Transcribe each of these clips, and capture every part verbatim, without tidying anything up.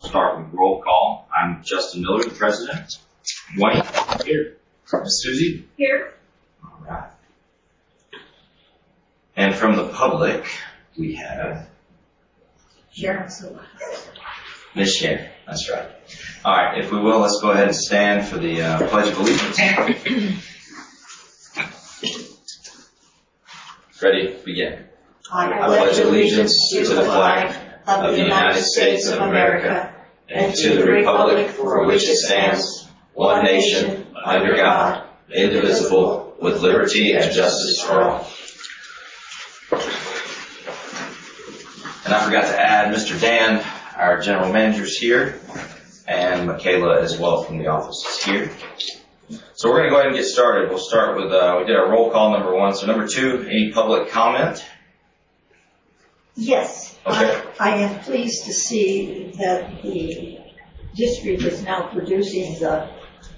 start with roll call. I'm Justin Miller, the president. Wayne? Here. Miss Susie? Here. All right. And from the public, we have Sharon Sola. Miss Sharon. That's right. All right. If we will, let's go ahead and stand for the uh, Pledge of Allegiance. Ready? Begin. I pledge allegiance to the flag of the United States of America and to the republic for which it stands, one nation, under God, indivisible, with liberty and justice for all. And I forgot to add, Mister Dan, our general manager, is here, and Michaela as well from the office is here. So we're going to go ahead and get started. We'll start with, uh, we did our roll call number one. So number two, any public comment? Yes. Okay. I, I am pleased to see that the district is now producing the,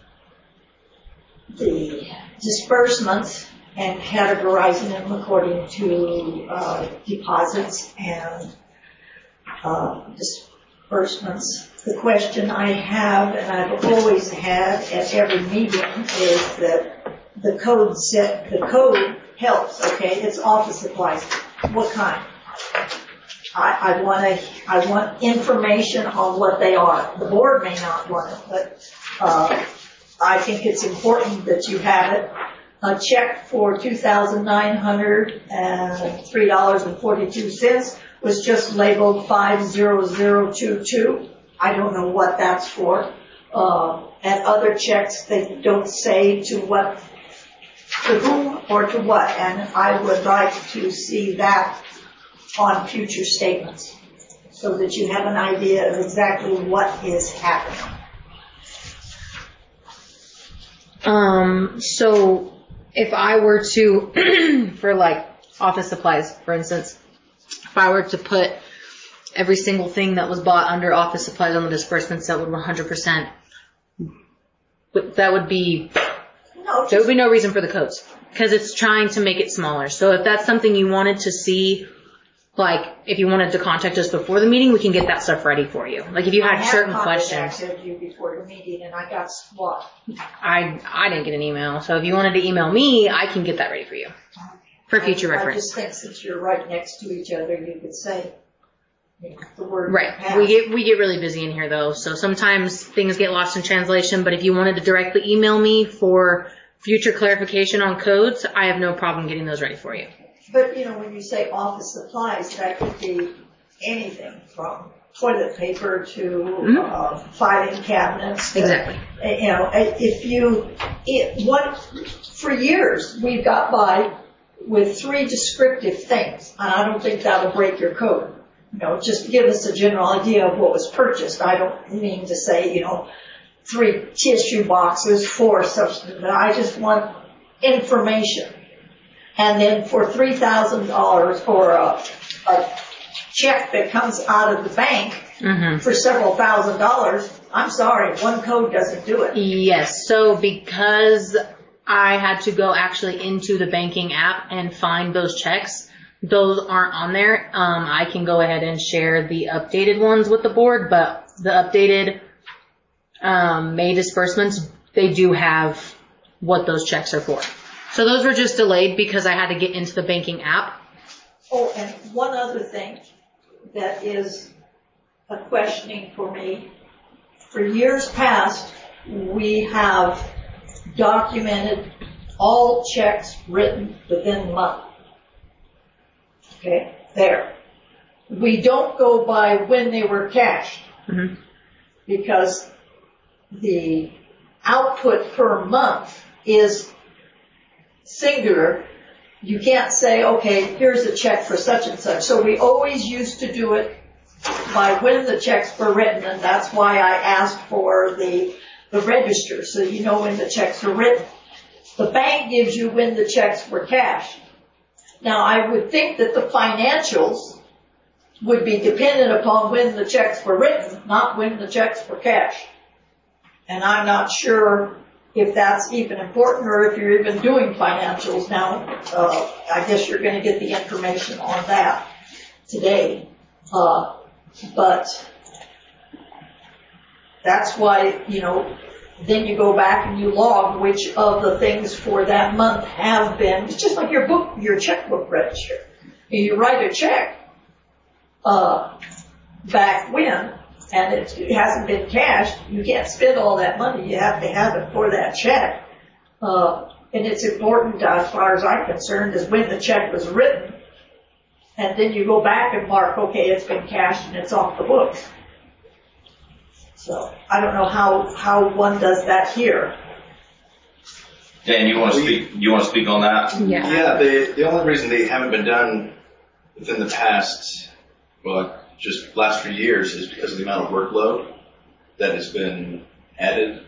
the disbursements and categorizing them according to uh, deposits and uh, disbursements. The question I have, and I've always had at every meeting, is that the code set, the code helps, okay? It's office supplies. What kind? I, I want to, I want information on what they are. The board may not want it, but uh, I think it's important that you have it. A check for two thousand nine hundred three dollars and forty-two cents was just labeled five zero zero two two. I don't know what that's for. Uh, and other checks, they don't say to what, to whom or to what. And I would like to see that on future statements so that you have an idea of exactly what is happening. Um, so if I were to, for like office supplies, for instance, if I were to put every single thing that was bought under office supplies on the disbursements, that would one hundred percent, but that would be, No, there would be no reason for the codes because it's trying to make it smaller. So if that's something you wanted to see, like if you wanted to contact us before the meeting, we can get that stuff ready for you. Like if you had certain questions. I have contacted you before the meeting and I got what? I, I didn't get an email. So if you wanted to email me, I can get that ready for you for future I, reference. I just think since you're right next to each other, you could say, you know, the word. Right. Pass. We get we get really busy in here though, so sometimes things get lost in translation. But if you wanted to directly email me for future clarification on codes, I have no problem getting those ready for you. But you know, when you say office supplies, that could be anything from toilet paper to mm-hmm. uh, filing cabinets. Exactly. To, you know, if you it, what for years we've got by with three descriptive things, and I don't think that'll break your code. You know, just give us a general idea of what was purchased. I don't mean to say, you know, three tissue boxes, four substances. I just want information. And then for three thousand dollars or a, a check that comes out of the bank mm-hmm. for several thousand dollars, I'm sorry, one code doesn't do it. Yes. So because I had to go actually into the banking app and find those checks, those aren't on there. Um, I can go ahead and share the updated ones with the board, but the updated um, May disbursements, they do have what those checks are for. So those were just delayed because I had to get into the banking app. Oh, and one other thing that is a questioning for me. For years past, we have documented all checks written within the month. Okay, there. We don't go by when they were cashed mm-hmm. because the output per month is singular. You can't say, okay, here's a check for such and such. So we always used to do it by when the checks were written, and that's why I asked for the the register, so you know when the checks are written. The bank gives you when the checks were cashed. Now, I would think that the financials would be dependent upon when the checks were written, not when the checks were cashed. And I'm not sure if that's even important or if you're even doing financials now. Uh, I guess you're going to get the information on that today. Uh, but That's why, you know, then you go back and you log which of the things for that month have been, it's just like your book, your checkbook register. You write a check, uh, back when, and it, it hasn't been cashed, you can't spend all that money. You have to have it for that check. Uh, and it's important, as far as I'm concerned, is when the check was written. And then you go back and mark, okay, it's been cashed and it's off the books. So I don't know how, how one does that here. Dan, you want to speak? You want to speak on that? Yeah. Yeah. They, the only reason they haven't been done within the past, well, just last few years, is because of the amount of workload that has been added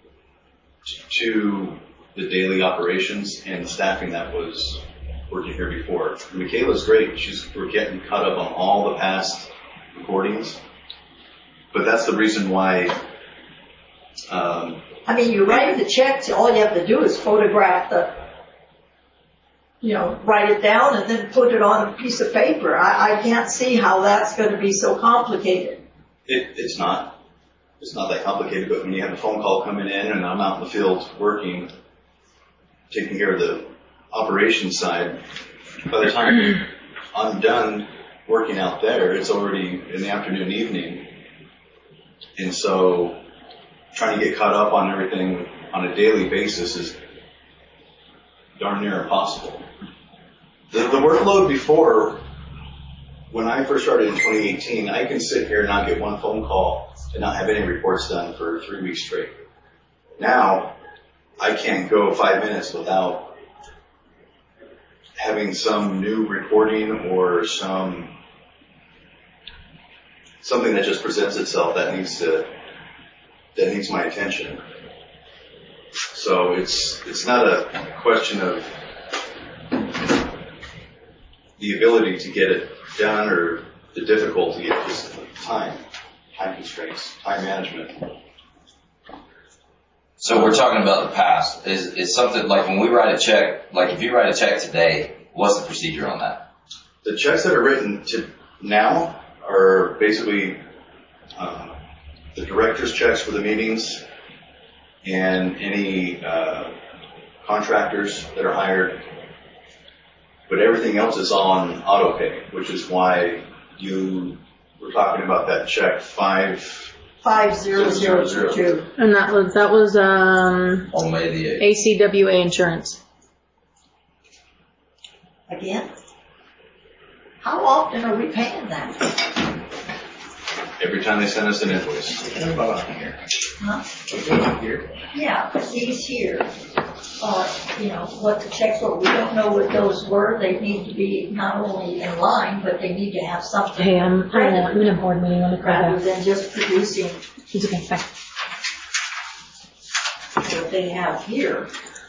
to the daily operations and the staffing that was working here before. Michaela's great. She's we're getting caught up on all the past recordings, but that's the reason why. Um, I mean, you write the check, all you have to do is photograph the, you know, write it down and then put it on a piece of paper. I, I can't see how that's going to be so complicated. It, it's not. It's not that complicated, but when you have a phone call coming in and I'm out in the field working, taking care of the operations side, by the time I'm done working out there, it's already in the afternoon, evening. And so trying to get caught up on everything on a daily basis is darn near impossible. The, the workload before, when I first started in twenty eighteen, I can sit here and not get one phone call and not have any reports done for three weeks straight. Now, I can't go five minutes without having some new recording or some something that just presents itself that needs to that needs my attention. So it's it's not a question of the ability to get it done or the difficulty, it's just time, time constraints, time management. So we're talking about the past. Is is something like when we write a check, like if you write a check today, what's the procedure on that? The checks that are written to now are basically um, the director's checks for the meetings and any uh, contractors that are hired. But everything else is on auto pay, which is why you were talking about that check five. Five zero zero two two. And that was, that was, um, On May the eighth. A C W A insurance. Again? How often are we paying that? Every time they send us an invoice. Huh? Yeah, these here are, you know, what the checks were. We don't know what those were. They need to be not only in line, but they need to have something. Hey, I'm, I'm, I'm in a board meeting. Let me call Rather back. than just producing It's okay, bye. what they have here.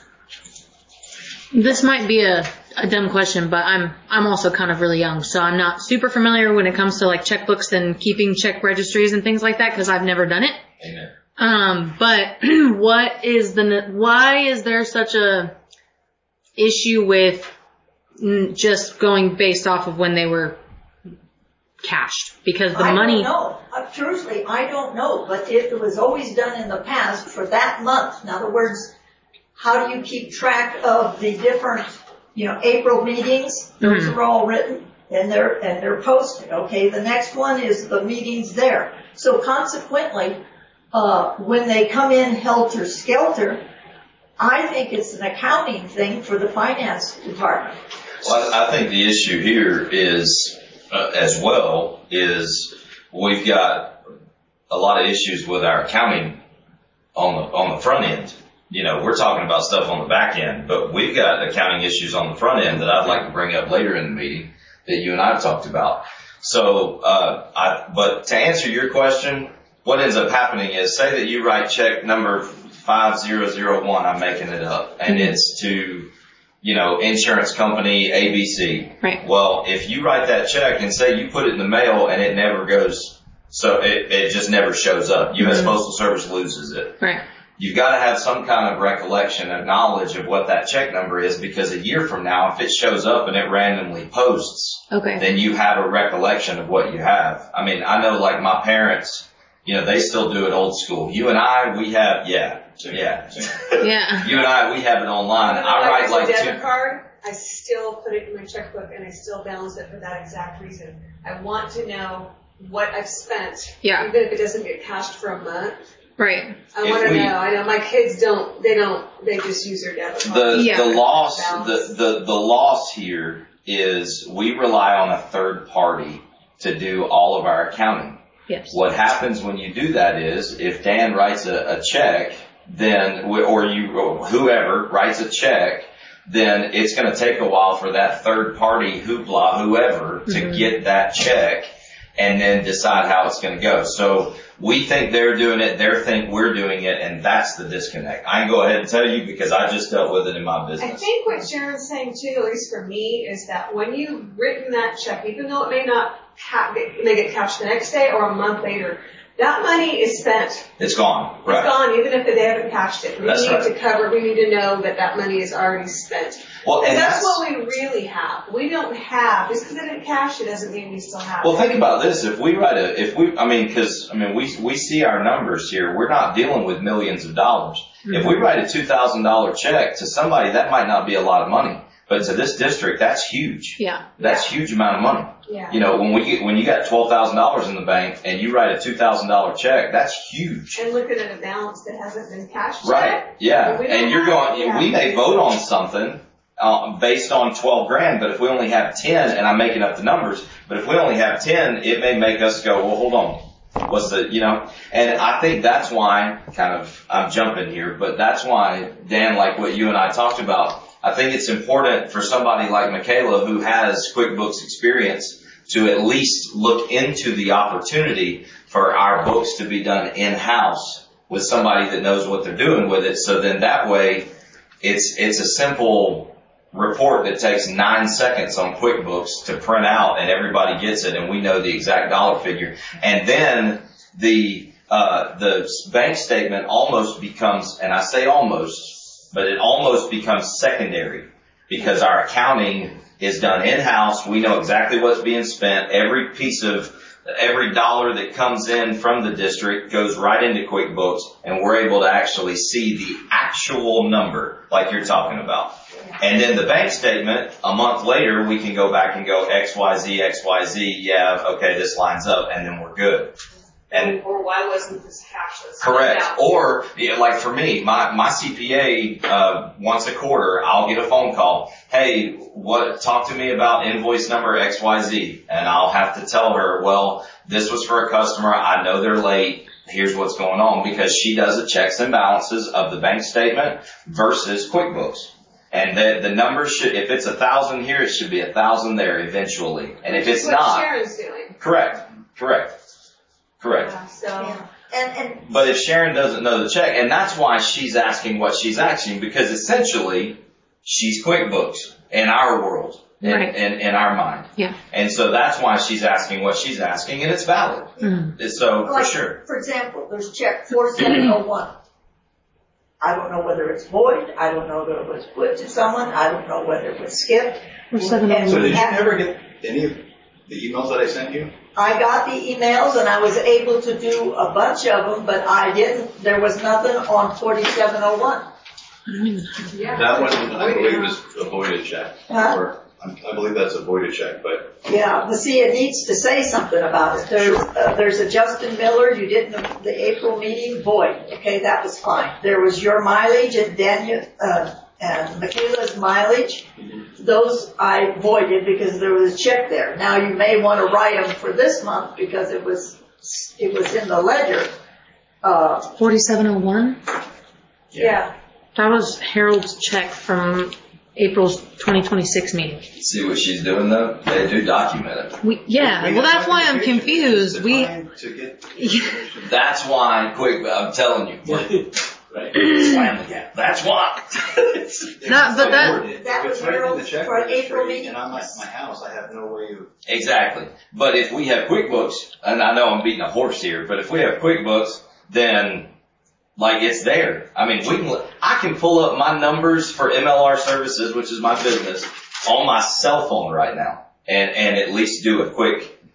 This might be a, a dumb question, but I'm I'm also kind of really young, so I'm not super familiar when it comes to like checkbooks and keeping check registries and things like that because I've never done it. Amen. Um, but what is the why is there such a issue with just going based off of when they were cashed? Because the I money. don't know. Uh, truthfully, I don't know. But it was always done in the past for that month. In other words, how do you keep track of the different, you know, April meetings? Those Mm-hmm. are all written and they're and they're posted. Okay, the next one is the meetings there. So consequently, uh, when they come in helter skelter, I think it's an accounting thing for the finance department. Well, I I think the issue here is, uh, as well, is we've got a lot of issues with our accounting on the on the front end. You know, we're talking about stuff on the back end, but we've got accounting issues on the front end that I'd like to bring up later in the meeting that you and I have talked about. So, uh, I, but to answer your question, what ends up happening is, say that you write check number five zero zero one, I'm making it up, and Mm-hmm. it's to, you know, insurance company A B C. Right. Well, if you write that check and say you put it in the mail and it never goes, so it, it just never shows up, U S Mm-hmm. Postal Service loses it. Right. You've got to have some kind of recollection and knowledge of what that check number is, because a year from now, if it shows up and it randomly posts, Okay. then you have a recollection of what you have. I mean, I know like my parents, You know, they still do it old school. You and I, we have, yeah, yeah. Yeah. You and I, we have it online. Even though I write use a like debit two. card, I still put it in my checkbook and I still balance it for that exact reason. I want to know what I've spent. Yeah. Even if it doesn't get cashed for a month. Right. I If want to we- know. I know my kids don't, they don't, they just use their debit card. The, Yeah. the loss, Balance. the, the, the loss here is we rely on a third party to do all of our accounting. Yes. What happens when you do that is if Dan writes a, a check, then, or you, or whoever writes a check, then it's going to take a while for that third party hoopla, whoever, to Mhm. get that check and then decide how it's going to go. So we think they're doing it, they think we're doing it, and that's the disconnect. I can go ahead and tell you because I just dealt with it in my I business. think what Sharon's saying too, at least for me, is that when you've written that check, even though it may not ha- it may get cashed the next day or a month later, that money is spent. It's gone. It's Right. gone, even if they haven't cashed it. We That's need right. to cover. We need to know that that money is already spent. Well, And, and that's, that's, what we really have. We don't have just because they didn't cash it doesn't mean we still have well, it. think about this. If we write a, if we, I mean, because I mean, we we see our numbers here. We're not dealing with millions of dollars. Mm-hmm. If we write a two thousand dollar check to somebody, that might not be a lot of money, but to this district, that's huge. Yeah. That's a huge amount of money. Yeah. You know, when we get when you got twelve thousand dollars in the bank and you write a two thousand dollar check, that's huge. And looking at a balance that hasn't been cashed Right. yet. Yeah. We don't And you're have- going. yeah. We may vote on something. Uh, based on twelve grand, but if we only have ten, and I'm making up the numbers, but if we only have ten, it may make us go, well, hold on. What's the, you know, and I think that's why, kind of, I'm jumping here, but that's why, Dan, like what you and I talked about, I think it's important for somebody like Michaela who has QuickBooks experience to at least look into the opportunity for our books to be done in-house with somebody that knows what they're doing with it. So then that way, it's, it's a simple report that takes nine seconds on QuickBooks to print out and everybody gets it and we know the exact dollar figure. And then the, uh, the bank statement almost becomes, and I say almost, but it almost becomes secondary because our accounting is done in-house. We know exactly what's being spent. Every piece of, every dollar that comes in from the district goes right into QuickBooks and we're able to actually see the actual number like you're talking about. And then the bank statement, a month later, we can go back and go X Y Z, X Y Z, yeah, okay, this lines up, and then we're good. And or why wasn't this cashless? correct. Yeah. Or, yeah, like for me, my, my C P A, uh, once a quarter, I'll get a phone call. Hey, what, talk to me about invoice number X Y Z. And I'll have to tell her, well, this was for a customer. I know they're late. Here's what's going on because she does the checks and balances of the bank statement versus QuickBooks. And the, the number should, if it's a thousand here, it should be a thousand there eventually. And if it's what not, Sharon's doing. correct, correct, correct. Yeah, so. Yeah. And, and But if Sharon doesn't know the check, and that's why she's asking what she's asking, because essentially she's QuickBooks in our world, in, Right. in, in our mind. Yeah. And so that's why she's asking what she's asking, and it's valid. Mm. So for like, sure. for example, there's check four seven oh one. I don't know whether it's void. I don't know whether it was put to someone. I don't know whether it was skipped. Or seven oh And one. So we did you have- never get any of the emails that I sent you? I got the emails and I was able to do a bunch of them, but I didn't, there was nothing on forty-seven oh one. Yeah. That one, I believe, was a voided check. Huh? Or, I I believe that's a voided check, but Yeah, but see, it needs to say something about it. There's, uh, there's a Justin Miller, you didn't, the April meeting, void. Okay, that was fine. There was your mileage and Daniel, uh, and Michaela's mileage. Those I voided because there was a check there. Now you may want to write them for this month because it was, it was in the ledger. Uh, forty-seven oh one? Yeah. That was Harold's check from April's twenty twenty-six meeting. See what she's doing though? They do document it. We, yeah, we well have that's why I'm documentation. confused. It's We, time to get information. That's why, quick, I'm telling you. Right. Slam the gap. That's why. That- but that- Voided. That If it's was right in the Harold's check for April registry meeting. and I'm at my house, I have no way of. Exactly. But if we have QuickBooks, and I know I'm beating a horse here, but if we have QuickBooks, then like it's there. I mean, we can, I can pull up my numbers for M L R services, which is my business, on my cell phone right now, and and at least do a quick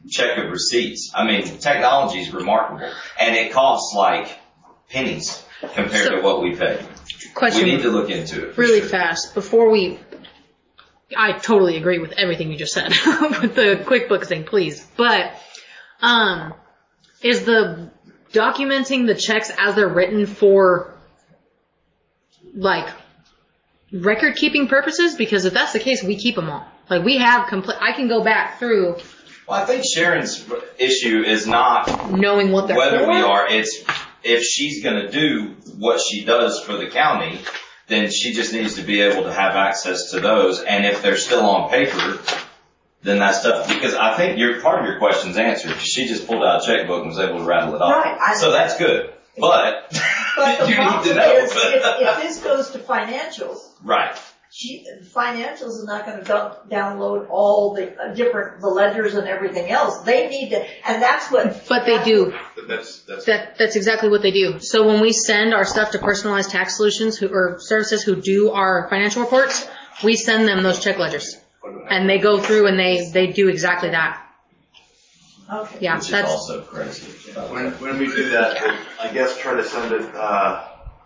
check of receipts. I mean, technology is remarkable, and it costs like pennies compared So- to what we pay. Question. We need to look into it. for really sure. fast before we. I totally agree with everything you just said with the QuickBooks thing, please. But um, is the documenting the checks as they're written for like record keeping purposes? Because if that's the case, we keep them all. Like we have complete. I can go back through Well, I think Sharon's issue is not knowing what they're whether for. we are. It's if she's going to do what she does for the county, then she just needs to be able to have access to those. And if they're still on paper, then that's tough. Because I think your part of your question's answered. She just pulled out a checkbook and was able to rattle it off. Right, I- So that's good. But, But the you need problem to know. is, if, if this goes to financials, Right. she, financials is not gonna dump, download all the uh, different, the ledgers and everything else. They need to, and that's what. But they do. But that's, that's. That that's exactly what they do. So when we send our stuff to Personalized Tax Solutions who, or services who do our financial reports, we send them those check ledgers, and they go through and they they do exactly that. Okay. Yeah, Which is that's also crazy. When, when we do that, I guess try to send it, uh.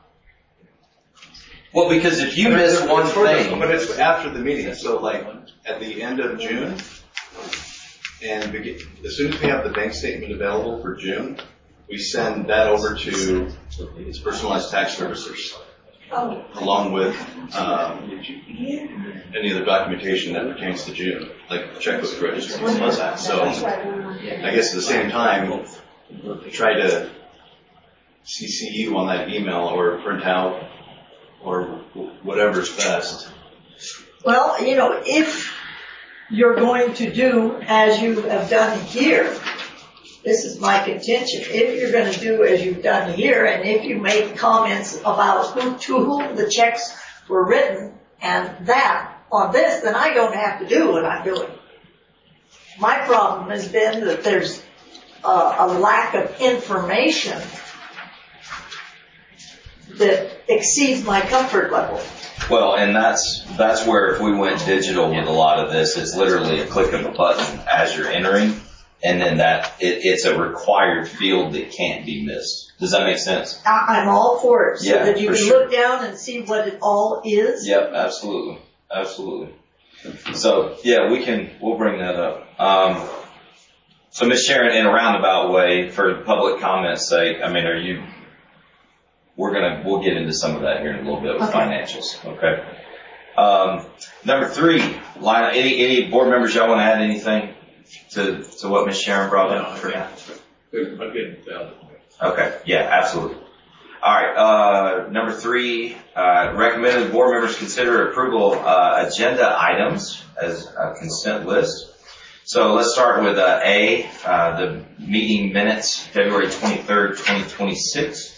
Well, because if you But miss it's- one it's for the- thing, But it's after the meeting, so like, at the end of June, and begin, as soon as we have the bank statement available for June, we send that over to Personalized Tax Services, Oh, along with, um, any other documentation that pertains to June, like checkbook registers and stuff like that. So, I guess at the same time, try to C C you on that email or print out or whatever's best. well, you know, if you're going to do as you have done here, this is my contention. If you're going to do as you've done here, and if you make comments about who, to whom the checks were written and that on this, then I don't have to do what I'm doing. My problem has been that there's uh, a lack of information that exceeds my comfort level. well, and that's that's where if we went digital with a lot of this, it's literally a click of a button as you're entering, and then that it, it's a required field that can't be missed. Does that make sense? I- I'm all for it, so Yeah, that you for can sure. look down and see what it all is. Yep, absolutely, absolutely. So yeah, we can we'll bring that up. Um, so Miz Sharon, in a roundabout way, for public comments' sake, I mean, are you? We're gonna we'll get into some of that here in a little bit with Okay. financials. Okay. Um, number three, line. Any any board members y'all want to add anything to to what Miz Sharon brought up for now? Good, a good, uh, Okay. Yeah, absolutely. All right. Uh, number three, uh, recommended board members consider approval uh, agenda items as a consent list. So let's start with uh, A, uh, the meeting minutes, February twenty-third, twenty twenty-six.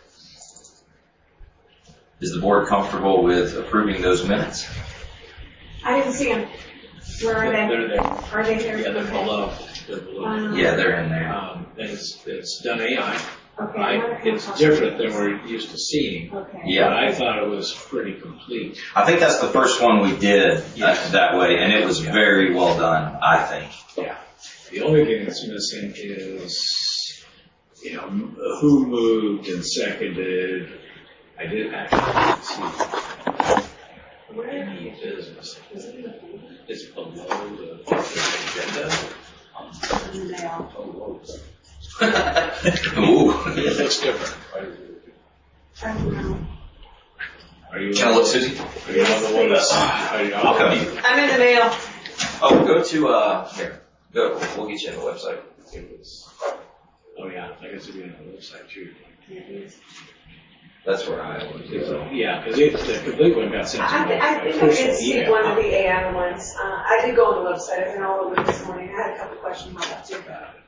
Is the board comfortable with approving those minutes? I didn't see them. Where are they? they're there. Are they there? Yeah, they're below, they're below. Um, Yeah, they're in there. Um, and it's, it's done A I, Okay. right? It's different than we're used to seeing. Okay. Yeah. But I thought it was pretty complete. I think that's the first one we did uh, Yes. that way, and it was very well done, I think. Yeah. The only thing that's missing is, you know, m- who moved and seconded. I did actually see any business. It's below the agenda. Oh, Ooh. whoa. It looks different. I don't know. Are you? Can I look, Susie? Are you on the one that's? Are you on I'll the- come to you. I'm in the mail. Oh, go to, uh, here. Go, we'll get you on the website. Oh yeah, I guess it'd be on the website too. That's where I was. Yeah, because the complete one got sent to I, me. thi- I think I did see one of the A I ones. Uh, I did go on the website. I've been all over it this morning. I had a couple questions about that too.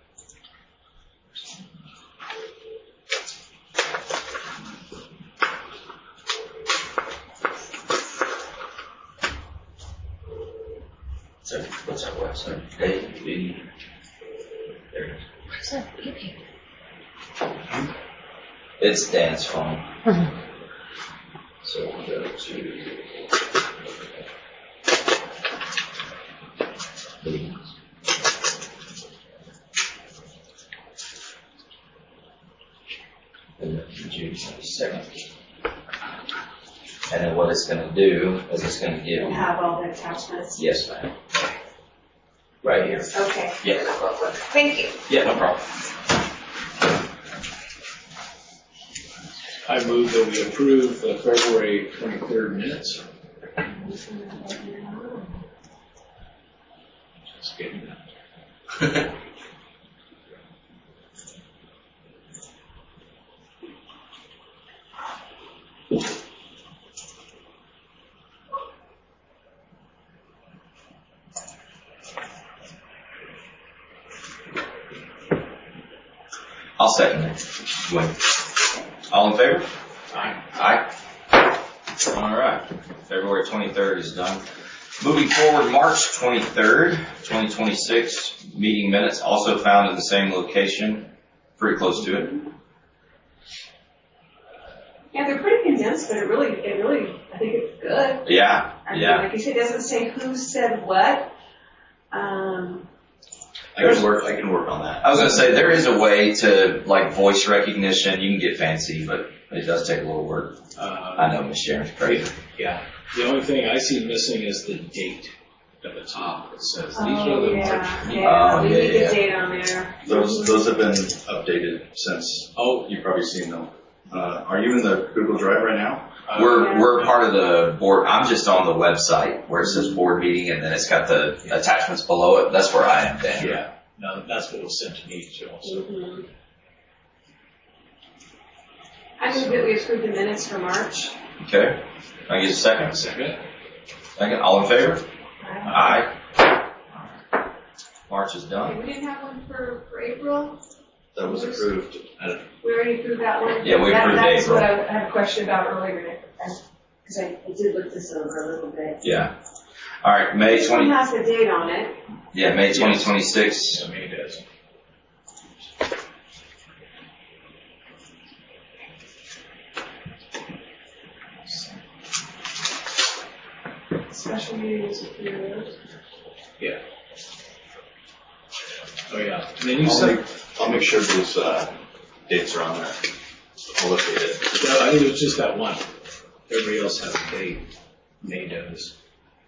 So, what's our website? A B. There it is. what's that? Okay. It's Dan's phone. Mhm. So we'll go to. June second. And then what it's gonna do is it's gonna give We'll you, have all the attachments. yes ma'am. Right here. Okay. Yeah. Thank you. Yeah, no problem. I move that we approve the February twenty-third minutes. Just kidding. I'll second it. Dwayne. All in favor? Aye. Aye. All right. February twenty-third is done. Moving forward, March twenty-third, twenty twenty-six, meeting minutes also found in the same location, pretty close to it. Yeah, they're pretty condensed, but it really, it really, I think it's good. Yeah, I mean, yeah. like you said, it doesn't say who said what. Um, I can work, I can work on that. I was going to say, there is a way to, like, voice recognition. You can get fancy, but it does take a little work. Uh, I know Miss Sharon's crazy. Yeah. The only thing I see missing is the date at the top. It says these are oh, the yeah, March meetings. yeah, Oh, we yeah, need yeah. the date on there. Those, those have been updated since, oh, you've probably seen them. Uh, are you in the Google Drive right now? Uh, We're, Yeah. we're part of the board. I'm just on the website where it says board meeting and then it's got the attachments below it. That's where I am, Dan. Yeah. No, that's what was sent to me too also. Mm-hmm. I move that we approve the minutes for March. Okay. Can I get a second? Second? Second. All in favor? Aye. Aye. March is done. We didn't have one for, for April. That was approved. Uh, We already approved that one. Yeah, we That- approved That's April. what I had a question about earlier, because I, I did look this over a little bit. Yeah. All right. May This one twenty. has the date on it. Yeah, May twenty twenty-six. I mean, it does. Special meeting was approved. Yeah. Oh, yeah. And then you I'll said, make, I'll make sure those, uh, dates are on there. I'll update it. no, I think it was just that one. Everybody else has a date. May does.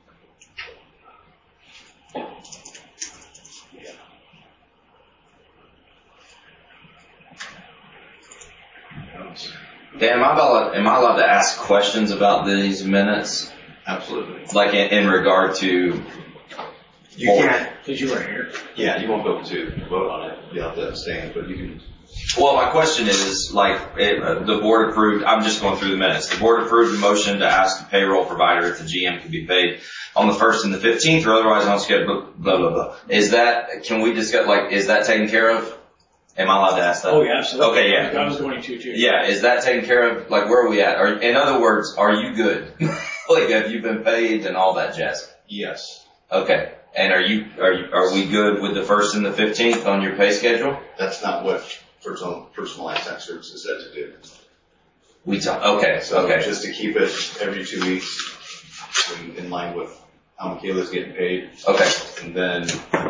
Dan, am I allowed, am I allowed to ask questions about these minutes? Absolutely. Like in, in regard to, You Board. can't, Because you weren't here. yeah, you won't be able to vote on it. You'll have to abstain, but you can. well, my question is, like, it, uh, the board approved, I'm just going through the minutes. The board approved the motion to ask the payroll provider if the G M could be paid on the first and the fifteenth or otherwise on schedule, blah, blah, blah. Is that, can we discuss, like, is that taken care of? Am I allowed to ask that? Oh, yeah, absolutely. Okay, yeah. I was going to too. Yeah, is that taken care of? Like, where are we at? Or, in other words, are you good? Like, have you been paid and all that jazz? Yes. Okay. And are you, are you, are we good with the first and the fifteenth on your pay schedule? That's not what personal, personalized tax services said to do. We talk, okay, So okay. just to keep it every two weeks in, in line with how Michaela's getting paid. Okay. And then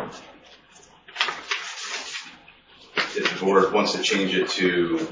if the board wants to change it to,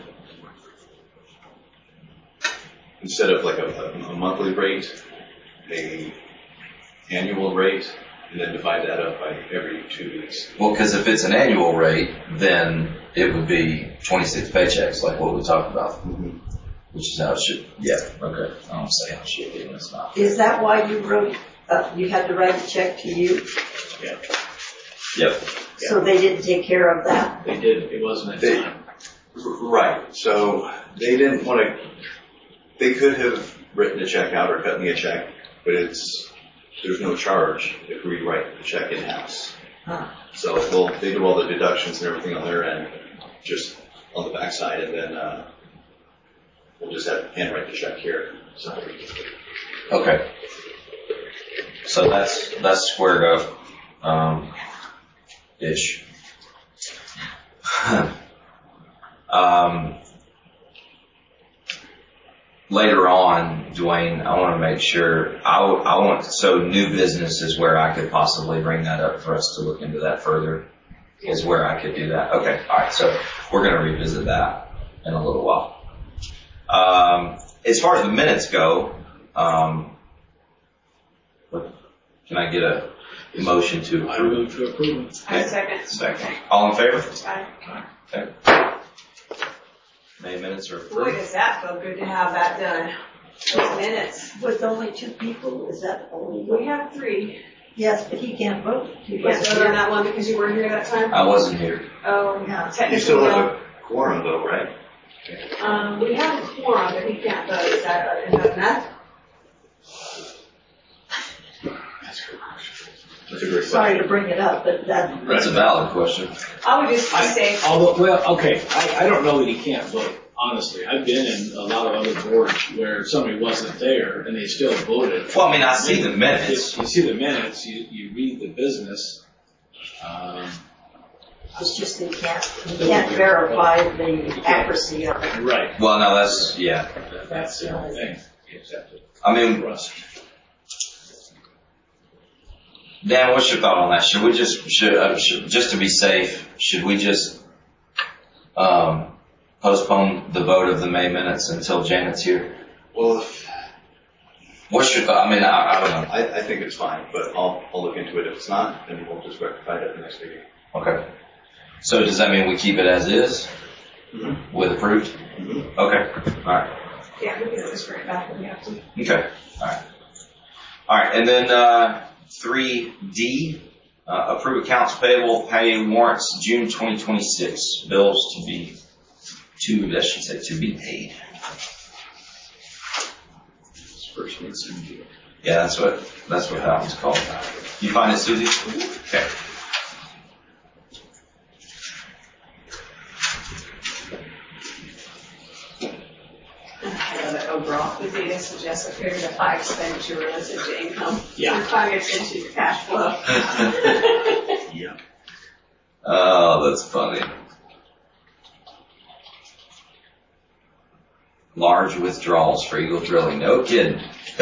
instead of like a, a monthly rate, a annual rate, and then divide that up by every two weeks. Well, because if it's an annual rate, then it would be twenty-six paychecks, like what we talked about, Mm-hmm. which is how it should. Yeah. Okay. I don't say how it should be when it's not. Is that why you wrote, uh, you had to write a check to you? Yeah, Yep. So they didn't take care of that? they did. It wasn't in They- time. Right. So they didn't want to, they could have written a check out or cut me a check, but it's, there's no charge if we write the check in-house. Huh. So we'll, they do all the deductions and everything on their end, just on the backside, and then, uh, we'll just have handwrite the check here. So, Okay. So that's, that's squared up, um, ish. um, later on, Dwayne, I want to make sure, I, w- I want, so new business is where I could possibly bring that up for us to look into that further, is where I could do that. Okay, alright, so we're going to revisit that in a little while. as far as the minutes go, um, what, can I get a motion to I approve? move to approve. I second. Second. All in favor? Aye. Okay. May minutes are Boy, approved. does that feel good to have that done. Those minutes. With only two people, is that only We one? have three. Yes, but he can't vote. He You can't wasn't vote on here. that one because you weren't here that time? I wasn't here. Oh, Yeah. You technically, still have no. a quorum though, right? Um, we have a quorum, but he can't vote. Is that, is that enough? That's a great Sorry question. to bring it up, but that, That's a valid question. I would just I- say, Although, well, okay, I, I don't know that he can't vote, honestly. I've been in a lot of other boards where somebody wasn't there and they still voted. Well, I mean, I see the minutes. If you see the minutes, you, you read the business. Um, it's just that he can't, he can't verify the accuracy of it. right. Well, no, that's, yeah. That's the only thing. Accepted. I mean, Trust. Dan, what's your thought on that? Should we just, should, uh, should, just to be safe, should we just, um, postpone the vote of the May minutes until Janet's here? Well, if, What's your thought? I mean, I, I don't know. I, I think it's fine, but I'll, I'll look into it. If it's not, then we'll just rectify it at the next meeting. Okay. So does that mean we keep it as is Mm-hmm. with approved? Mm-hmm. Okay. All right. yeah, we can just bring it back when we have to. Okay. All right. All right. And then, uh, three D, uh, approve accounts payable, pay warrants, June twenty twenty-six, bills to be, to, I should say, to be paid. Disbursements and deal. Yeah, that's what, that's what that one's called. You find it, Susie? Okay. I love it overall. The data suggests a period of high expenditure relative to income. Yeah. You're paying attention to cash flow. Yeah. Oh, that's funny. Large withdrawals for Eagle Drilling. No kidding.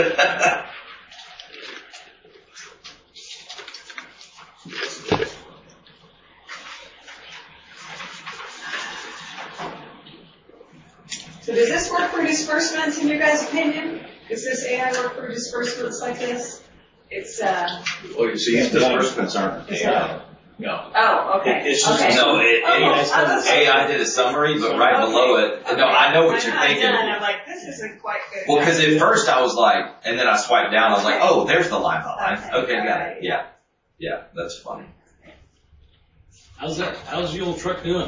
So does this work for disbursements in your guys' opinion? Does this A I work for disbursements like this? It's, uh, Oh, you see, these disbursements aren't Is A I. No. oh, okay. It's just- Okay. No, it, Oh, it, I was- A I did a summary, but right Okay. below it, no, I know what I'm you're not thinking. done. I'm like, this isn't quite good. Well, because at first I was like, and then I swiped down, I was like, oh, there's the line by line. Okay, Okay, got alright. it. Yeah. Yeah, that's funny. How's that, how's the old truck doing?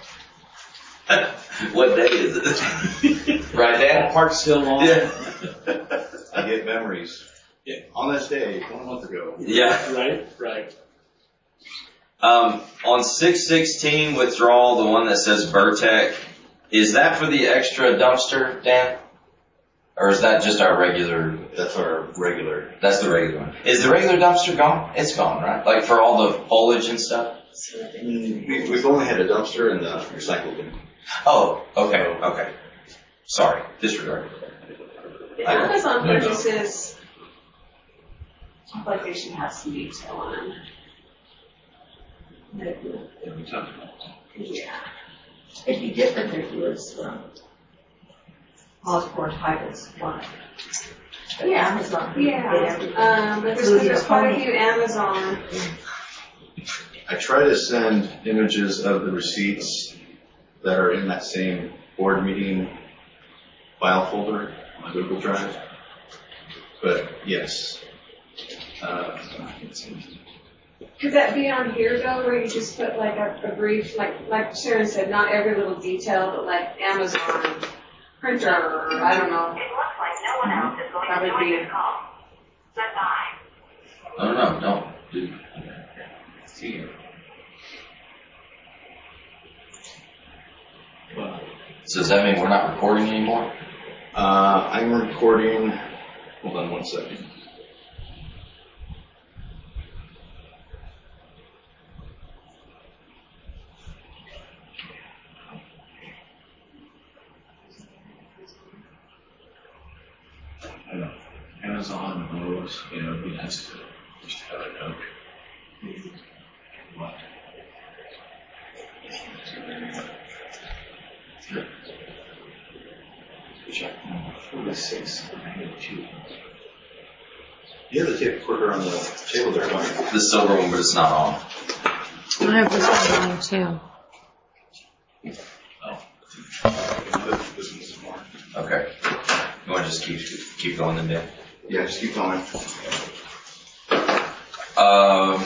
What day is it? Right, Dan? Park's still on? Yeah. I get memories. Yeah. On this day, one month ago. Yeah. Right, right. Um, on six sixteen withdrawal, the one that says Vertec, is that for the extra dumpster, Dan? Or is that just our regular? That's our regular. That's the regular one. Is the regular dumpster gone? It's gone, right? Like for all the foliage and stuff? We, we've only had a dumpster and the recycle bin. Oh, okay, okay. Sorry, disregard. The I- Amazon no, no. purchases, I feel like they should have some detail on them. Every time. Yeah. It'd be different if it was, um, Osborne Titles one. But Yeah. Amazon. they did Yeah, everything. um, but there's, Including there's the quite a phone. few Amazon. I try to send images of the receipts that are in that same board meeting file folder on Google Drive. But yes, uh, Could that be on here though, where you just put like a, a brief, like, like Sharon said, not every little detail, but like Amazon printer, or I don't know. It looks like no one else is going That to would join be- this call. Goodbye. Oh, no, no. Dude. See you. Well, So does that mean we're not recording anymore? uh, I'm recording, hold on one second. I know. Amazon knows, you know, it'd be nice to just have a note. What? check number forty-six ninety-two. You have the tape recorder on the table there, don't you? The silver one, but it's not on. I have this one going too. This one's more. Okay. You want to just keep keep going then, Dan? Yeah, just keep going. Um,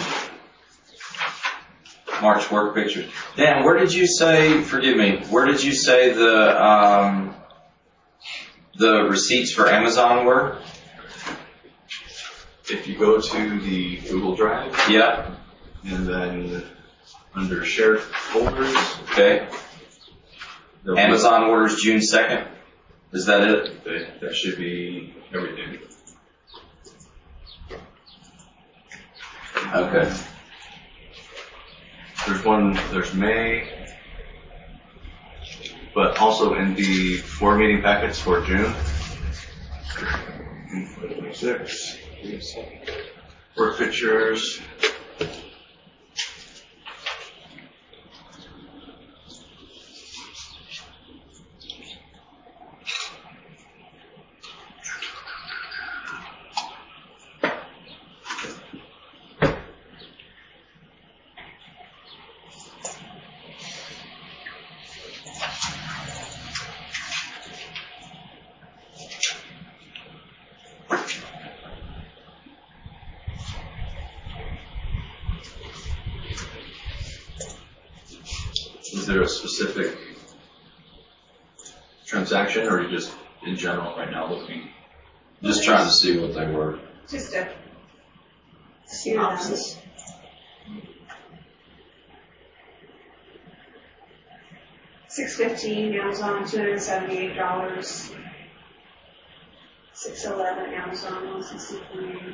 March work pictures. Dan, where did you say? Forgive me. Where did you say the um the receipts for Amazon were? If you go to the Google Drive Yeah. and then under shared folders, Okay. there'll be- Amazon orders June second. Is that it? that, that should be everything. Okay. There's one, there's May, but also in the four meeting packets for June. twenty-six. Work pictures. Is there a specific transaction, or are you just in general right now looking? Just trying to see what they were. Just a Synopsis. six fifteen, Amazon, two hundred seventy-eight dollars. Six eleven, Amazon, one sixty-three.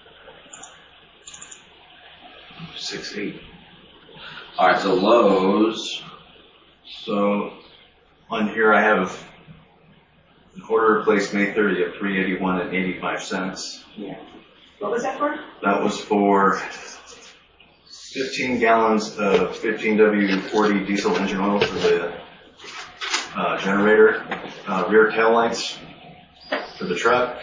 Six eight. All right. So Lowe's. So on here I have an order placed May thirtieth, three eighty-one and eighty-five cents. Yeah. What was that for? That was for fifteen gallons of fifteen W forty diesel engine oil for the uh, generator, uh, rear tail lights for the truck.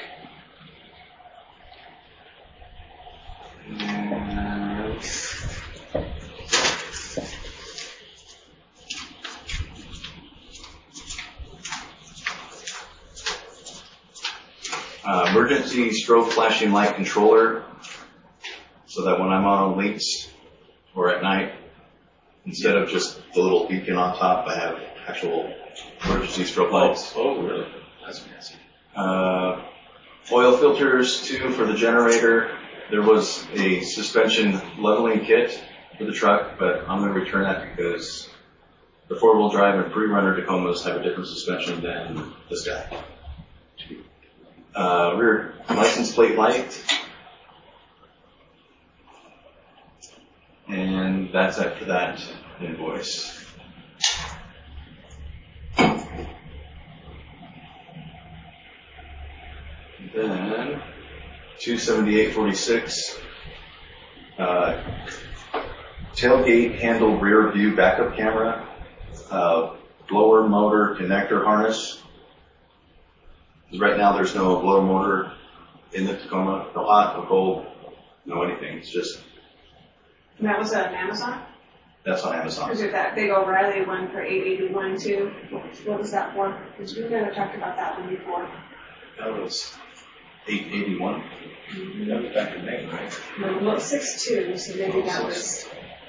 And uh, emergency strobe flashing light controller, so that when I'm on leaks or at night, instead of just the little beacon on top, I have actual emergency strobe lights. Oh, really? That's fancy. Uh, oil filters too for the generator. There was a suspension leveling kit for the truck, but I'm going to return that because the four-wheel drive and pre-runner Tacomas have a different suspension than this guy. Uh, rear license plate light. And that's it for that invoice. Then two seventy-eight forty-six, uh, tailgate handle rear view backup camera, uh, blower motor connector harness. Right now there's no blower motor in the Tacoma, no hot, no cold, no anything. It's just, And that was on Amazon? that's on Amazon. Or is it that big O'Reilly one for eight eighty-one too? What was that for? Because we never talked about that one before. That was eight eighty-one. That was back in May, right? No, well, six two, so maybe that was,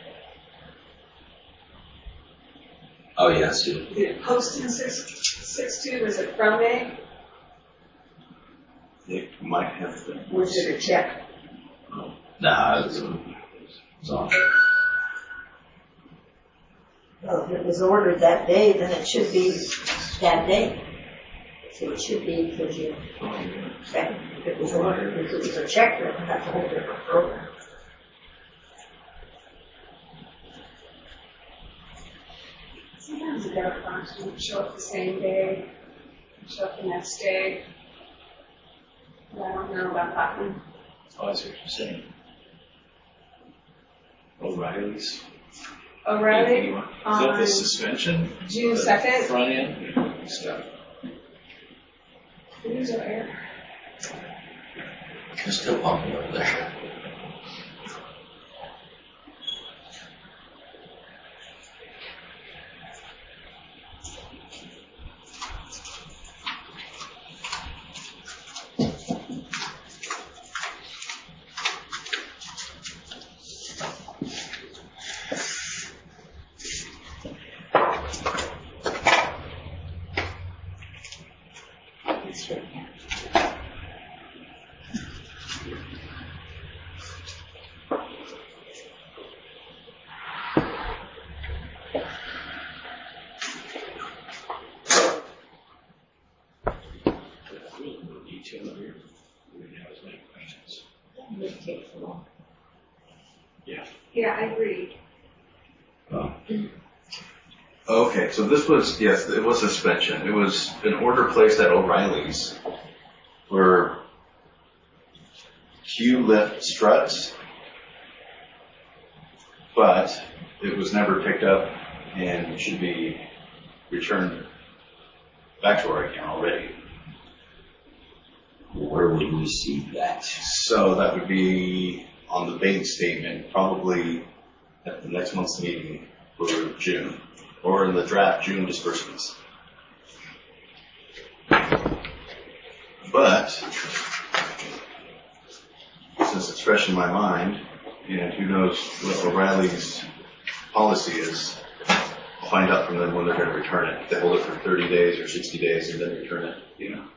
Oh yeah, I see. did it post in six, six two, was it from May? It might have been. Was it a check? Nah, it's, it's on. Well, if it was ordered that day, then it should be that day. So it should be for June second. If it was ordered, if it was a check, then that's a whole different program. Sometimes the debit cards don't show up the same day, show up the next day. But I don't know about that one. Oh, I see what you're saying. O'Reilly's. O'Reilly Is that on the suspension? June The second. Front end? Stuff. Who's our air? They're still pumping over there. Detail here. We didn't have as many questions. It takes a long. Yeah. Yeah, I agree. Okay, so this was, yes, it was suspension. It was an order placed at O'Reilly's for Q-lift struts, but it was never picked up and should be returned back to our account already. Where would we see that? So that would be on the bank statement, probably at the next month's meeting for June, or in the draft June disbursements. But since it's fresh in my mind, and who knows what O'Reilly's policy is, I'll find out from them when they're going to return it. If they hold it for thirty days or sixty days and then return it, you know.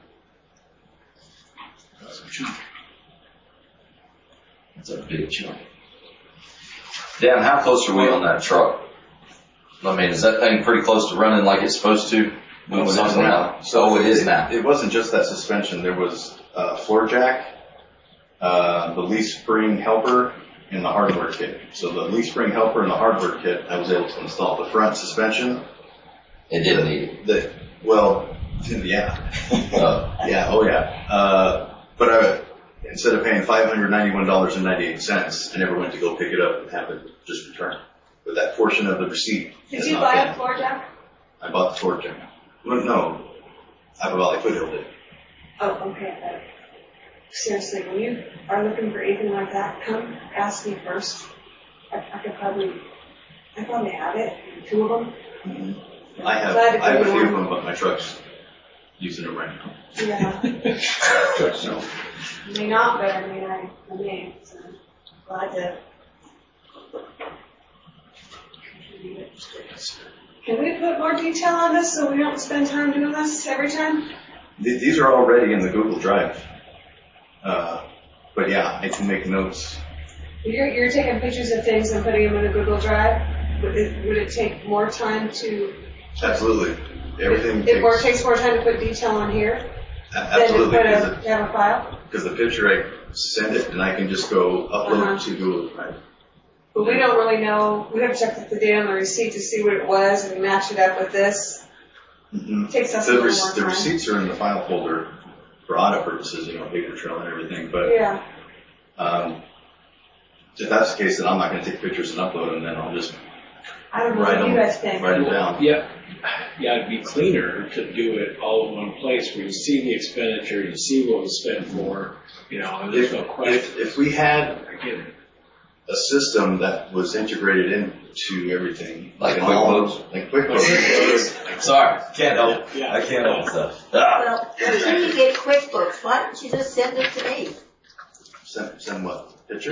That's a big chunk. Dan, how close are we on that truck? I mean, is that thing pretty close to running like it's supposed to? Moving Well, up and down? So it is now. It wasn't just that suspension. There was a floor jack, uh, the leaf spring helper, and the hardware kit. So the leaf spring helper and the hardware kit, I was able to install. The front suspension. It didn't need it. The, well, yeah. Uh, yeah, oh yeah. Uh, but I, instead of paying five hundred ninety-one dollars and ninety-eight cents, I never went to go pick it up and have it just returned. But that portion of the receipt. Did has you not buy been- a floor jack? I bought the floor jack. Well, no. Apple Valley Foothill did. Oh, okay. Uh, seriously, when you are looking for anything like that, come ask me first. I, I could probably, I probably have it, two of them. Mm-hmm. I have, Glad to I have a go few of on. them, but my truck's using them right now. Yeah. So, May not, but I mean, I, I may. So. Glad to. Can we put more detail on this so we don't spend time doing this every time? th- these are already in the Google Drive. Uh, but yeah, I can make notes. You're, you're taking pictures of things and putting them in a Google Drive. Would it, would it take more time to? Absolutely. Everything It more takes, takes more time to put detail on here a- than to absolutely, put because a, the, to have a file. because the picture I send it and I can just go upload Uh-huh. it to Google Drive. But we don't really know. We have to check the date on the receipt to see what it was and match it up with this. Mm-hmm. It takes us The, a little rec- more the time. receipts are in the file folder for audit purposes, you know, paper trail and everything. But Yeah. um, if that's the case, then I'm not going to take pictures and upload them. Then I'll just I don't know write what them, you guys think. write them down. Yeah, yeah, it'd be cleaner to do it all in one place where you see the expenditure, you see what was spent for, you know, and there's If, no question. if, if we had I get it. a system that was integrated into everything, Like a QuickBooks? QuickBooks, like QuickBooks. Sorry, can't help. Yeah. I can't help stuff. Ah. Well, until you get QuickBooks, why don't you just send it to me? Send, send what? Pictures?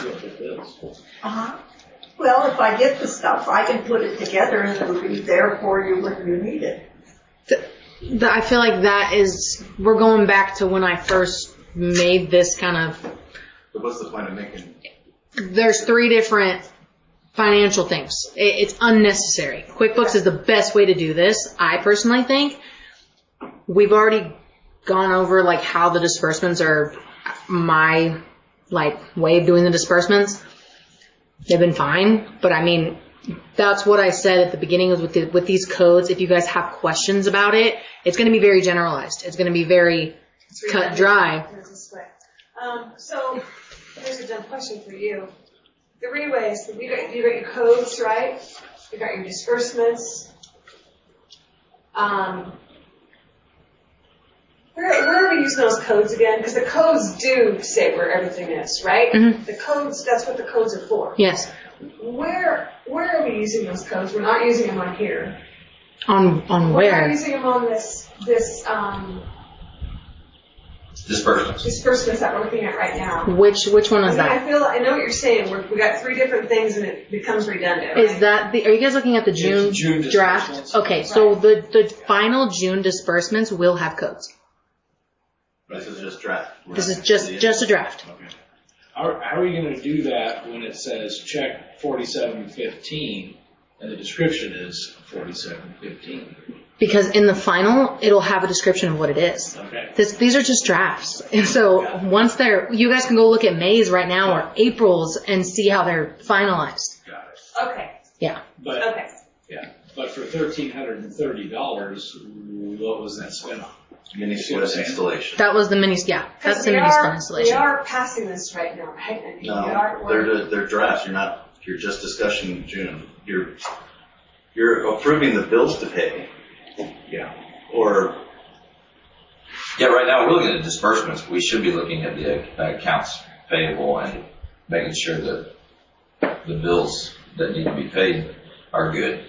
Uh-huh. Well, if I get the stuff, I can put it together and it'll be there for you when you need it. The, I feel like that is, we're going back to when I first made this kind of, But what's the point of making? there's three different financial things. It, it's unnecessary. QuickBooks is the best way to do this, I personally think. We've already gone over like how the disbursements are my like way of doing the disbursements. They've been fine, but I mean, that's what I said at the beginning was with the, with these codes. If you guys have questions about it, it's going to be very generalized. It's going to be very cut dry. There's this way. Um, so here's a dumb question for you. The reways, you got, you got your codes, right? You got your disbursements. Um, where, where using those codes again? Because the codes do say where everything is, right? Mhm. The codes, that's what the codes are for. Yes. Where, where are we using those codes? We're not using them on here. On on We're not where? using them on this, this, um, Disbursements. disbursements that we're looking at right now. Which which one I is mean, I that? feel, I know what you're saying. We're, we got three different things and it becomes redundant. Is right? that the? Are you guys looking at the It's June, June draft? disbursements. Okay, so the the final June disbursements will have codes. This is just draft. We're This not- is just just a draft. Okay. How, how are you going to do that when it says check forty-seven fifteen and the description is forty-seven fifteen? Because in the final, it'll have a description of what it is. Okay. This, these are just drafts. And so once they're, you guys can go look at May's right now or April's and see how they're finalized. Got it. Okay, Yeah. But, okay. yeah, but for thirteen hundred thirty dollars, what was that spent on? Mini split installation. That was the mini, yeah, that's the we mini spin are, we installation. are passing this right now, right? I mean, we are, No, we're- they're, they're drafts. You're not, you're just discussing June. You're, you're approving the bills to pay. Yeah. Or, Yeah, right now we're looking at disbursements. We should be looking at the uh, accounts payable and making sure that the bills that need to be paid are good.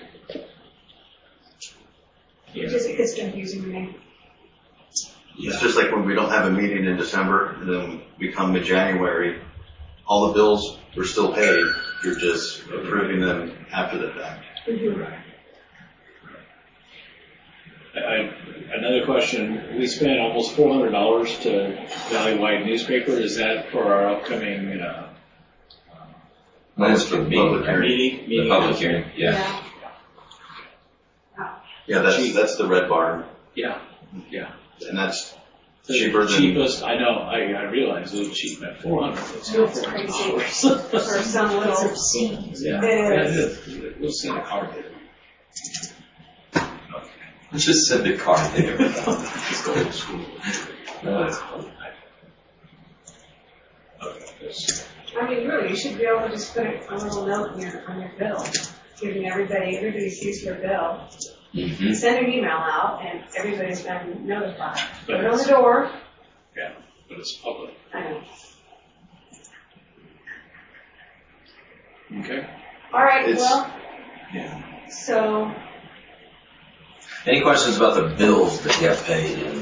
it just, it gets confusing to me. it's just like when we don't have a meeting in December and then we come to January, all the bills were still paid. You're just approving them after the fact. Right. I, another question, we spent almost four hundred dollars to Valley-wide newspaper. Is that for our upcoming, uh, That's for the meeting, Public right? meeting? The meeting public hearing, yeah. Yeah, that's, Cheap. that's the Red Barn. Yeah, yeah. And that's The cheaper than. cheapest, I know, I, I realize it was cheap at four hundred, but still That's four hundred crazy. dollars. For some It's little, obscene. Yeah, It it is. is. We'll send a card there. Just send a card there. Just old school. Uh, I mean, really, you should be able to just put a, a little note in your, on your bill, giving everybody, everybody sees their bill. mhm. Send an email out and everybody's been notified. But Put it on the it's- door. Yeah, but it's public. I know. Okay. All right, It's- well, Yeah. so, Any questions about the bills that get paid? And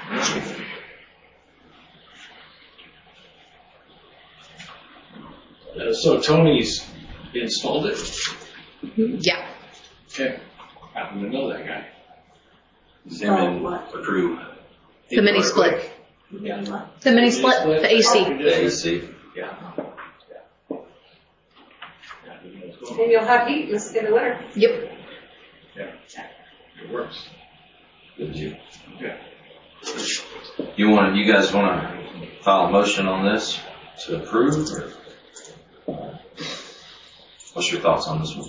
Uh, so Tony's installed it? Yeah. Okay. Happen to know that guy. Him Oh, and what? approve. The mini split. The mini split, the A C. the A C. Yeah. and you'll have heat in the, in the winter. Yep. Yeah. It works. Did you? Okay. You want, you guys want to file a motion on this to approve, or what's your thoughts on this one?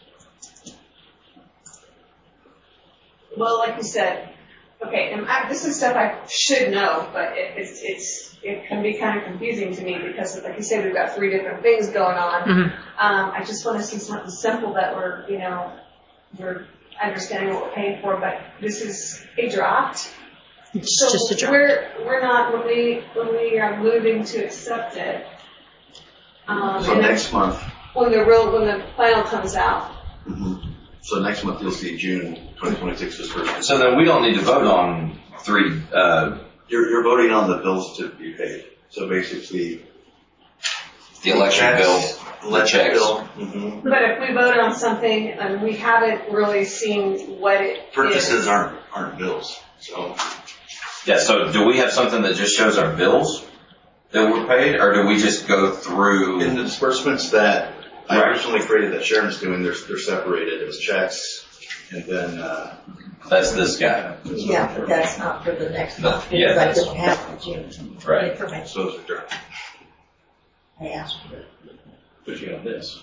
Well, like you said, okay, and I, this is stuff I should know, but it, it's, it's, it can be kind of confusing to me because, like you said, we've got three different things going on. Mhm. Um, I just want to see something simple that we're, you know, we're understanding what we're paying for, but this is a draft. It's So just a draft. We're, we're not, when we, when we are moving to accept it, um, So and then next month, when the real, when the final comes out, mhm. so next month you'll see June twenty twenty-six disbursement. So then we don't need to vote on three, uh, You're, you're voting on the bills to be paid. So basically. the election bill, the Election checks. bill. Mhm. but if we voted on something and we haven't really seen what it is. Purchases aren't, aren't bills, so. Yeah, so do we have something that just shows our bills that were paid, or do we just go through? In the disbursements that I Right. originally created that Sharon's doing, they're, they're separated as checks and then, uh, That's this guy. Yeah, but that's not for the next No, month yeah, because I that's- don't have the June Right. information. so those are direct. I asked for it. But you have this.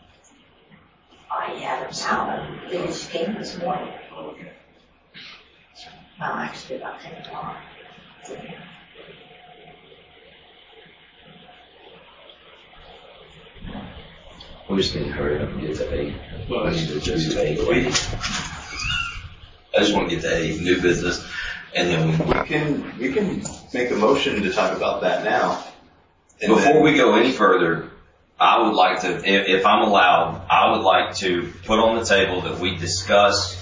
I have it now. They just came this morning. Okay. Well, actually about ten o'clock. We just need to hurry up and get to eight. Well, We it's need to just- do eight. We- I just want to get to eight, new business, and then we We can, we can make a motion to talk about that now. And Before then- we go any further, I would like to, if, if I'm allowed, I would like to put on the table that we discuss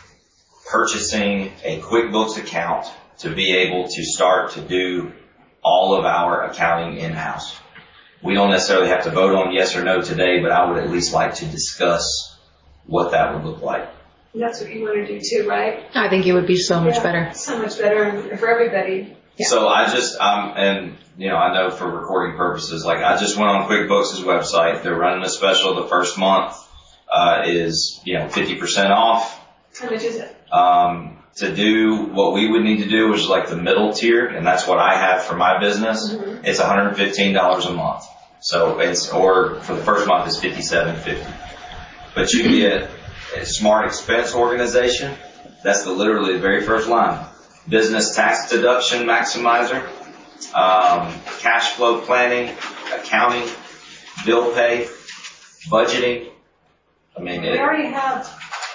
purchasing a QuickBooks account to be able to start to do all of our accounting in-house. We don't necessarily have to vote on yes or no today, but I would at least like to discuss what that would look like. And that's what you want to do too, right? I think it would be so much Yeah, better. So much better for everybody. Yeah. So I just, um, and you know, I know for recording purposes, like I just went on QuickBooks' website. They're running a special. The first month uh, is, you know, fifty percent off. How much is it? Um, to do what we would need to do, which is like the middle tier, and that's what I have for my business. Mm-hmm. It's one hundred fifteen dollars a month. So it's, or for the first month it's fifty-seven fifty. But you get a smart expense organization. That's the literally the very first line. Business tax deduction maximizer, um, cash flow planning, accounting, bill pay, budgeting. I mean, We it, already have,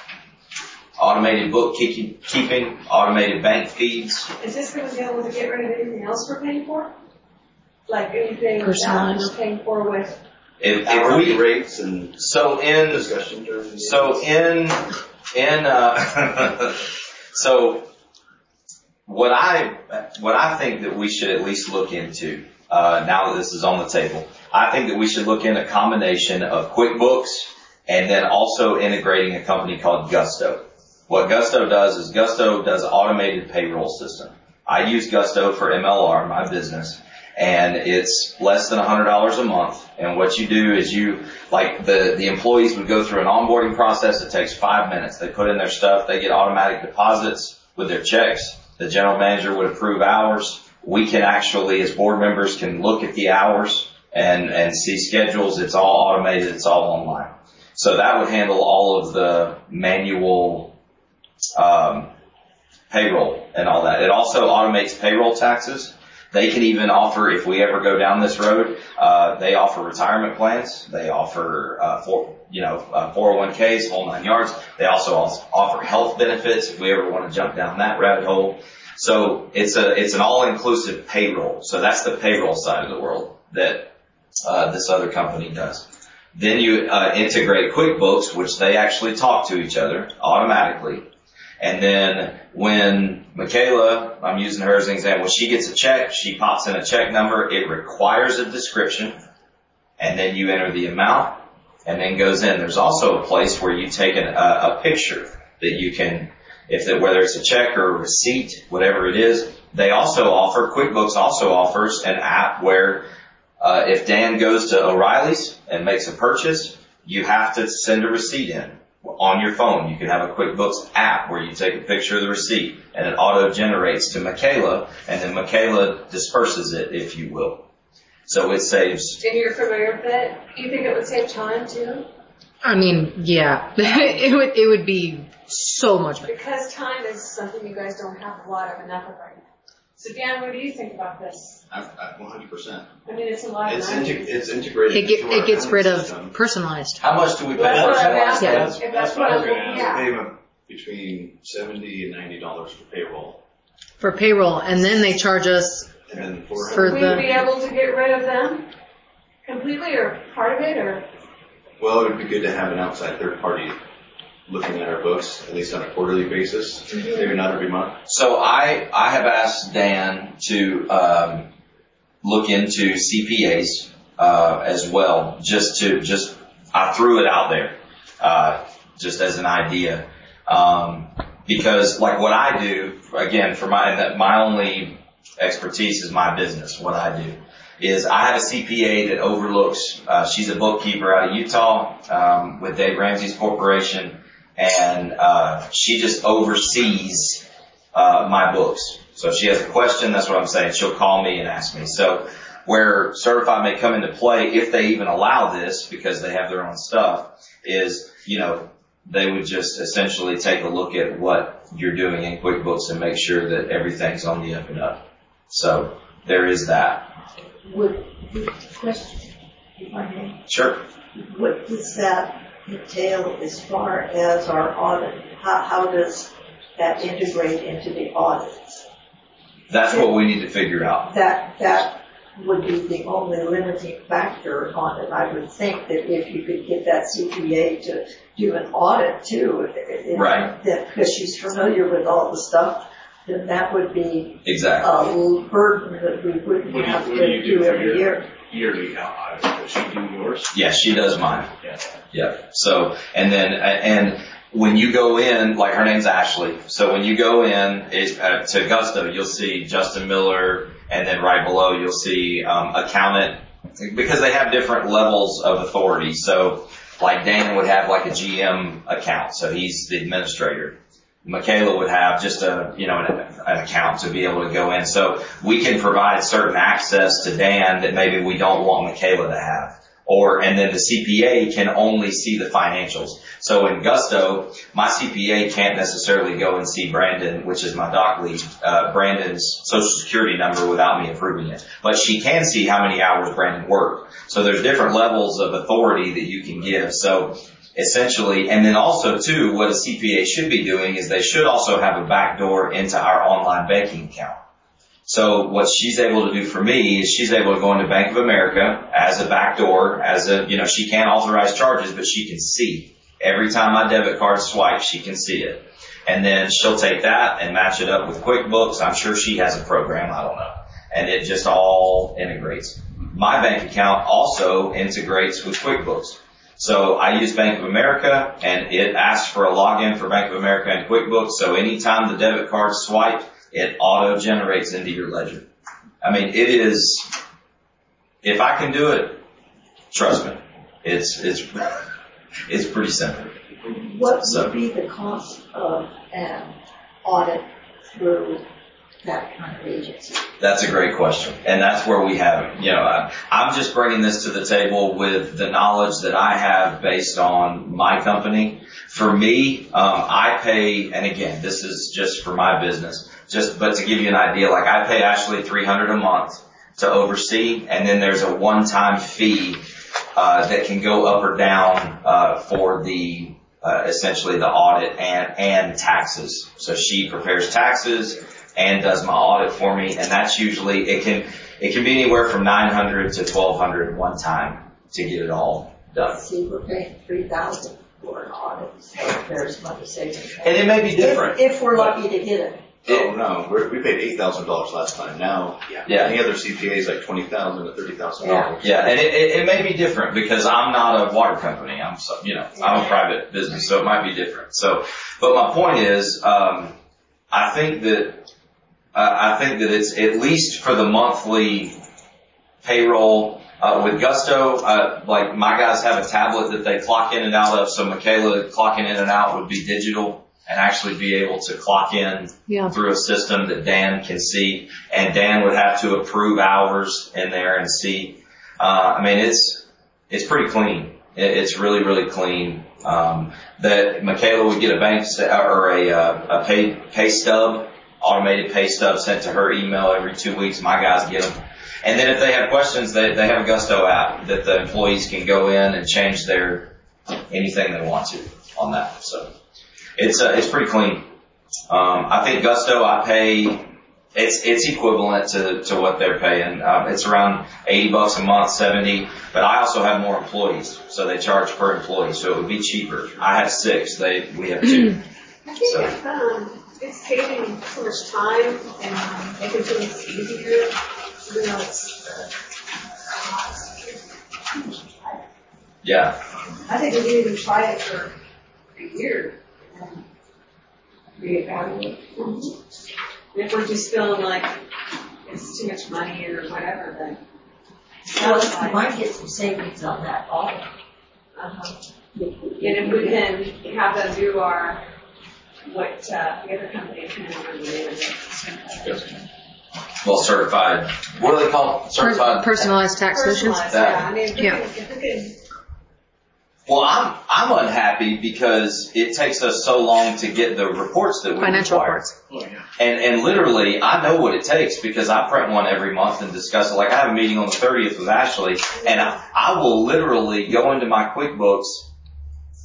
automated bookkeeping, keeping, automated bank feeds. is this going to be able to get rid of anything else we're paying for? Like anything that Personalized. we're paying for with, If, if hourly we, rates and so in, discussion during the so in, in, uh, so what I, what I think that we should at least look into, uh, now that this is on the table, I think that we should look into a combination of QuickBooks and then also integrating a company called Gusto. What Gusto does is Gusto does automated payroll system. I use Gusto for M L R, my business, and it's less than one hundred dollars a month. And what you do is you, like the, the employees would go through an onboarding process. It takes five minutes. They put in their stuff. They get automatic deposits with their checks. The general manager would approve hours. We can actually, as board members, can look at the hours and, and see schedules. It's all automated. It's all online. So that would handle all of the manual um, payroll and all that. It also automates payroll taxes. They can even offer, if we ever go down this road, uh, they offer retirement plans. They offer, uh, for, you know, uh, four oh one k's, whole nine yards. They also offer health benefits if we ever want to jump down that rabbit hole. So it's a, it's an all-inclusive payroll. So that's the payroll side of the world that, uh, this other company does. Then you, uh, integrate QuickBooks, which they actually talk to each other automatically. And then when Michaela, I'm using her as an example, when she gets a check, she pops in a check number. It requires a description, and then you enter the amount, and then goes in. There's also a place where you take an, a, a picture that you can, if that, whether it's a check or a receipt, whatever it is. They also offer, QuickBooks also offers an app where uh, if Dan goes to O'Reilly's and makes a purchase, you have to send a receipt in. On your phone, you can have a QuickBooks app where you take a picture of the receipt and it auto-generates to Michaela, and then Michaela disperses it, if you will. So it saves. and you're familiar with it, do you think it would save time too? I mean, yeah, it would it would be so much better. Because time is something you guys don't have a lot of enough of right now. So Dan, what do you think about this? I, I, one hundred percent. I mean, it's a lot of It's, money. integ- it's integrated. It, get, into our it gets rid accounting of system. personalized. How much do we pay That's for what I'm personalized? asking. Yeah. If That's that's what what I I'm was gonna looking ask. at. Pay them between seventy and ninety dollars for payroll, For payroll, and then they charge us and then for For Would we the- be able to get rid of them completely or part of it or? well, it would be good to have an outside third party looking at our books, at least on a quarterly basis, maybe not every month. So I, I have asked Dan to um, look into C P As uh, as well, just to just I threw it out there uh, just as an idea, um, because like what I do again for my that my only expertise is my business. What I do is I have a C P A that overlooks. Uh, she's a bookkeeper out of Utah um, with Dave Ramsey's corporation. And uh, she just oversees uh, my books. So if she has a question, that's what I'm saying. She'll call me and ask me. So where Certified may come into play, if they even allow this, because they have their own stuff, is, you know, they would just essentially take a look at what you're doing in QuickBooks and make sure that everything's on the up and up. So there is that. Would, question, if I may, Sure. what does that entail as far as our audit? How, how does that integrate into the audits? That's what we need to figure out. That, that would be the only limiting factor on it. I would think that if you could get that C P A to do an audit too, if, Right. that, because she's familiar with all the stuff, then that would be Exactly. a little burden that we wouldn't What do you, have what to do you do do for every your year. yearly audit? Does she do yours? Yeah, she does mine. Yeah. Yeah. So, and then, and when you go in, like her name's Ashley. So when you go in is, uh, to Gusto, you'll see Justin Miller, and then right below you'll see um, accountant, because they have different levels of authority. So like Dan would have like a G M account, so he's the administrator. Michaela would have just a, you know, an, an account to be able to go in. So we can provide certain access to Dan that maybe we don't want Michaela to have. Or, and then the C P A can only see the financials. So in Gusto, my C P A can't necessarily go and see Brandon, which is my doc lead, uh, Brandon's social security number without me approving it. But she can see how many hours Brandon worked. So there's different levels of authority that you can give. So essentially, and then also too, what a C P A should be doing is they should also have a backdoor into our online banking account. So what she's able to do for me is she's able to go into Bank of America as a backdoor, as a, you know, she can't authorize charges, but she can see. Every time my debit card swipes, she can see it. And then she'll take that and match it up with QuickBooks. I'm sure she has a program, I don't know. And it just all integrates. My bank account also integrates with QuickBooks. So I use Bank of America, and it asks for a login for Bank of America and QuickBooks. So anytime the debit card swiped, it auto generates into your ledger. I mean, it is, if I can do it, trust me, it's, it's, it's pretty simple. What So- would be the cost of an audit through that kind of agency? That's a great question. And that's where we have, you know, I, I'm just bringing this to the table with the knowledge that I have based on my company. For me, um, I pay, and again, this is just for my business, just, but to give you an idea, like I pay Ashley three hundred dollars a month to oversee, and then there's a one-time fee, uh, that can go up or down, uh, for the, uh, essentially the audit and, and taxes. So she prepares taxes and does my audit for me, and that's usually, it can, it can be anywhere from nine hundred to twelve hundred one time to get it all done. See, we're paying three thousand for an audit, so there's money savings. And it may be different. If, if we're lucky to get it. Oh, no, we're, we paid eight thousand dollars last time. Now, Yeah. any other C P A is like twenty thousand to thirty thousand dollars. Yeah, and it, it, it may be different because I'm not a water company. I'm, so, you know, I'm a private business, so it might be different. So, but my point is, um, I think that, uh, I think that it's at least for the monthly payroll, uh, with Gusto, uh, like my guys have a tablet that they clock in and out of, so Michaela clocking in and out would be digital and actually be able to clock in Yeah. through a system that Dan can see, and Dan would have to approve hours in there and see. Uh, I mean, it's, it's pretty clean. It, it's really, really clean. Um, that Michaela would get a bank st- or a, uh, a pay, pay stub, automated pay stub sent to her email every two weeks. My guys get them. And then if they have questions, they, they have a Gusto app that the employees can go in and change their, anything they want to on that. So it's, uh, it's pretty clean. Um, I think Gusto, I pay, it's, it's equivalent to, to what they're paying. Um, it's around eighty bucks a month, seventy, but I also have more employees, so they charge per employee, so it would be cheaper. I have six, they, we have two. I think So. if, um, it's saving so much time and making things easier, you know, it's, uh, Yeah. I think we can even try it for a year and reevaluate. If we're just feeling like it's too much money or whatever, then. Well, you might get some savings on that audit. Uh-huh. And if we can have them do our, what, uh, the other company, I can't remember the name of it. Well, certified, what are they called? Certified. Personalized tax solutions. Personalized, yeah, I mean, if we Yeah. can, if we can, Well, I'm, I'm unhappy because it takes us so long to get the reports that we Financial require. reports. Oh, yeah. And, and literally, I know what it takes because I print one every month and discuss it. Like I have a meeting on the thirtieth with Ashley, and I, I will literally go into my QuickBooks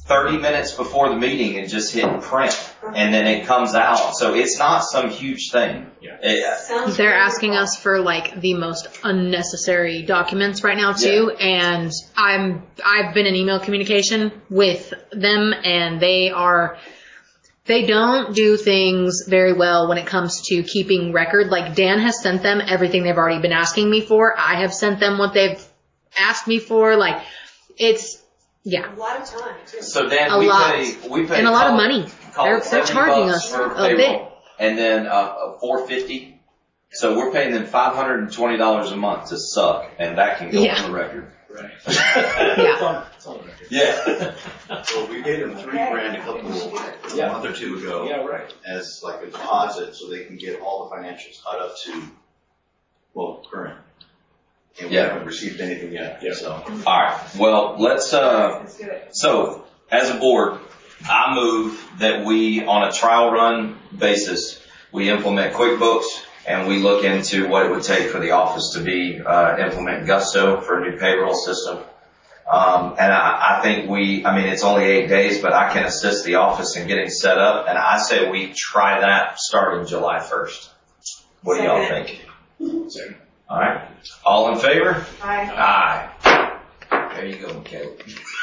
thirty minutes before the meeting and just hit print, and then it comes out. So it's not some huge thing. Yeah. It- Sounds They're wonderful. asking us for like the most unnecessary documents right now too, and I'm I've been in email communication with them, and they are they don't do things very well when it comes to keeping record. Like Dan has sent them everything they've already been asking me for. I have sent them what they've asked me for. Like it's yeah. A lot of time, too. So Dan, A we lot. pay we pay And a lot of call it- money. call They're- it they're seventy charging bucks us for a payroll, bit. and then uh, four fifty. So we're paying them five hundred and twenty dollars a month to suck, and that can go Yeah. on the record. Right. Yeah. It's on, it's on record. Yeah. Well, we paid them three grand a couple, a Yeah. month or two ago. Yeah, right. As like a deposit, so they can get all the financials caught up to, well, current. And we Yeah. haven't received anything yet, Yeah. so. All right. Well, let's. Uh, Let's do it. so as a board, I move that we, on a trial run basis, we implement QuickBooks and we look into what it would take for the office to be uh, implement Gusto for a new payroll system. Um, and I, I think we, I mean, it's only eight days, but I can assist the office in getting set up. And I say we try that starting July first. What do y'all Second. think? Second. All right. All in favor? Aye. Aye. There you go, Caleb.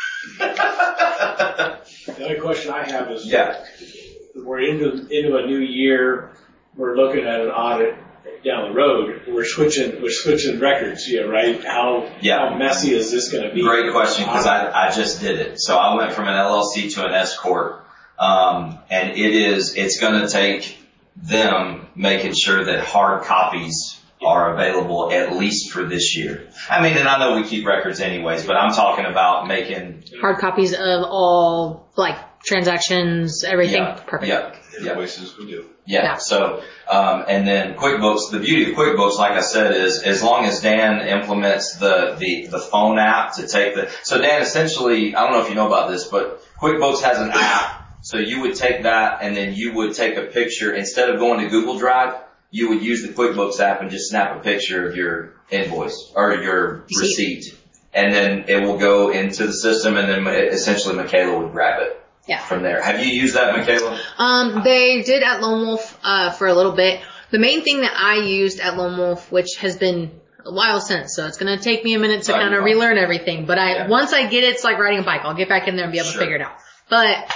The other question I have is, Yeah. we're into, into a new year, we're looking at an audit down the road, we're switching, we're switching records here, right? How, Yeah. how messy is this gonna be? Great question, because I, I just did it. So I went from an L L C to an S corp, um, and it is, it's going to take them making sure that hard copies are available at least for this year. I mean, and I know we keep records anyways, but I'm talking about making, Hard copies of all like transactions, everything. yeah, Perfect. yeah, yeah. Invoices we do. Yeah. Yeah. So, um, and then QuickBooks, the beauty of QuickBooks, like I said, is as long as Dan implements the, the, the phone app to take the, so Dan, essentially, I don't know if you know about this, but QuickBooks has an app. So you would take that and then you would take a picture instead of going to Google Drive, you would use the QuickBooks app and just snap a picture of your invoice or your receipt. And then it will go into the system and then essentially Michaela would grab it. Yeah. From there. Have you used that, Michaela? Um, they did at Lone Wolf, uh, for a little bit. The main thing that I used at Lone Wolf, which has been a while since, so it's gonna take me a minute to Right, kind of fine. relearn everything, but I, Yeah. once I get it, it's like riding a bike. I'll get back in there and be able Sure. to figure it out. But,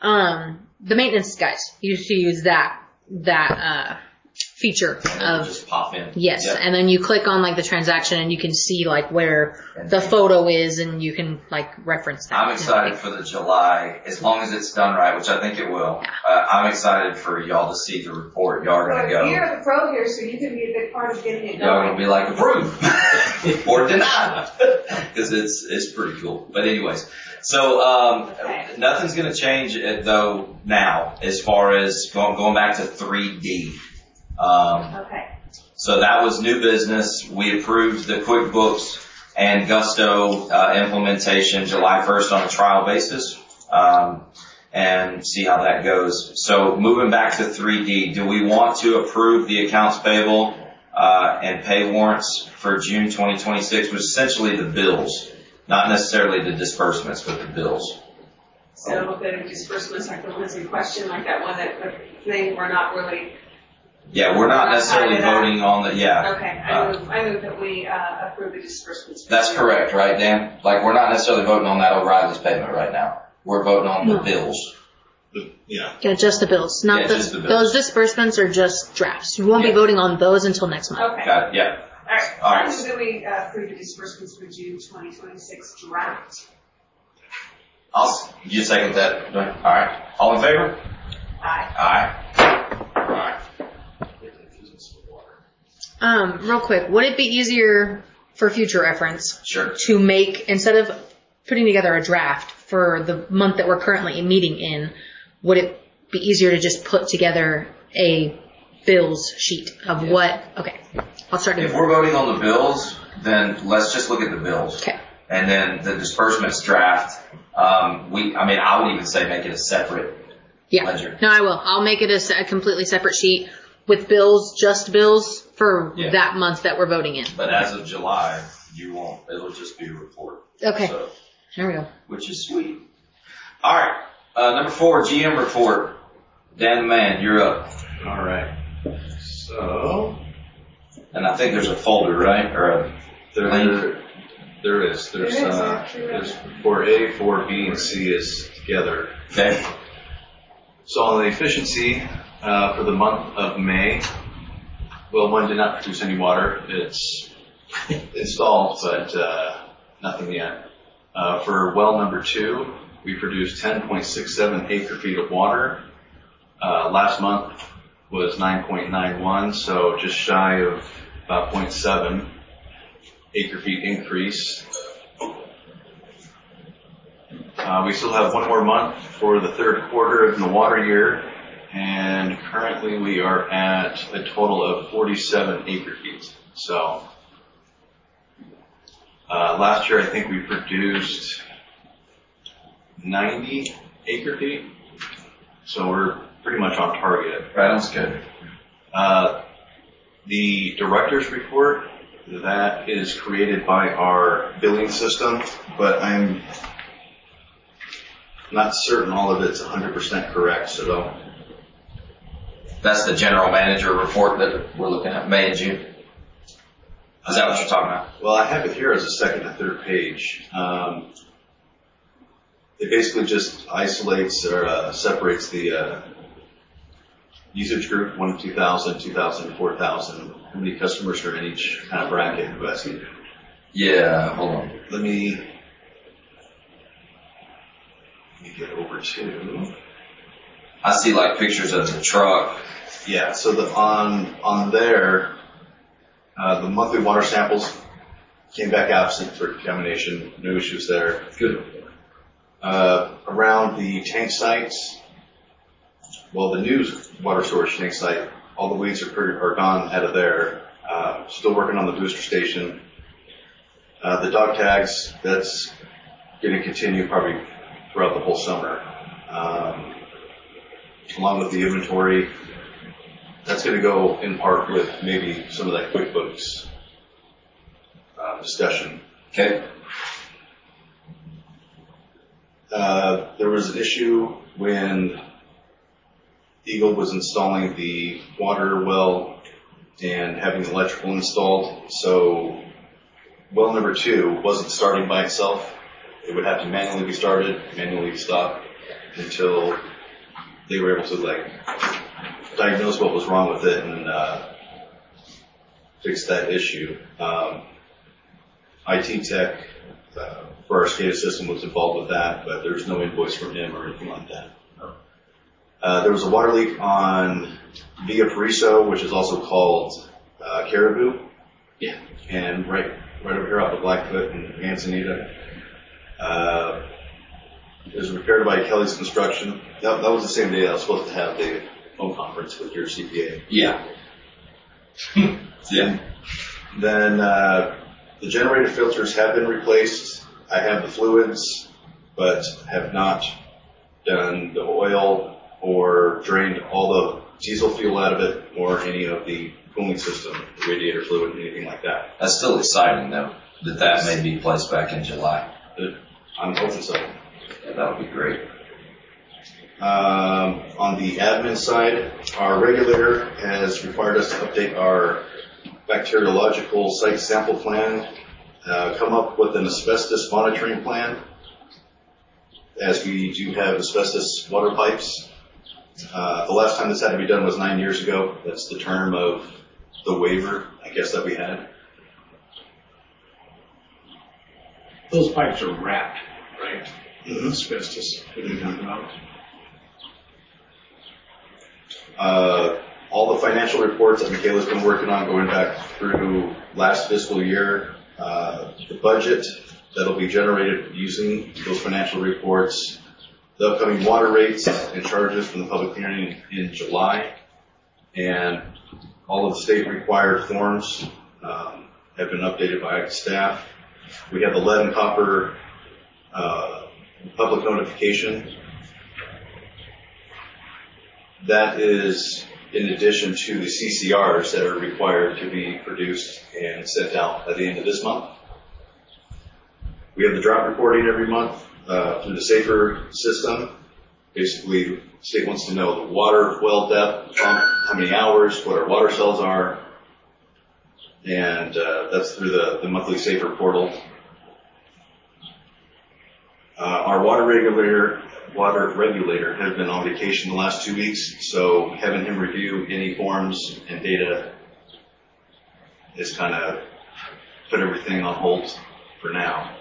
um, the maintenance guys used to use that, that, uh, feature And it would of, just pop in. yes. Yep. And then you click on like the transaction and you can see like where And the then- photo is and you can like reference that. I'm excited for the July, as long as it's done right, which I think it will. Uh, I'm excited for y'all to see the report. Y'all are Well, gonna go. you're the pro here, so you can be a big part of getting it Y'all are going. gonna be like approve or deny, because it's it's pretty cool. But anyways, so um, Okay. nothing's gonna change it, though now as far as going going back to three D. Um, Okay. So that was new business. We approved the QuickBooks and Gusto uh, implementation July first on a trial basis, um, and see how that goes. So moving back to three D, do we want to approve the accounts payable uh, and pay warrants for June twenty twenty-six, which is essentially the bills, not necessarily the disbursements, but the bills? So the disbursements like the ones in question, like that one that the thing we're not really. Yeah, we're not Not necessarily tied to that. voting on the, yeah. Okay, I move, I move that we, uh, approve the disbursements. for That's June. correct, right, Dan? Like, we're not necessarily voting on that O'Reilly's payment right now. We're voting on the No. bills. The- Yeah. Yeah, just the bills, not Yeah, the, just the bills. those disbursements are just drafts. We won't Yeah. be voting on those until next month. Okay. Got it, yeah. Alright, All right. I move that we, uh, approve the disbursements for June twenty twenty-six draft. I'll, s- you second that? All right. All in favor? Aye. Aye. All right. Um, real quick, would it be easier for future reference Sure. to make, instead of putting together a draft for the month that we're currently meeting in, would it be easier to just put together a bills sheet of Yes. what, okay, I'll start doing If that. we're voting on the bills, then let's just look at the bills. Okay. And then the disbursements draft, um, we, I mean, I would even say make it a separate Yeah. ledger. No, I will. I'll make it a, se- a completely separate sheet with bills, just bills for Yeah. that month that we're voting in. But as of July, you won't, it'll just be a report. Okay. So, There we go. which is sweet. All right. Uh, number four, G M report. Dan the man, you're up. All right. So And I think there's a folder, right? Or a there, there is. There's There is, uh, actually. there's four A, four B, and C is together. okay. So on the efficiency uh, for the month of May, well, one did not produce any water. It's installed, but uh, nothing yet. Uh, for well number two, we produced ten point six seven acre feet of water. Uh, last month was nine point nine one, so just shy of about zero point seven acre feet increase. Uh, we still have one more month for the third quarter of the water year, and currently we are at a total of forty-seven acre feet. So uh, last year I think we produced ninety acre feet, so we're pretty much on target. Right, that's good. Uh, the director's report, that is created by our billing system, but I'm not certain all of it's one hundred percent correct, so don't. That's the general manager report that we're looking at, May and June. Is that what you're talking about? Well, I have it here as a second and third page. Um, it basically just isolates or uh, separates the uh, usage group, one to two thousand, two thousand to four thousand, how many customers are in each kind of bracket. But Yeah, hold on. let me, let me get over to, I see like pictures of the truck. yeah, so the, on, on there, uh, the monthly water samples came back absent for contamination, no issues there. Good. Uh, around the tank sites, well, the new water storage tank site, all the weeds are, pretty, are gone out of there. Uh, still working on the booster station. Uh, the dog tags, that's going to continue probably throughout the whole summer. Um, along with the inventory, that's going to go in part with maybe some of that QuickBooks uh, discussion. Okay. Uh, there was an issue when Eagle was installing the water well and having the electrical installed. So well number two wasn't starting by itself. It would have to manually be started, manually stop until they were able to like diagnose what was wrong with it and uh, fix that issue. Um, I T tech uh, for our SCADA system was involved with that, but there's no invoice from him or anything like that. Uh, there was a water leak on Via Pariso, which is also called uh, Caribou. Yeah. And right right over here off of Blackfoot and Manzanita. Uh, it was repaired by Kelly's Construction. That, that was the same day I was supposed to have the phone conference with your C P A. Yeah. yeah. Then uh, the generator filters have been replaced. I have the fluids, but have not done the oil or drained all the diesel fuel out of it or any of the cooling system, radiator fluid, anything like that. That's still exciting though, that that may be placed back in July. But I'm hoping so. Yeah, that would be great. Um, on the admin side, our regulator has required us to update our bacteriological site sample plan, uh, come up with an asbestos monitoring plan, as we do have asbestos water pipes. Uh, the last time this had to be done was nine years ago. That's the term of the waiver, I guess, that we had. Those pipes are wrapped, right? Mm-hmm. Asbestos, what are you talking about? Uh, all the financial reports that Michaela's been working on going back through last fiscal year, uh, the budget that'll be generated using those financial reports, the upcoming water rates and charges from the public hearing in July, and all of the state required forms um, have been updated by staff. We have the lead and copper uh, public notification. That is in addition to the C C Rs that are required to be produced and sent out at the end of this month. We have the drought reporting every month. uh, through the SAFER system. Basically, the state wants to know the water well depth, pump, how many hours, what our water cells are, and uh, that's through the, the monthly SAFER portal. Uh, our water regulator, water regulator has been on vacation the last two weeks, so having him review any forms and data is kind of put everything on hold for now.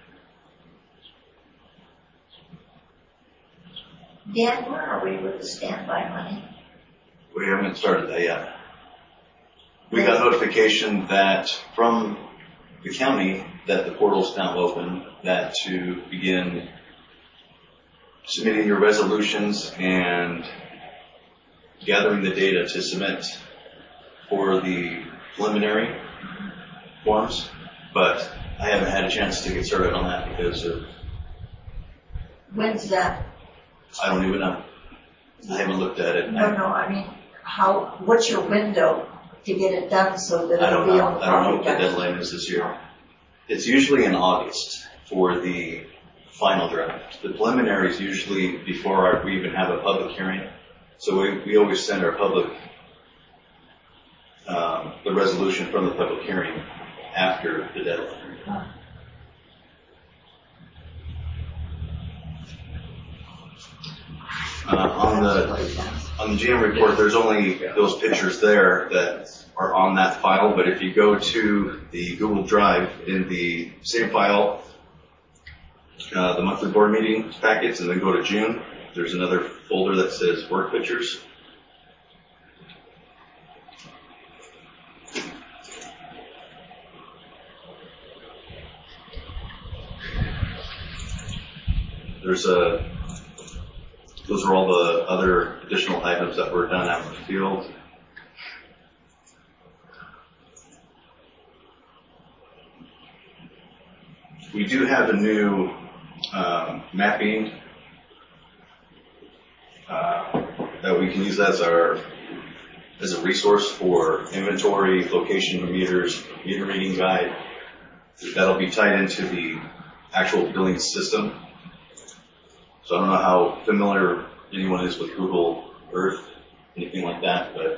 Dan, where are we with the standby money? We haven't started that yet. We got notification that from the county that the portal's now open, that to begin submitting your resolutions and gathering the data to submit for the preliminary forms, but I haven't had a chance to get started on that because of, When's that? I don't even know. I haven't looked at it. No, no, I mean, how, what's your window to get it done so that I it'll don't be know. on I don't know what the Friday? deadline is this year. It's usually in August for the final draft. The preliminary is usually before our, we even have a public hearing. So we, we always send our public, um, the resolution from the public hearing after the deadline. Huh. Uh, on the on the G M report, there's only those pictures there that are on that file, but if you go to the Google Drive in the same file, uh, the monthly board meeting packets, and then go to June, there's another folder that says work pictures. There's a Those are all the other additional items that were done out in the field. We do have a new um, mapping uh, that we can use as our as a resource for inventory, location meters, meter reading guide. That'll be tied into the actual billing system. So I don't know how familiar anyone is with Google Earth, anything like that, but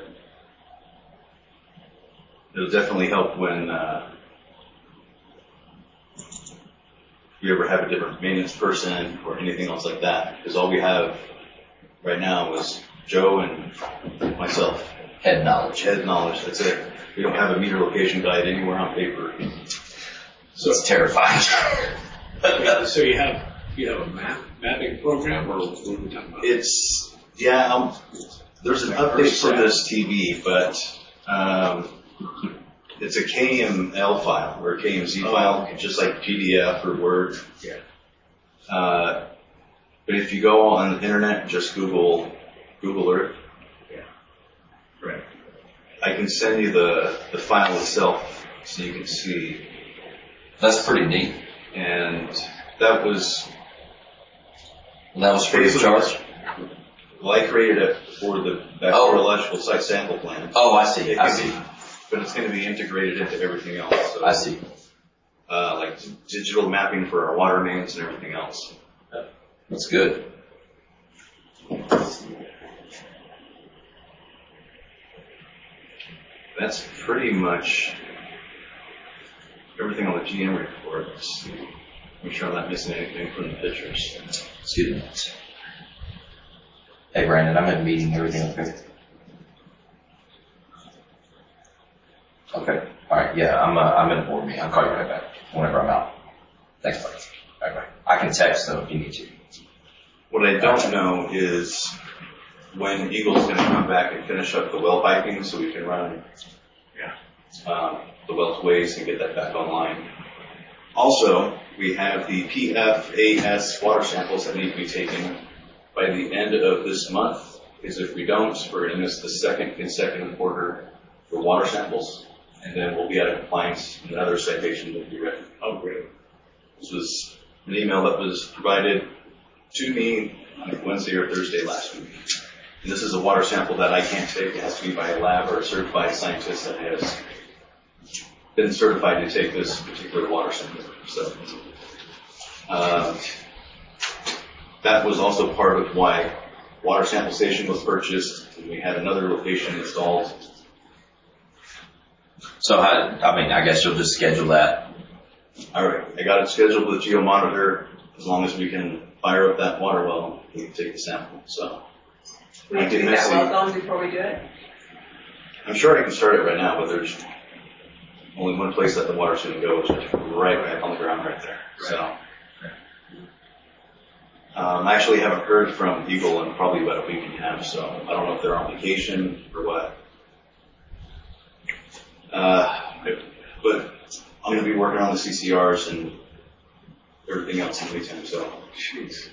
it'll definitely help when uh, you ever have a different maintenance person or anything else like that. Because all we have right now is Joe and myself. Head knowledge. Head knowledge, that's it. We don't have a meter location guide anywhere on paper. So it's terrifying. So you have you have a map mapping program, or what are we talking about? It's, yeah, um, there's an update for this T V, but um, it's a K M L file or a K M Z Oh, file, okay. just like P D F or Word. Yeah. Uh, but if you go on the internet, just Google Google Earth. Yeah. Right. I can send you the, the file itself so you can see. That's pretty neat. And that was And that was free of charge? Well, I created it for the bacteriological site sample plan. Oh, I see. It I can see. be, but it's going to be integrated into everything else. So, I see. Uh, like digital mapping for our water mains and everything else. That's good. That's pretty much everything on the G M report. Let's see. Make sure I'm not missing anything from the pictures. Excuse me. Hey, Brandon, I'm in a meeting. Everything okay? Okay. All right. Yeah, I'm. Uh, I'm in a board meeting. I'll call you right back whenever I'm out. Thanks, buddy. All right, bye. I can text though if you need to. What I don't know is when Eagle's going to come back and finish up the well piping so we can run Yeah. um, the well to waste and get that back online. Also, we have the P F A S water samples that need to be taken by the end of this month, because if we don't, we're going to miss the second consecutive quarter for water samples, and then we'll be out of compliance and another citation will be written. Oh, great. This was an email that was provided to me on Wednesday or Thursday last week. And this is a water sample that I can't take. It has to be by a lab or a certified scientist that has been certified to take this particular water sample. So, um, that was also part of why water sample station was purchased, and we had another location installed. So how, I mean, I guess you'll just schedule that. All right, I got it scheduled with GeoMonitor. As long as we can fire up that water well, we can take the sample. So We have to get that well done before we do it. I'm sure I can start it right now, but there's only one place that the water's going to go, which is right back on the ground right there. So um, I actually haven't heard from Eagle in probably about a week and a half, so I don't know if they're on vacation or what. Uh, but I'm going to be working on the C C Rs and everything else in the meantime, so. Jeez.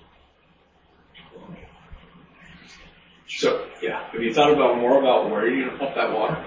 So, yeah, have you thought about more about where you're going to pump that water?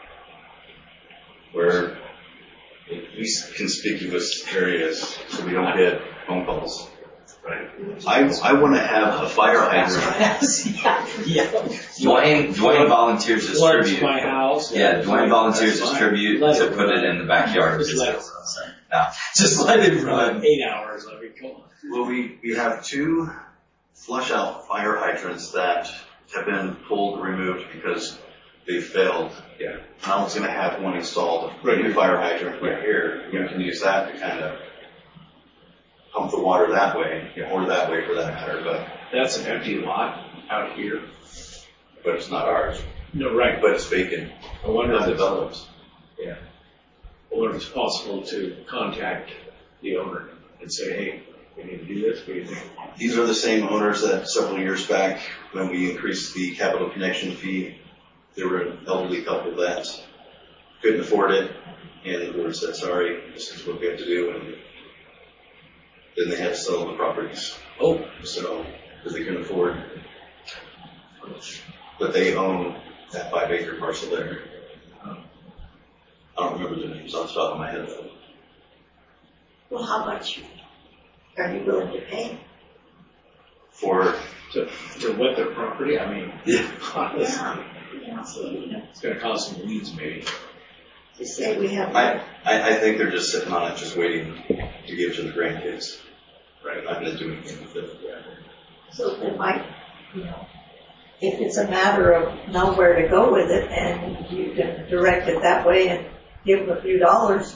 Where at least conspicuous areas so we don't get phone calls. Right. I, I want to have a fire hydrant. Yeah. Dwayne, Dwayne volunteers his Floods tribute. my house. Yeah, Dwayne volunteers his That's fine. tribute Let to it put run. it in the backyard of Just his let it house. run. No, just let it run. Eight hours, I mean, come on. Well, we, we have two flush out fire hydrants that have been pulled, removed because they failed. Yeah. Now it's going to have one installed, a Right new here. fire hydrant right here. We can use that to kind of pump the water that way, or that way for that matter, but, That's an empty lot out here. but it's not ours. No, right. But it's vacant, I wonder if it's, undeveloped. yeah. I wonder if it's possible to contact the owner and say, hey, we need to do this. What do you think? These are the same owners that several years back, when we increased the capital connection fee, there were an elderly couple that couldn't afford it, and the board said, sorry, this is what we have to do, and then they had to sell the properties. Oh, So, because they couldn't afford, but they own that five acre parcel there. I don't remember the names off the top of my head though. Well, how much are you willing to pay? For, to, to wet their property, I mean, yeah, honestly, Yeah, yeah, so, you know, it's going to cause some weeds maybe. to say we have. I, I, I think they're just sitting on it, just waiting to give to the grandkids. Right. Not gonna do anything with it. So they might, you know, if it's a matter of know where to go with it and you can direct it that way and give them a few dollars,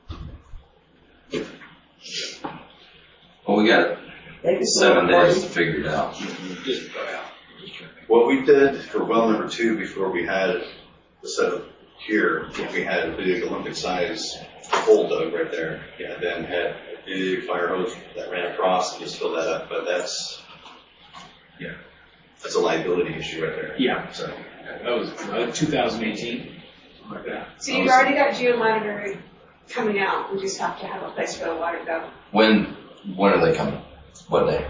Well, we got they could. seven days to figure it out. Just go out. What we did for well number two before we had the setup here, we had a big Olympic size hole dug right there. Yeah, then had a big fire hose that ran across and just filled that up, but that's, Yeah. that's a liability issue right there. Yeah. So, That was uh, two thousand eighteen, something like that. So you've already got GeoMonitor coming out. We just have to have a place for the water to go. When, when are they coming? What day?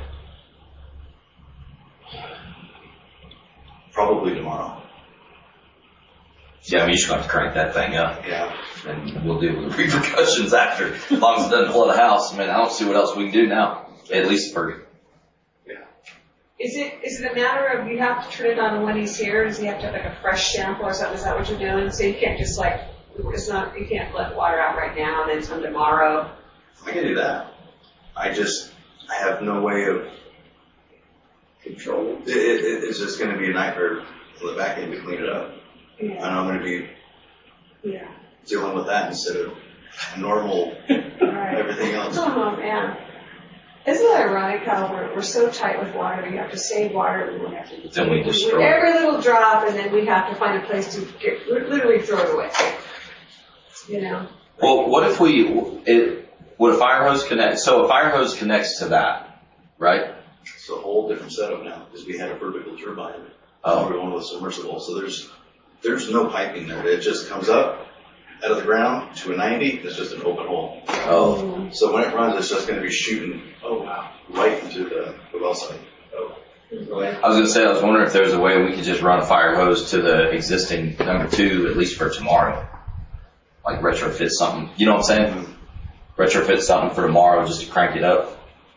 probably tomorrow. Yeah, I mean, you just have to crank that thing up, Yeah. and we'll deal with the repercussions after. As long as it doesn't flood a house, I mean, I don't see what else we can do now, at least for. Is it is it a matter of you have to turn it on when he's here? Does he have to have like a fresh sample or something? Is that what you're doing? So you can't just like, it's not, you can't let water out right now and then come tomorrow. I can do that. I just, I have no way of Control. It, it, it's just going to be a nightmare on the back end to clean it up. And Yeah. I'm going to be Yeah. dealing with that instead of normal Right. everything else. Oh man. Isn't it ironic how we're, we're so tight with water, we have to save water, and we have to Then we destroy it. every little drop, and then we have to find a place to get, literally throw it away. You know? Well, what if we, it, would a fire hose connect, so a fire hose connects to that, right? It's a whole different setup now because we had a vertical turbine. Oh. We're one with submersible. So there's, there's no piping there. It just comes up out of the ground to a ninety. It's just an open hole. Oh, So when it runs, it's just going to be shooting Oh, wow. right into the, the well site. Oh. I was gonna say, I was wondering if there was a way we could just run a fire hose to the existing number two, at least for tomorrow. Like retrofit something, you know what I'm saying? Retrofit something for tomorrow just to crank it up.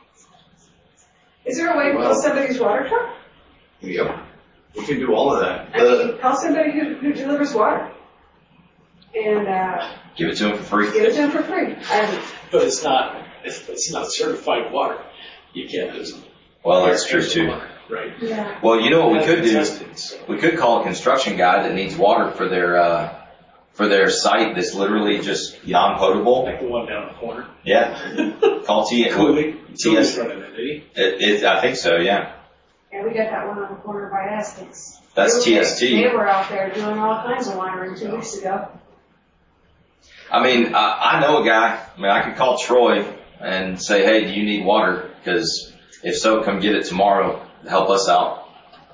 Is there a way to Well- call somebody's water truck? Yep. We can do all of that. I mean, call somebody who, who delivers water. And, uh, Give it to them for free. give it to them for free. And But it's not, it's, it's not certified water. You can't just Well, that's true too. Right. Yeah. Well, you know what we could do? Tested, so. We could call a construction guy that needs water for their, uh, for their site that's literally just non-potable. Like the one down the corner. Yeah. Call T, Cooley. T S. Cooley's running it, did he? It, it, I think so, yeah. Yeah, we got that one on the corner by Askins. That's They T were- S T. They were out there doing all kinds of wiring two weeks ago. I mean, I, I know a guy. I mean, I could call Troy and say, hey, do you need water? Because if so, come get it tomorrow. Help us out.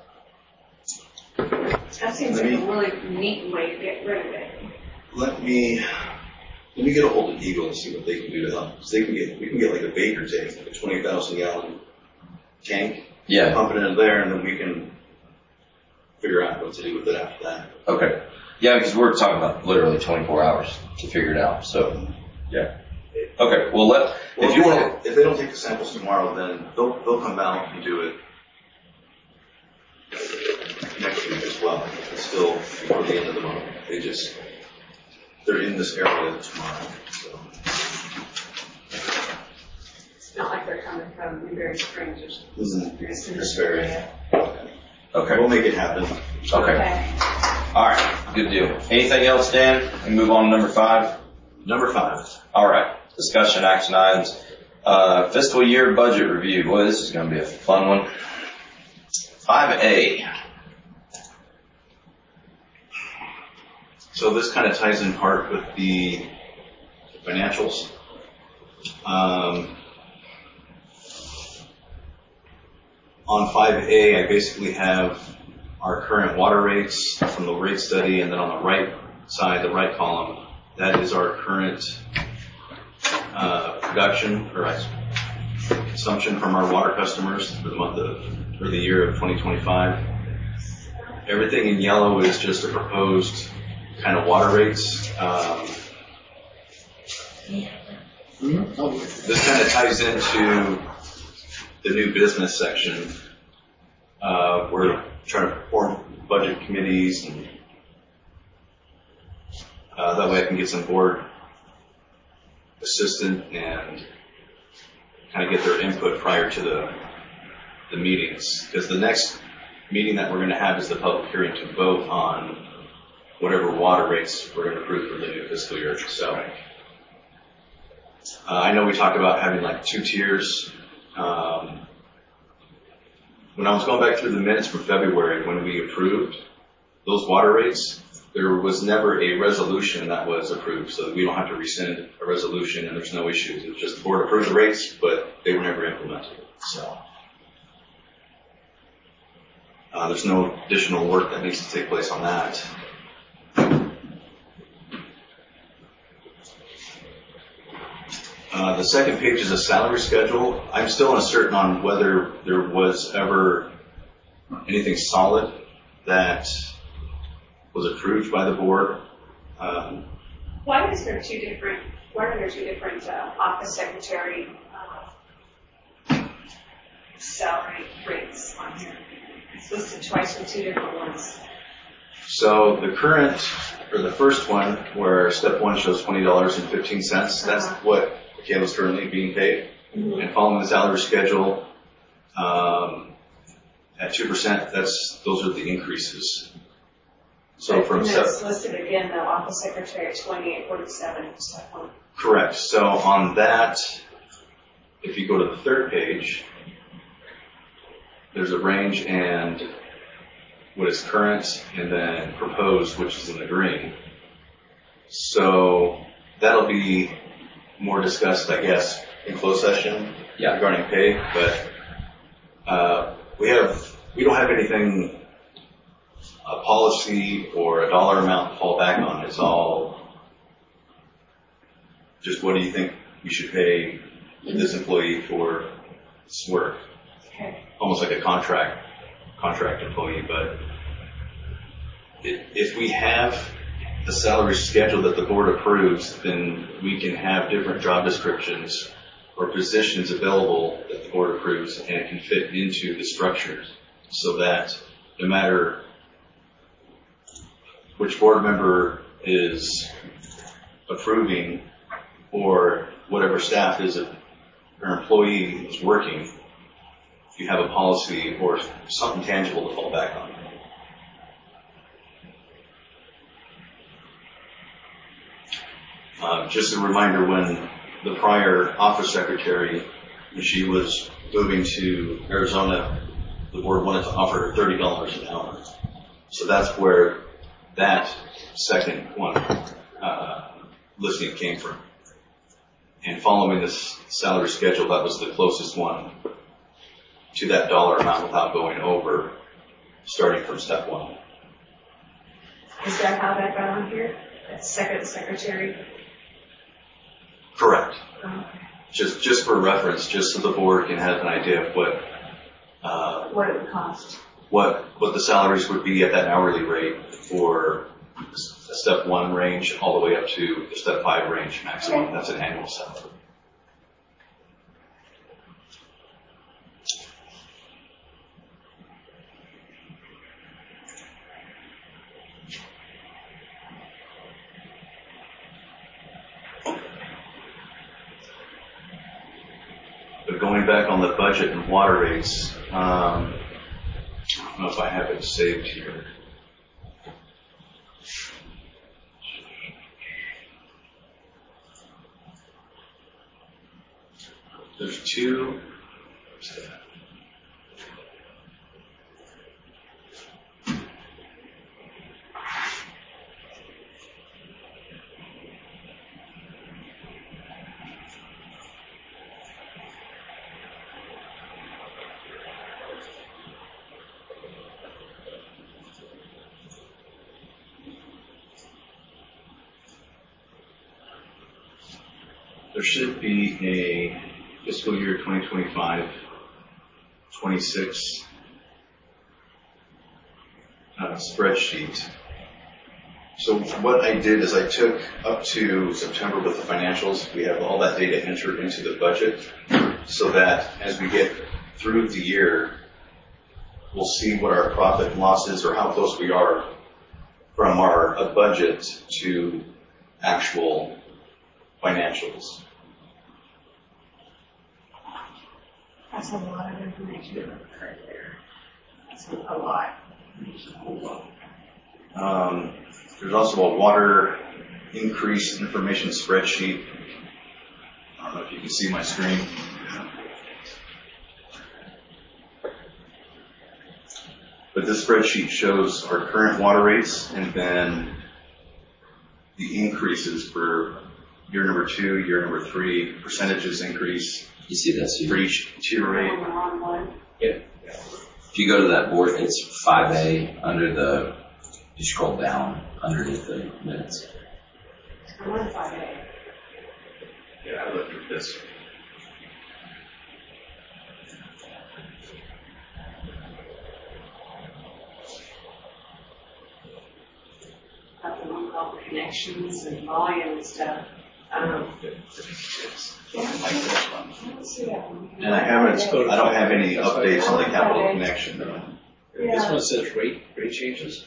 That seems like a really neat way to get rid of it. Let me, let me get a hold of Eagle and see what they can do to help. 'Cause they can get, we can get like a Baker tank, like a twenty thousand gallon tank, Yeah. pump it in there, and then we can figure out what to do with it after that. Okay. Yeah, because we're talking about literally twenty-four hours to figure it out. So, yeah. Okay. Well, let, Well, if you want to, if they don't take the samples tomorrow, then they'll, they'll come out and do it next week as well. It's still before the end of the month. They just, they're in this area tomorrow, so. It's not like they're coming from Newberry Springs or something. Isn't, It's in it's this very, area. okay. we'll make it happen. Okay. All right. Good deal. Anything else, Dan? We move on to number five. Number five. All right. Discussion action items. Uh, fiscal year budget review. Boy, this is going to be a fun one. five A. So this kind of ties in part with the financials. Um, on five A, I basically have our current water rates from the rate study, and then on the right side, the right column, that is our current uh, production or uh, consumption from our water customers for the month of, for the year of twenty twenty-five. Everything in yellow is just a proposed kind of water rates. Um, this kind of ties into the new business section. Uh, we're trying to form budget committees, and uh, that way I can get some board assistant and kind of get their input prior to the the meetings. Because the next meeting that we're going to have is the public hearing to vote on whatever water rates we're going to approve for the new fiscal year. So uh, I know we talked about having like two tiers. Um, when I was going back through the minutes from February when we approved those water rates, there was never a resolution that was approved, so that we don't have to rescind a resolution and there's no issues. It's just the board approved the rates, but they were never implemented. So uh, there's no additional work that needs to take place on that. Uh, the second page is a salary schedule. I'm still uncertain on whether there was ever anything solid that was approved by the board. Um, Why is there two different, why are there two different uh, office secretary uh, salary rates on here? It's listed twice with two different ones. so the current, or the first one, where step one shows twenty dollars and fifteen cents, that's Uh-huh. what Michaela's currently being paid. Mm-hmm. And following the salary schedule, um, at two percent, that's, those are the increases. So from And step, it's listed again, the office secretary at twenty-eight forty-seven, step one. correct. So on that, if you go to the third page, there's a range and what is current and then proposed, which is in the green. So that'll be more discussed, I guess, in closed session Yeah. regarding pay, but uh, we have, we don't have anything, a policy or a dollar amount to fall back on. It's all just what do you think we should pay this employee for this work? Okay. Almost like a contract, contract employee, but if, if we have the salary schedule that the board approves, then we can have different job descriptions or positions available that the board approves, and it can fit into the structure so that no matter which board member is approving or whatever staff is, or employee is working, you have a policy or something tangible to fall back on. Uh, just a reminder, when the prior office secretary, when she was moving to Arizona, the board wanted to offer her thirty dollars an hour. So that's where that second one uh, listing came from. And following this salary schedule, that was the closest one to that dollar amount without going over, starting from step one. Is that how that got on here? That second secretary? Correct. Um, Just just for reference, just so the board can have an idea of what uh, what it would cost. what what the salaries would be at that hourly rate for a step one range all the way up to the step five range maximum. Okay. That's an annual salary. But going back on the budget and water rates, um, I don't know if I have it saved here. There's two. Where's that? There should be a fiscal year twenty twenty-five twenty-six uh, spreadsheet. So what I did is I took up to September with the financials. We have all that data entered into the budget so that as we get through the year, we'll see what our profit and loss is or how close we are from our uh, budget to actual financials. That's a lot of information right there. That's a lot. Um, there's also a water increase information spreadsheet. I don't know if you can see my screen. But this spreadsheet shows our current water rates and then the increases for year number two, year number three, percentages increase You see this? for each tier rate. On the wrong one. If you go to that board, it's five A under the, you scroll down underneath the minutes. I'm on five A. Yeah, I looked at this. Got the one called connections and volume and stuff. Um, yeah, I don't see that one. And I haven't, I don't have any updates on the capital connection. This Yeah. one says rate, rate changes.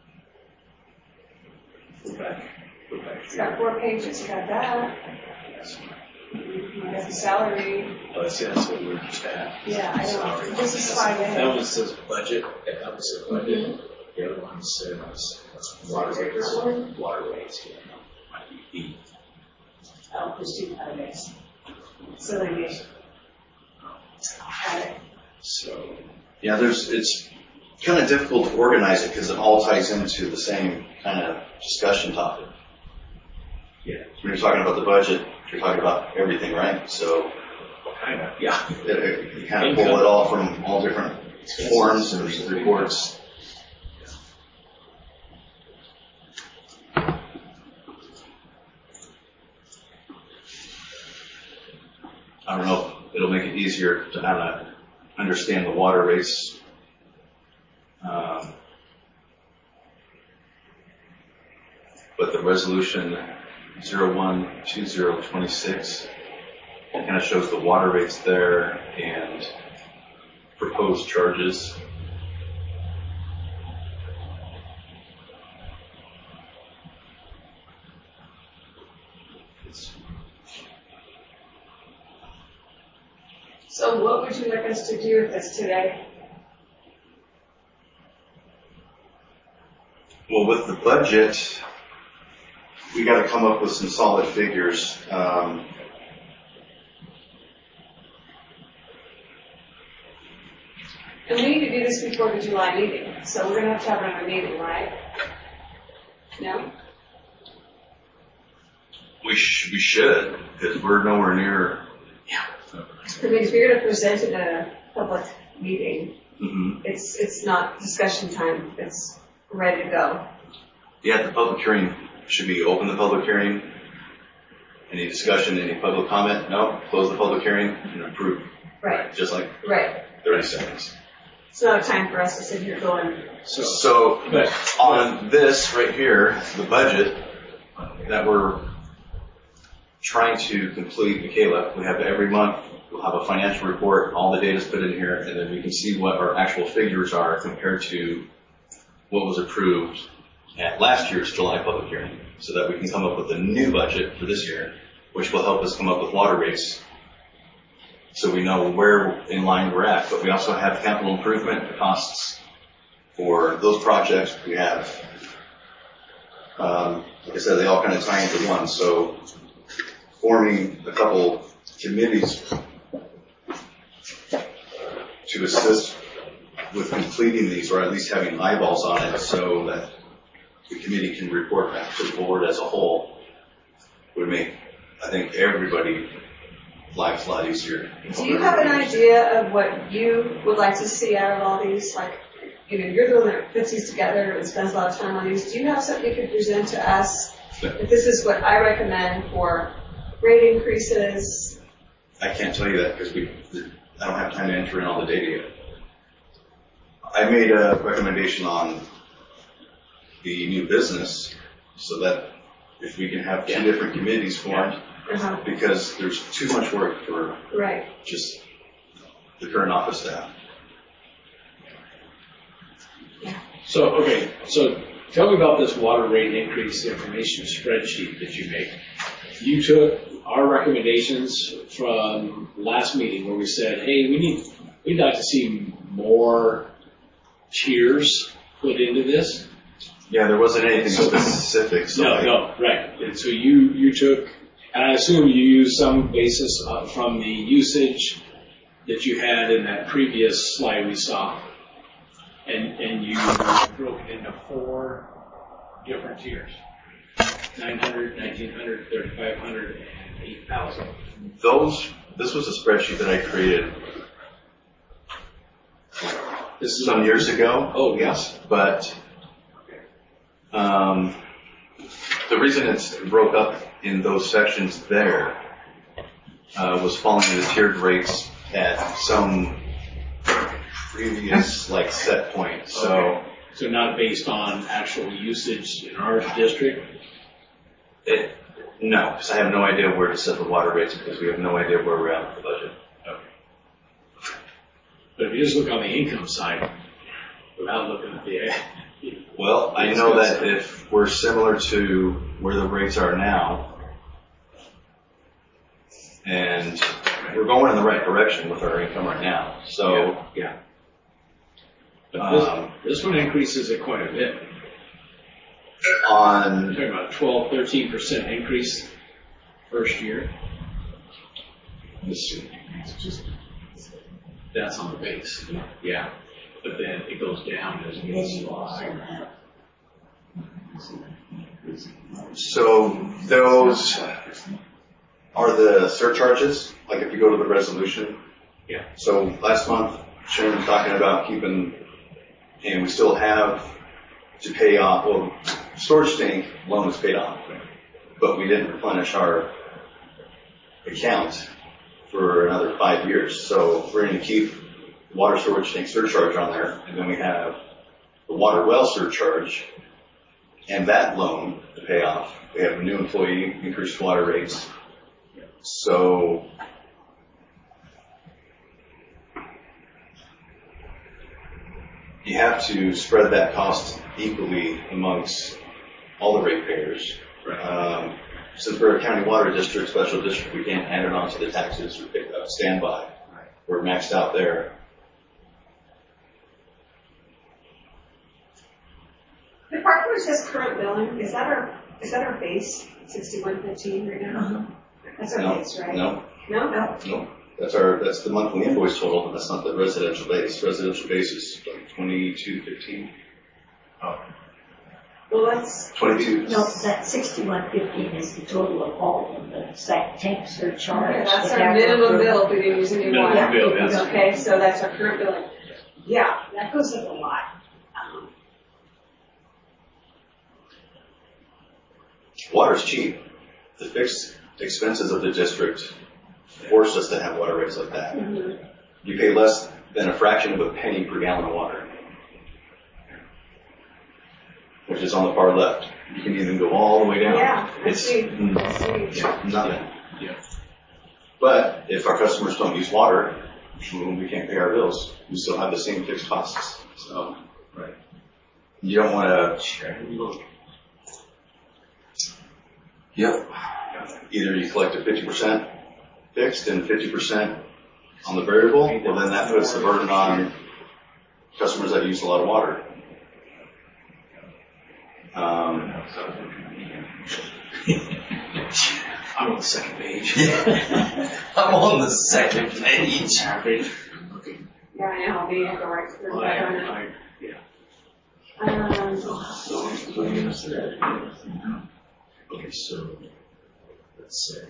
Go back, go back. It's got four pages, you got that. You got the salary. Oh, I see, that's what we're just at. Yeah, I Salary. know. This is five That A. one says budget, that one says budget. The other one says water rates. Different one? Water rates, yeah. Might be E. Oh, there's two five A's. So they make. Got it. So, Yeah, there's, it's kind of difficult to organize it because it all ties into the same kind of discussion topic. yeah, When you're talking about the budget, you're talking about everything, right? So kind of, yeah. it, it, you kind of pull it all from all different forms and reports. I don't know if it'll make it easier to kind of understand the water rates. Um, but the resolution zero one two zero twenty-six kind of shows the water rates there and proposed charges. So what would you like us to do with this today? Well, with the budget, we got to come up with some solid figures. Um, And we need to do this before the July meeting, so we're gonna have to have another meeting, right? No? we sh- we should, because we're nowhere near. I mean, if you're gonna present it at a public meeting, Mm-hmm. it's, it's not discussion time, it's ready to go. Yeah, the public hearing, should we open the public hearing? Any discussion, any public comment? No? Close the public hearing and approve. Right, Just like right. thirty seconds. It's not a time for us to sit here going, So, So, but on this right here, the budget that we're trying to complete, Michaela, we have every month, we'll have a financial report, all the data's put in here, and then we can see what our actual figures are compared to what was approved at last year's July public hearing, so that we can come up with a new budget for this year, which will help us come up with water rates, so we know where in line we're at. But we also have capital improvement costs for those projects. We have, um, like I said, they all kind of tie into one. So forming a couple committees to assist with completing these, or at least having eyeballs on it, so that the committee can report back to the board as a whole, would make, I think, everybody lives a lot easier. do you have an idea of what you would like to see out of all these? Like, you know, you're the one that puts these together and spends a lot of time on these. Do you have something you could present to us? If this is what I recommend for rate increases? I can't tell you that because we, I don't have time to enter in all the data yet. I made a recommendation on the new business so that if we can have two different committees formed, Uh-huh. because there's too much work for Right. just the current office staff. So, okay, so tell me about this water rate increase information spreadsheet that you make. You took our recommendations from last meeting where we said, hey, we need, we'd like to see more tiers put into this. Yeah, there wasn't anything specific. So No, I- no, right. And so you, you took, and I assume you used some basis uh, from the usage that you had in that previous slide we saw. And, and you broke it into four different tiers. nine hundred, nineteen hundred, thirty-five hundred, and eight thousand. Those, this was a spreadsheet that I created This is some years ago. Oh, yes. But um, the reason it's broke up in those sections there uh, was following the tiered rates at some previous like set point. So Okay. So not based on actual usage in our district? it, no, because I have no idea where to set the water rates because we have no idea where we're at with the budget. Okay. But if you just look on the income side, without looking at the, Well, I know that if we're similar to where the rates are now, and we're going in the right direction with our income right now. So, yeah. But this, um, this one increases it quite a bit. We're on, talking about twelve, thirteen percent increase first year. let's see, It's just, that's on the base. Yeah. But then it goes down as it goes along. so those are the surcharges, like if you go to the resolution. Yeah. So last month, Sharon was talking about keeping, and we still have to pay off, well, storage tank loan is paid off, but we didn't replenish our account for another five years. So we're going to keep water storage tank surcharge on there, and then we have the water well surcharge and that loan to pay off. We have a new employee, increased water rates. So you have to spread that cost equally amongst all the ratepayers. Um, since we're a county water district, special district, we can't add it on to the taxes or pick up standby. we're maxed out there. The part where it says current billing, is that our, is that our base, sixty-one fifteen right now? Uh-huh. That's our No, base, right? no, No? No, no. That's our, that's the monthly invoice total, but that's not the residential base. Residential base is like twenty-two fifteen. Well, that's, Twenty-two. no, that sixty-one fifteen is the total of all of them, the site tank surcharge. okay, that's the our capital minimum improvement. bill if we didn't use any Minimum water. bill, yes. Okay, so that's our current billing. Yeah, that goes up a lot. Um, Water's cheap. The fixed expenses of the district force us to have water rates like that. mhm. You pay less than a fraction of a penny per gallon of water, which is on the far left. You can even go all the way down. Yeah, I It's see. mm, I see. yeah, nothing. Yeah. But if our customers don't use water, well, we can't pay our bills. We still have the same fixed costs. So, Right. you don't want to. Yep. Either you collect a fifty percent fixed and fifty percent on the variable, well then that puts the burden on customers that use a lot of water. Um, I'm on the second page. I'm on the second page. Average. Looking. Yeah, I know, I'll be at the right I, thirty-five hundred. I, yeah. Um, Okay, so let's say.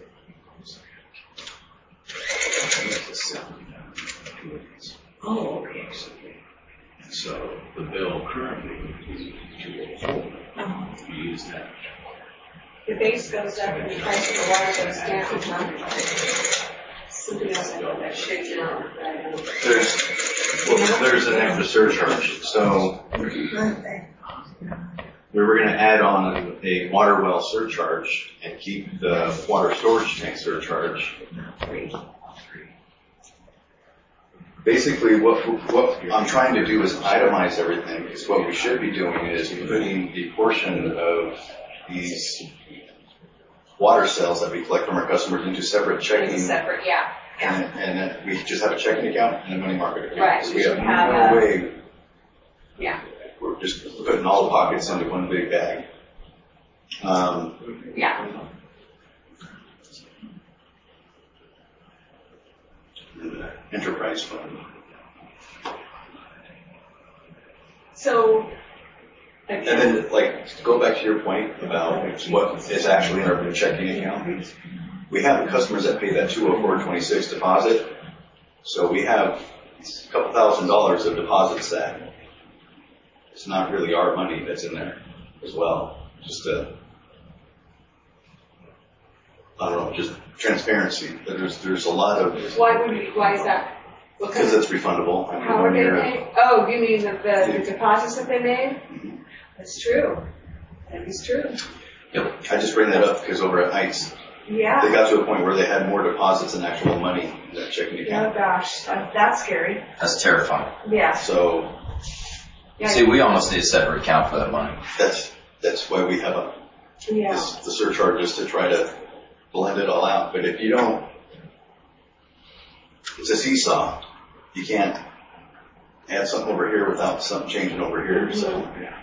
Oh, okay. So the bill currently is two oh four. Uh-huh. We use that. the base goes up and the price of the water goes down, huh? Something else I know that shakes out, but I don't know. there's, well, there's an extra surcharge. So we were going to add on a water well surcharge and keep the water storage tank surcharge. Basically, what, what I'm trying to do is itemize everything, because what we should be doing is putting the portion of these water sales that we collect from our customers into separate checking. It's separate, yeah, yeah. And, and then we just have a checking account and a money market account. Right, So we we should have have no a- way, Yeah, we're just putting all the pockets into one big bag. Um, yeah. enterprise fund. So, And again, then, like, go back to your point about what is actually in our checking account. We have customers that pay that two oh four twenty-six deposit. So we have a couple thousand dollars of deposits that it's not really our money that's in there as well. Just a, I don't know, just transparency. There's, there's a lot of, why would we, why is that? What kind because of, it's refundable. I mean, how are when they you're- paying? Oh, you mean the, the, the deposits that they made? That's true. That is true. Yep. I just bring that up because over at Heights, they Yeah. got to a point where they had more deposits than actual money in their checking Oh account. gosh, that, that's scary. That's terrifying. Yeah. So Yeah. See, we almost need a separate account for that money. that's that's why we have a, Yeah. this, the surcharges to try to blend it all out. But if you don't, it's a seesaw. You can't add something over here without something changing over here. So yeah.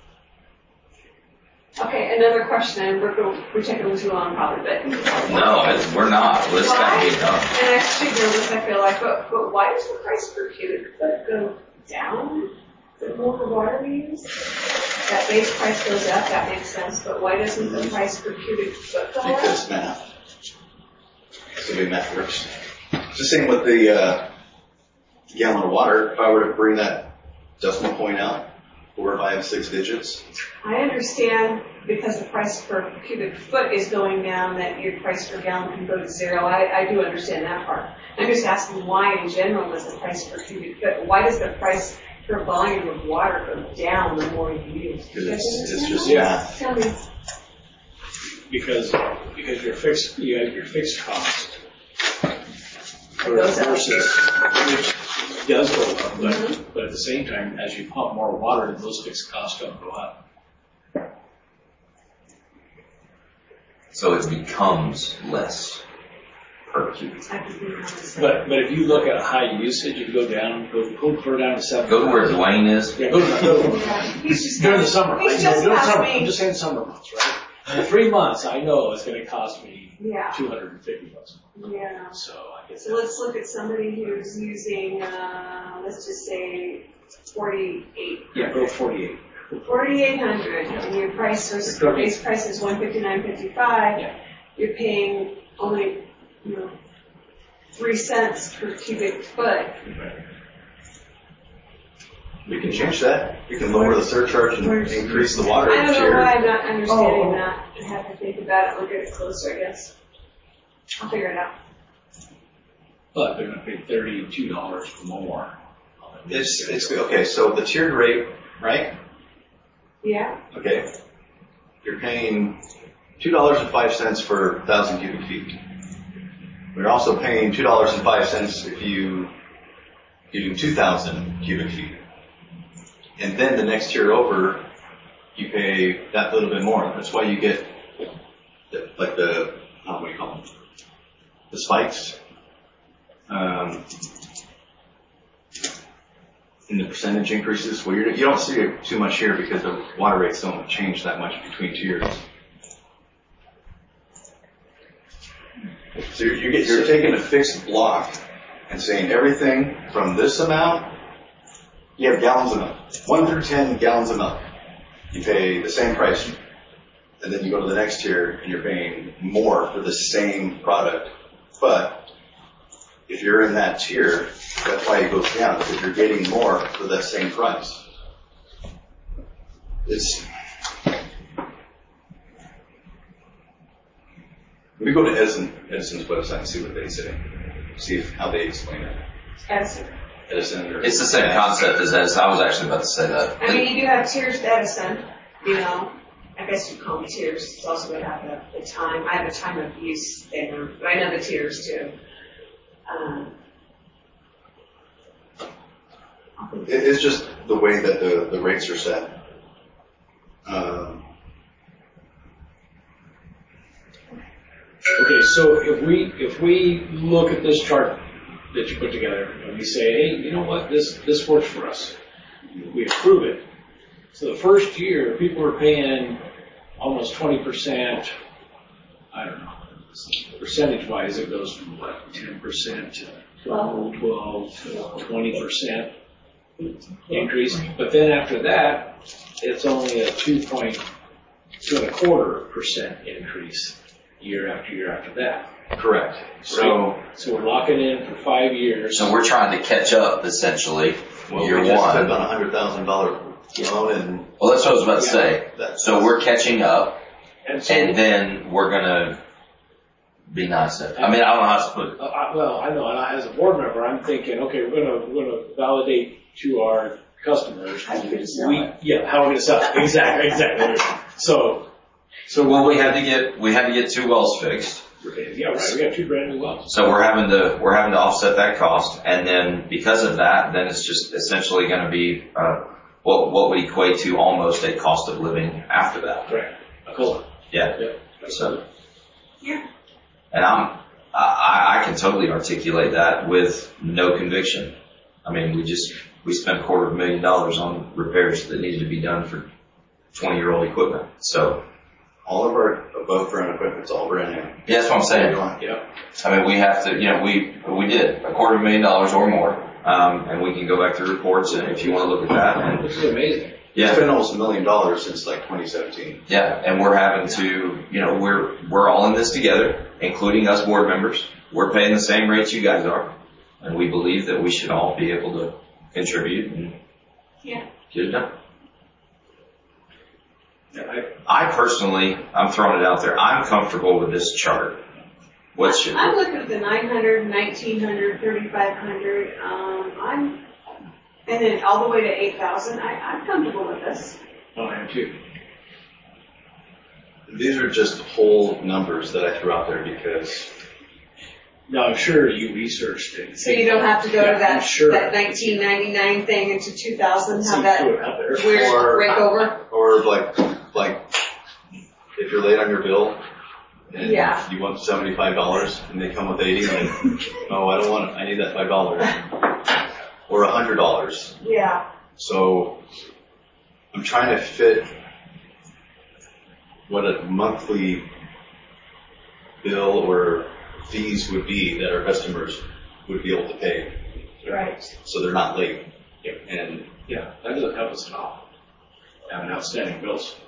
Okay, another question, and we're, go- we're taking a little too long probably, but. No, it's, we're not. This got to be done. And I should know this, I feel like, but, but why does the price per cubic foot go down the more water we use? That base price goes up, that makes sense, but why doesn't the price per cubic foot go up? Because math. It's the way math works. It's the same with the uh, gallon of water. If I were to bring that decimal point out, four, five, six digits, I understand because the price per cubic foot is going down, that your price per gallon can go to zero. I, I do understand that part. I'm just asking why in general does the price per cubic foot, why does the price per volume of water go down the more you use? because You guys it's, it's understand just that? math. Tell me. Because, because your fixed, you have your fixed cost. It goes up. Versus, which does go up, but, but at the same time, as you pump more water, those fixed costs don't go up. So it becomes less per cubic. I could be honest. But, but if you look at high usage, if you go down, go, go further down to seven. Go to where Dwayne is. Yeah, go to, go to, Yeah, he's just. during the summer. He's I know, just during past summer. me. I'm just saying summer months, right? In three months, I know it's gonna cost me Yeah, two hundred and fifty bucks. yeah. So I guess. So let's look at somebody who's using, uh, let's just say forty-eight. Yeah, go forty-eight. Forty-eight hundred, and your price was, your base price is one fifty-nine fifty-five. Yeah. You're paying only, you know, three cents per cubic foot. We can change that. We can lower the surcharge and Where's- increase the water I don't know tier. why I'm not understanding Oh. that. I have to think about it, look at it closer, I guess. I'll figure it out. But they're gonna pay thirty-two dollars more. It's, it's, okay, so the tiered rate, right? Yeah, Okay. You're paying two dollars and five cents for a thousand cubic feet. We're also paying two dollars and five cents if you, you do two thousand cubic feet. And then the next tier over, you pay that little bit more. That's why you get the, like the, uh, what do you call them? The spikes. Um, in the percentage increases. Well, you're, you don't see it too much here because the water rates don't change that much between tiers. So you're, you're, get, you're taking a fixed block and saying everything from this amount, you have gallons of milk. One through ten gallons of milk. You pay the same price. And then you go to the next tier and you're paying more for the same product. But if you're in that tier, that's why it goes down, because you're getting more for that same price. It's, we go to Edison, Edison's website and see what they say. See if, how they explain it. Edison. Edison or. It's the same concept as Edison. I was actually about to say that. I mean, you do have tiers to Edison, you know. I guess you call them tiers. It's also going to have the, the time. I have a time of use there, but I know the tiers too. Um, It, it's just the way that the, the rates are set. Um, Okay, so if we, if we look at this chart that you put together and we say, hey, you know what, this, this works for us. We approve it. So the first year, people are paying almost twenty percent, I don't know, percentage wise, it goes from what, ten percent to twelve, twenty percent increase. But then after that, it's only a two point, two and a quarter percent increase year after year after that. correct. So, So we're locking in for five years. So we're trying to catch up essentially. well, year we just one. took on a hundred thousand dollar loan and Well, that's what I was about to Yeah. say. that's. So we're catching up, And so, and then we're gonna be nice. At, I mean, I don't know how to put it. uh, I- well, I know, and I, as a board member, I'm thinking, okay, we're gonna, we're gonna validate to our customers. How you gonna sell we, it? Yeah, how are we gonna sell it? Exactly, exactly. So, So well, we had to get we had to get two wells fixed. yeah, right, we got two brand new wells. So we're having to we're having to offset that cost, and then because of that, then it's just essentially going to be uh, what what would equate to almost a cost of living after that. Right, a COLA. Yeah. Yeah. So. Yeah. And I'm I, I can totally articulate that with no conviction. I mean, we just we spent a quarter of a million dollars on repairs that needed to be done for twenty year old equipment. So. All of our above ground equipment's all brand new. Yeah, that's what I'm saying. Yeah. I mean, we have to, you know, we we did a quarter of a million dollars or more, um, and we can go back through reports and if you want to look at that. And This is amazing. yeah, It's been almost a million dollars since like twenty seventeen. yeah, and we're having to, you know, we're we're all in this together, including us board members. We're paying the same rates you guys are, and we believe that we should all be able to contribute and Yeah. get it done. Yeah, I, I personally, I'm throwing it out there. I'm comfortable with this chart. What should I'm looking at the nine hundred, nineteen hundred, thirty-five hundred. Um, I'm, and then all the way to eight thousand. I, I'm comfortable with this. oh, I am too. These are just whole numbers that I threw out there because Now, I'm sure you researched it. So you don't have to go Yeah, to that, I'm sure. that nineteen ninety-nine thing into two thousand, See, have that put it out there. weird Or- break over. or like, like, if you're late on your bill, And Yeah. you want seventy-five dollars and they come with eighty, like, oh, I don't want it. I need that five dollars. Or one hundred dollars. Yeah. So I'm trying to fit what a monthly bill or fees would be that our customers would be able to pay. Right. So they're not late. Yep. And Yeah, that doesn't help us at all. Having outstanding bills.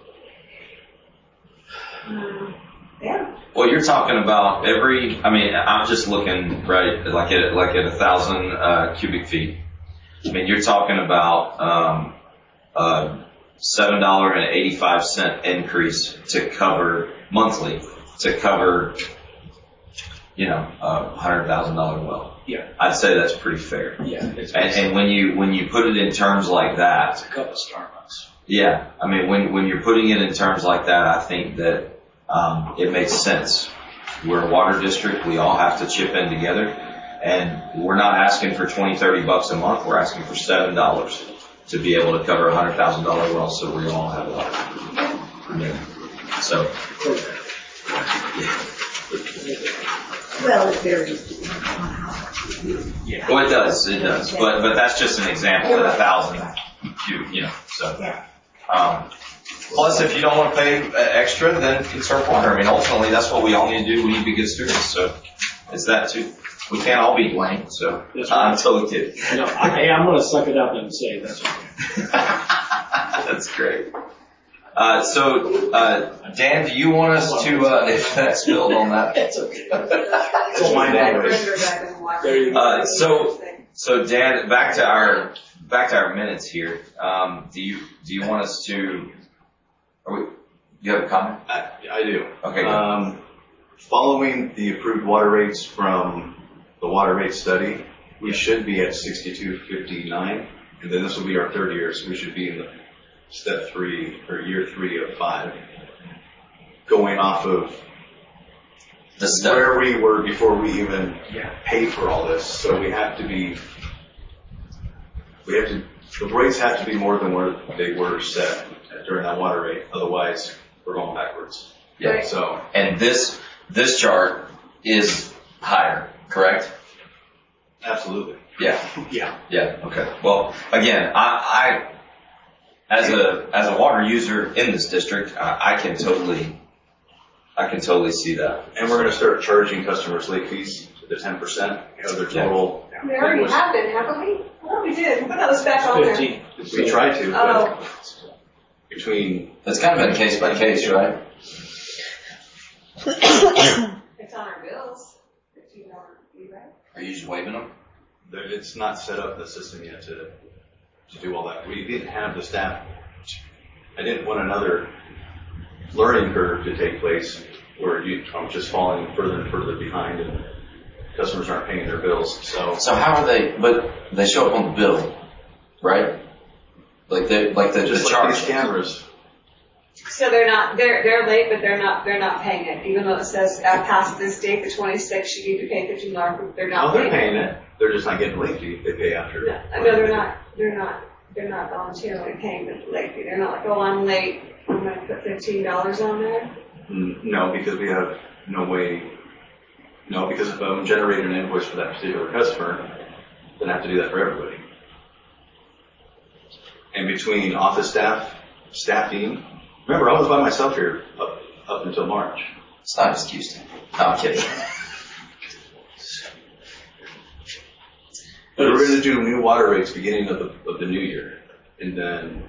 Um, yeah. Well, you're talking about every, I mean, I'm just looking, right, like at, like at a thousand, uh, cubic feet. I mean, you're talking about, um, uh, seven dollars and eighty-five cent increase to cover monthly to cover, you know, a hundred thousand dollar well. Yeah. I'd say that's pretty fair. Yeah. It's, And, and when you, when you put it in terms like that, it's a couple of Starbucks. yeah, I mean, when, when you're putting it in terms like that, I think that, um, it makes sense. We're a water district. We all have to chip in together. And we're not asking for twenty, thirty bucks a month. We're asking for seven dollars to be able to cover a hundred thousand dollar well, so we all have water. Yeah. So, Well, it varies. Yeah. well, it does, it does. But, but that's just an example at a thousand, you, you know, so. Yeah. Um, plus, if you don't want to pay uh, extra, then conserve water. I mean, ultimately, that's what we all need to do. We need to be good stewards. So, it's that too. We can't all be blamed. So, That's I'm right. totally kidding. No, I, I'm going to suck it up and say that's okay. That's great. Uh, so, uh, Dan, do you want us to, uh, if that's spilled on that? It's okay. Don't mind anyways. There you go. Uh, so, so Dan, back to our, back to our minutes here. Um, do you, do you want us to, are we, do you have a comment? I, I do. Okay, go. Um, following the approved water rates from the water rate study, we should be at sixty-two fifty-nine, and then this will be our third year, so we should be in the step three or year three of five, going off of The stuff. where we were before we even Yeah. paid for all this. So we have to be, we have to, the rates have to be more than where they were set during that water rate. Otherwise, we're going backwards. Yeah. So And this, this chart is higher, correct? absolutely. Yeah. Yeah. Yeah. Okay. Well, again, I, I, as a, as a water user in this district, I, I can totally, I can totally see that. And we're going to start charging customers late fees to the ten percent of their total. We already invoice. have been, haven't we? Oh, we did. We'll put those back on there. Fifteen. We try to, but Oh, between, It's kind of been case by case, right? it's on our bills. fifteen dollars fee, right? Are you just waiving them? the- it's not set up in the system yet to, to do all that. We didn't have the staff. I didn't want another learning curve to take place where you, I'm just falling further and further behind and customers aren't paying their bills. So So how are they, but they show up on the bill, right? Like they, like the, just the like charge. these cameras, So they're not, they're, they're late, but they're not, they're not paying it. Even though it says, uh, past this date, the twenty-sixth, you need to pay fifteen dollars, they're no, not they're paying paying it. They're just not getting late fee. They pay after. No, no, they're not, they're not, they're not voluntarily paying the late fee. They're not like, oh, I'm late, I'm gonna put fifteen dollars on there. Mm, No, because we have no way. No, because if I'm generating an invoice for that particular customer, then I have to do that for everybody. And between office staff, staffing, remember I was by myself here up, up until March. It's not an excuse. No, I'm kidding. But we're going to do new water rates beginning of the of the new year, and then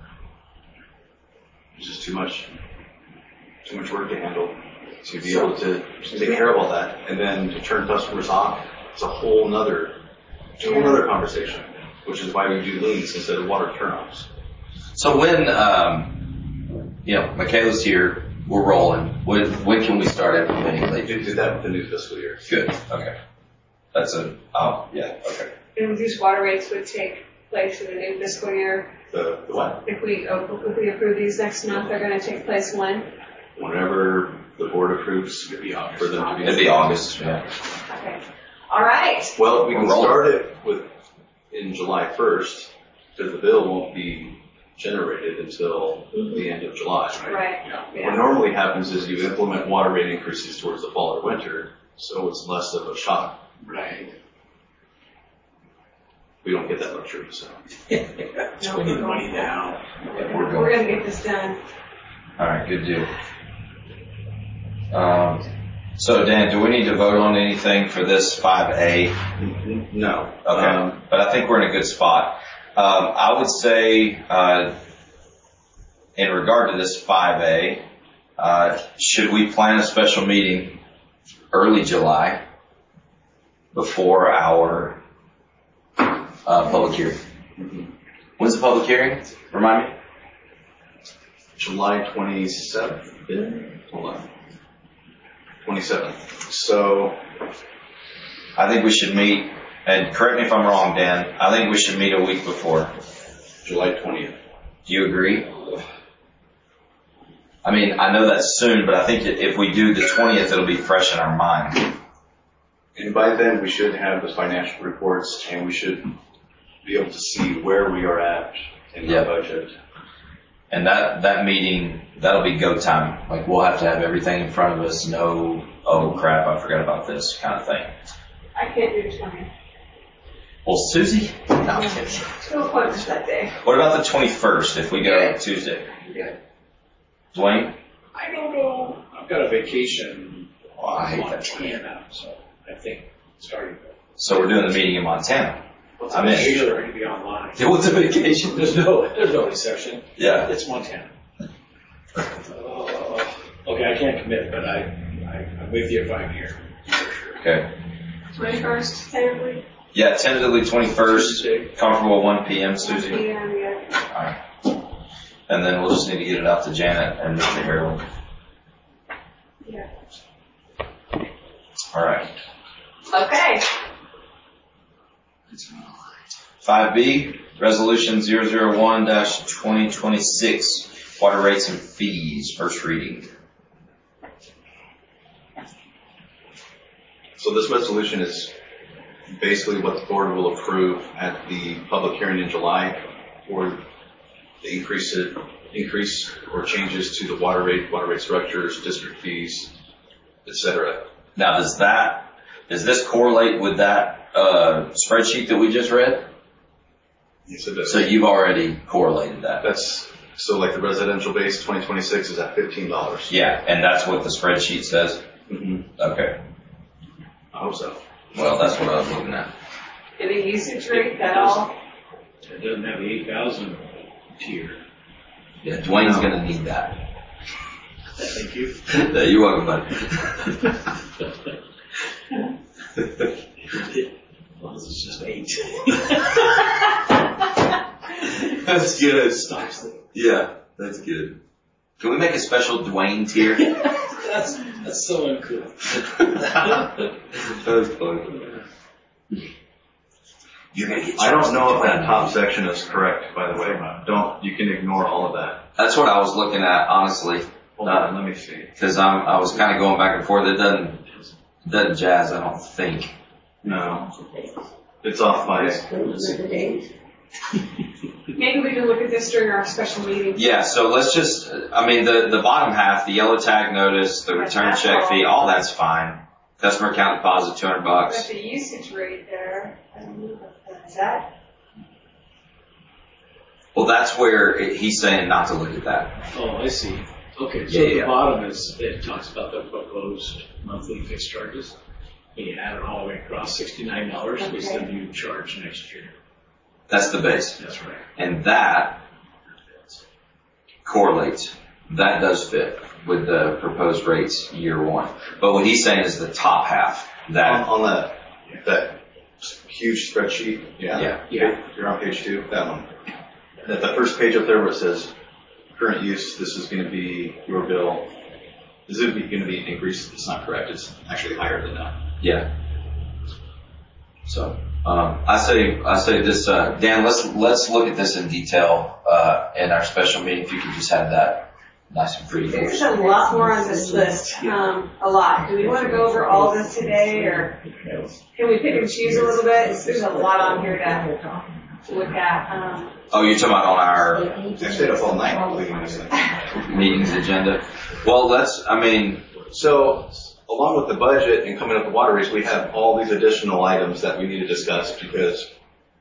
it's just too much, too much work to handle to be able to take care of all that, and then to turn customers off. It's a whole nother, it's a whole nother conversation, which is why we do liens instead of water turnoffs. So when, um, you know, Michaela's here, we're rolling. When, when can we start implementing We late do fees? do that with the new fiscal year. Good. Okay. That's a, oh, yeah, okay. And these water rates would take place in the new fiscal year. The, the what? If we, oh, if we approve these next month, they're gonna take place when? Whenever the board approves for them to be. It'd be August, yeah. Okay. All right. Well, we can We're rolling. start it with, in July first, because the bill won't be generated until the end of July, right? Right, What yeah. normally happens is you implement water rate increases towards the fall or winter, so it's less of a shock. Right. We don't get that luxury, so. No, We need we're money going- now. We're we're gonna get this done. All right, good deal. Um, so Dan, do we need to vote on anything for this five A? No. Okay, Um, but I think we're in a good spot. Um, I would say, uh, in regard to this five A, uh, should we plan a special meeting early July before our uh, public hearing? When's the public hearing? Remind me. July twenty-seventh? Hold on. twenty-seventh. So, I think we should meet, and correct me if I'm wrong, Dan, I think we should meet a week before. July twentieth. Do you agree? I mean, I know that's soon, but I think that if we do the twentieth, it'll be fresh in our mind. And by then, we should have the financial reports, and we should be able to see where we are at in Yeah. our budget. And that, that meeting, that'll be go time. Like, we'll have to have everything in front of us, no, oh crap, I forgot about this kind of thing. I can't do twenty. Well, Susie? No, I'm kidding. Two appointments that day. What about the twenty-first if we go Tuesday? Good. Dwayne? I don't know. I've got a vacation Oh, I hate that. Montana, so I think starting. So we're doing the meeting in Montana. I'm in. Vacation ready to be online. Yeah, what's a vacation? There's no, there's no exception. Yeah. It's Montana. Uh, okay, I can't commit, but I, I, I'm with you if I'm here. For sure. Okay. Twenty-first, tentatively. Yeah, tentatively twenty-first, Tuesday. comfortable one p.m. Susie. Yeah, yeah. Alright. And then we'll just need to get it out to Janet and Mister Harold. Yeah. Alright. Okay. Five B, resolution zero zero one dash twenty twenty-six, water rates and fees, first reading. So this resolution is basically what the board will approve at the public hearing in July for the increase, increase or changes to the water rate, water rate structures, district fees, et cetera. Now, does that, does this correlate with that, uh, spreadsheet that we just read? Yes, it does. So you've already correlated that? That's, so like the residential base twenty twenty-six is at fifteen dollars. Yeah, and that's what the spreadsheet says? Mm-hmm. Okay. I hope so. Well, that's what I was looking at. Any usage rate, that all? It doesn't have the eight thousand tier. Yeah, Dwayne's gonna need that. Thank you. Yeah, you're welcome, buddy. Well, this is just eight. That's good. Stops there. Yeah, that's good. Can we make a special Dwayne tier? That's, that's so uncool. That's funny. You're gonna get I don't know if that top section is correct, by the way. Don't, you can ignore all of that. That's what I was looking at, honestly. Hold on, let me see. Cause I'm, I was kinda going back and forth. It doesn't, doesn't jazz, I don't think. No, it's off by, Those are the days. Maybe we can look at this during our special meeting. Yeah, so let's just, I mean, the, the bottom half, the yellow tag notice, the return That's check all. fee, all that's fine. Customer account deposit, two hundred But bucks. the usage rate there, I don't know about that. Is that? Well, that's where it, he's saying not to look at that. Oh, I see. Okay, so Yeah, at the yeah. bottom is, it talks about the proposed monthly fixed charges. And you add it all the way across, sixty-nine dollars is the Okay. new charge next year. That's the base. That's right. And that correlates. That does fit with the proposed rates year one. But what he's saying is the top half, on, that, on that, that huge spreadsheet. Yeah. Yeah. Yeah. You're on page two, that one. At the first page up there where it says current use, this is going to be your bill. This is going to be an increase. It's not correct. It's actually higher than that. yeah. So, um, I say, I say this, uh, Dan, let's, let's look at this in detail, uh, in our special meeting. If you could just have that nice and pretty. There's a lot more on this list, um, a lot. Do we want to go over all this today, or can we pick and choose a little bit? There's a lot on here to to look at. Um, Oh, you're talking about on our I stayed up all night completing this thing. meetings agenda? Well, let's, I mean, So, along with the budget and coming up with water rates, we have all these additional items that we need to discuss because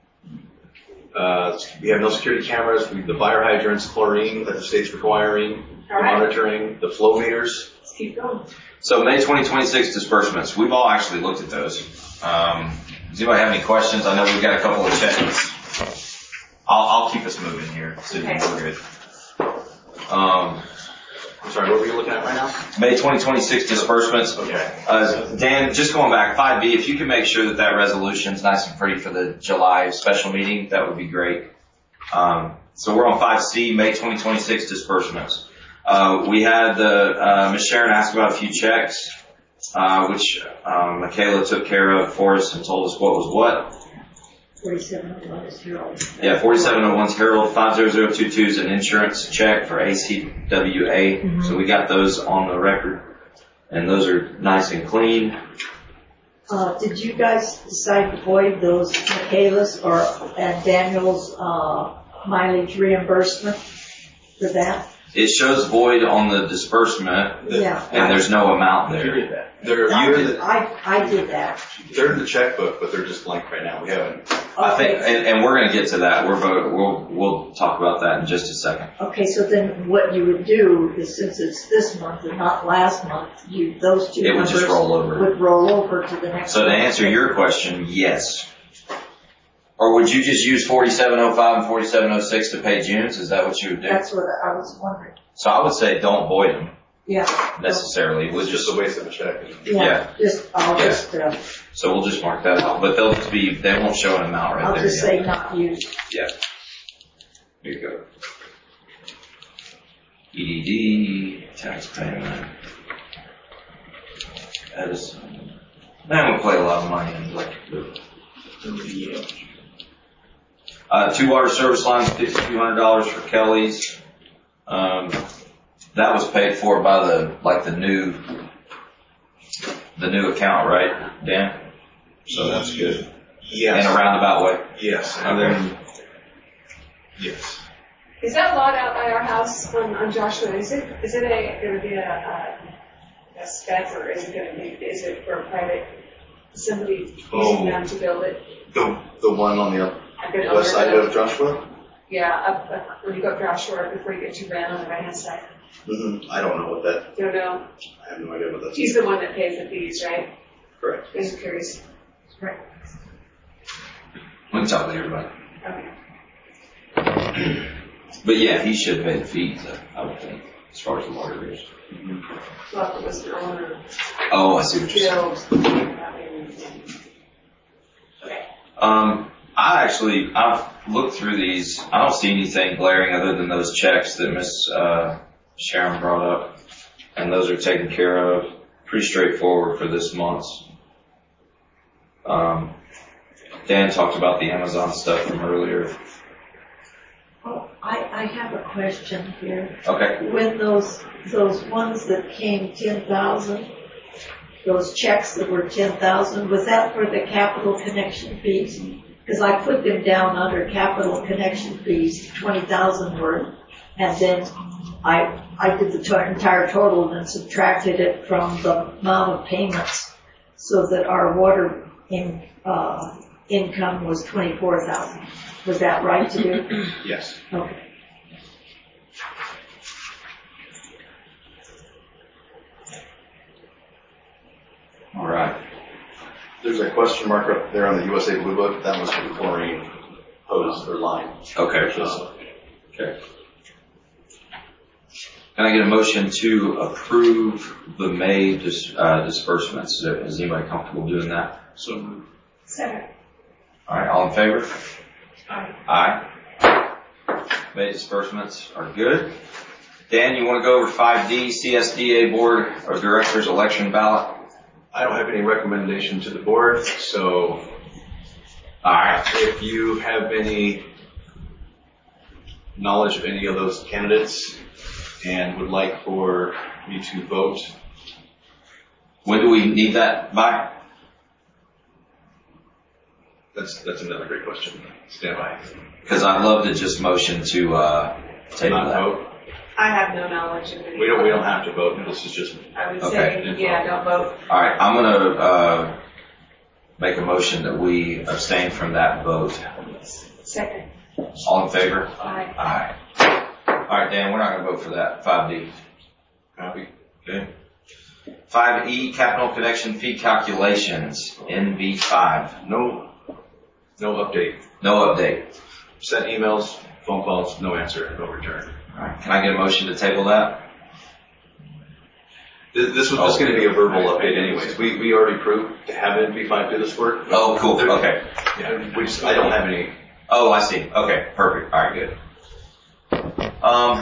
uh, we have no security cameras, we, the fire hydrants, chlorine that the state's requiring, the All right. monitoring, the flow meters. let's keep going. so May twenty twenty-six disbursements, we've all actually looked at those. Um, does anybody have any questions? I know we've got a couple of checks. I'll, I'll keep us moving here, so Okay. we're good. Um, I'm sorry, what were you looking at right now? May twenty twenty-six disbursements. Okay. Uh, Dan, just going back, five B, if you can make sure that that resolution's nice and pretty for the July special meeting, that would be great. Um, so we're on five C, May twenty twenty-six disbursements. Uh, we had the, uh, Miz Sharon asked about a few checks, uh, which, um, Michaela took care of for us and told us what was what. Forty-seven oh one is Harold. Yeah, forty-seven oh one's Harold, five zero zero two two is an insurance check for A C W A. Mhm. So we got those on the record. And those are nice and clean. Uh, did you guys decide to void those Michaela's or, and Daniel's, uh, mileage reimbursement for that? It shows void on the disbursement, Yeah. and there's no amount You there. did that. They're, I they're, did, the, I, I did that. they're in the checkbook, but they're just blank right now. We haven't. I think, Okay. and, and we're gonna get to that. We're vote, we'll, we'll talk about that in just a second. Okay, so then what you would do is, since it's this month and not last month, you, those two It would numbers just roll over. would roll over to the next So to month. answer your question, yes. Or would you just use forty-seven oh five and forty-seven oh six to pay June's? Is that what you would do? That's what I was wondering. So I would say don't void them Yeah. necessarily. We'll It's just just, a waste of a check. Yeah, Yeah. just, I'll Yeah. just, uh, so we'll just mark that out. But they'll just be, they won't show an amount right I'll there. just yet. say not used. Yeah. Here you go. E D D, tax payment. Edison. Man, we play a lot of money in electric bill. Uh, two water service lines, fifty-two hundred dollars for Kelly's. Um, that was paid for by the, like the new, the new account, right, Dan? So that's good. Yes. In a roundabout way. Yes. And then, yes. Is that lot out by our house on, on Joshua? Is it is it a going to be a, a a spec or is it going to be is it for a private somebody using Oh. them to build it? The, the one on the A good west owner side build? of Joshua? Yeah, up, up when you go up Joshua before you get to Grand on the right hand side. Mm-hmm. I don't know what that, Don't know. I have no idea what that's. He's the one that pays the fees, right? Correct. I'm just curious. Right. We can talk later about Okay. it. But yeah, he should pay the fees, I would think, as far as the water goes. Well, if it was the owner Oh, I see what you're saying. builds. Okay. Um, I actually, I've looked through these. I don't see anything glaring other than those checks that Miss uh, Sharon brought up. And those are taken care of. Pretty straightforward for this month. Um, Dan talked about the Amazon stuff from earlier. Oh, I, I have a question here. Okay. When those, those ones that came ten thousand, those checks that were ten thousand, was that for the capital connection fees? Because I put them down under capital connection fees, twenty thousand worth, and then I, I did the to- entire total and subtracted it from the amount of payments so that our water in, uh, income was twenty-four thousand. Was that right to do? Yes. Okay. All right. There's a question mark up there on the U S A Blue Book. That was for the chlorine hose or line. Okay. Okay. Can I get a motion to approve the May dis, uh, disbursements? Is anybody comfortable doing that? So moved. Second. All right, all in favor? Aye. Aye. May disbursements are good. Dan, you want to go over five D, C S D A Board of Directors election ballot? I don't have any recommendation to the board, so All right. if you have any knowledge of any of those candidates and would like for me to vote, When do we need that by? That's, that's another great question. Stand by. Because I'd love to just motion to, uh, table Not that. vote. I have no knowledge of any. We don't, we don't have to vote. This is just, I would Okay. say, yeah, don't vote. All right, I'm gonna, uh, make a motion that we abstain from that vote. Second. All in favor? Aye. Aye. All right, Dan, we're not gonna vote for that. Five D. copy. Okay. Five E, capital connection fee calculations, N V five. No, no update. No update. Sent emails, phone calls, no answer, no return. All right, can I get a motion to table that? This, this was just going to be a verbal update anyways. We, we already proved to have N V five do this work. Oh, cool, There- okay. Yeah, we just, I don't have any. Oh, I see. Okay, perfect. All right, good. Um,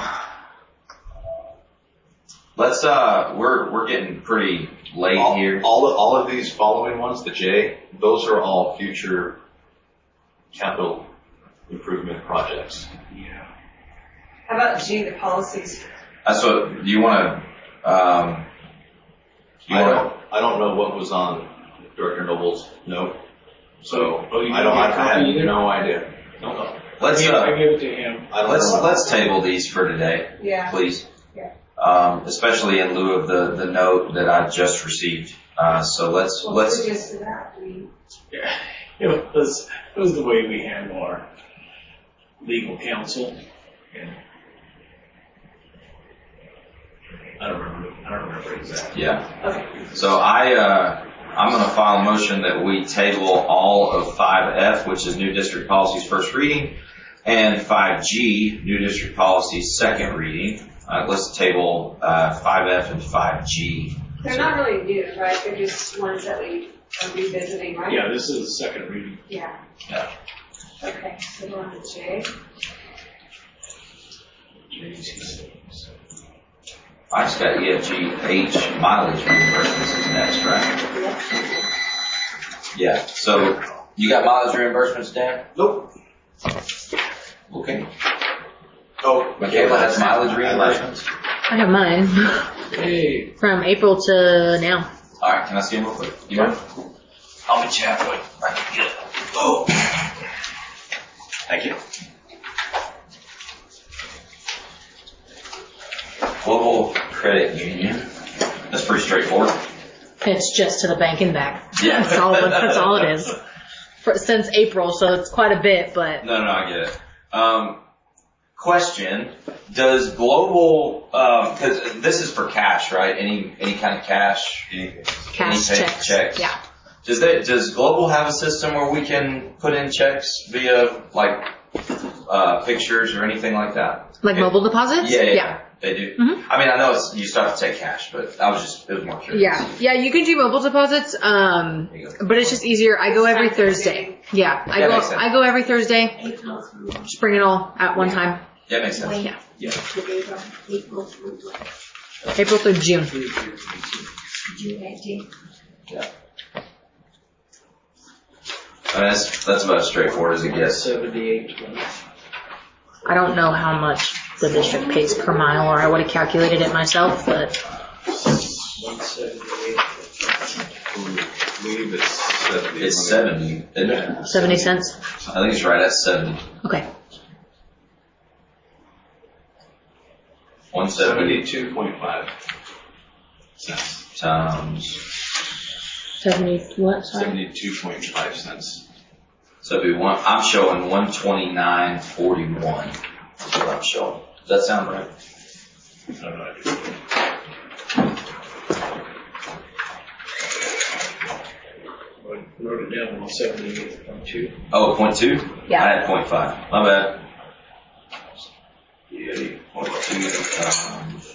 let's, uh, we're, we're getting pretty late all, here. All, all of these following ones, the J, those are all future capital improvement projects. How about G, the policies? That's what, do you want to, um, you I want don't, I don't know what was on Director Noble's note, so Oh, you I don't, didn't I get a copy have either? no idea. No, no. to, let's, I uh, gave it to him. I don't let's, know. let's table these for today, Yeah. please. Yeah. Um, especially in lieu of the, the note that I just received. Uh, so let's, Well, let's, we're just to that. We, Yeah, it was, it was the way we handle our legal counsel. And I don't remember, I don't remember exactly. yeah. okay. So I, uh, I'm going to file a motion that we table all of five F, which is new district policies first reading, and five G, new district policies second reading. Uh, let's table, uh, five F and five G. They're not really new, right? They're just ones that we are revisiting, right? Yeah, this is the second reading. Yeah. Yeah. Okay, so we're on to J. I just got E F G H mileage reimbursements is next, right? Yeah. So you got mileage reimbursements, Dan? Nope. Okay. Oh, Michaela has mileage reimbursements. I have mine Hey, from April to now. All right. Can I see them real quick? You mind? I'll meet you halfway. I can get it. Oh. Thank you. Global Credit Union. That's pretty straightforward. It's just to the bank and back. Yeah. That's all, that's all it is. For, since April, so it's quite a bit, but No, no, I get it. Um, question: does Global, because um, this is for cash, right? Any any kind of cash, anything. cash any pay- checks. checks. Yeah. Does that does Global have a system where we can put in checks via like uh, pictures or anything like that? Like Okay. mobile deposits? Yeah, yeah, Yeah. they do. Mhm. I mean, I know it's, you still have to take cash, but I was just it was more curious. Yeah. Yeah, you can do mobile deposits, um, There you go. but it's just easier. I go every Thursday. Yeah, I That go, makes sense. I go every Thursday. April through, Just bring it all at one time. That makes sense. when, Yeah. the date on April through what? April through June. June eighteenth. Yeah. I mean, that's that's about as straightforward as it gets. seventy-eight twenty. I don't know how much the district pays per mile, or I would have calculated it myself, but One seventy-eight. I believe it's seventy. It's seventy, isn't it? seventy cents. I think it's right at seventy. Okay. One seventy Seventy-two point five cents. times, seventy, what, sorry? Seventy-two point five cents. so it'd be one, I'm showing one twenty-nine forty-one. That's what I'm showing. Does that sound right? I don't know. I wrote it down, one seventy-eight point two. Oh, point two? Yeah. I had point five. My bad. Yeah, point two times.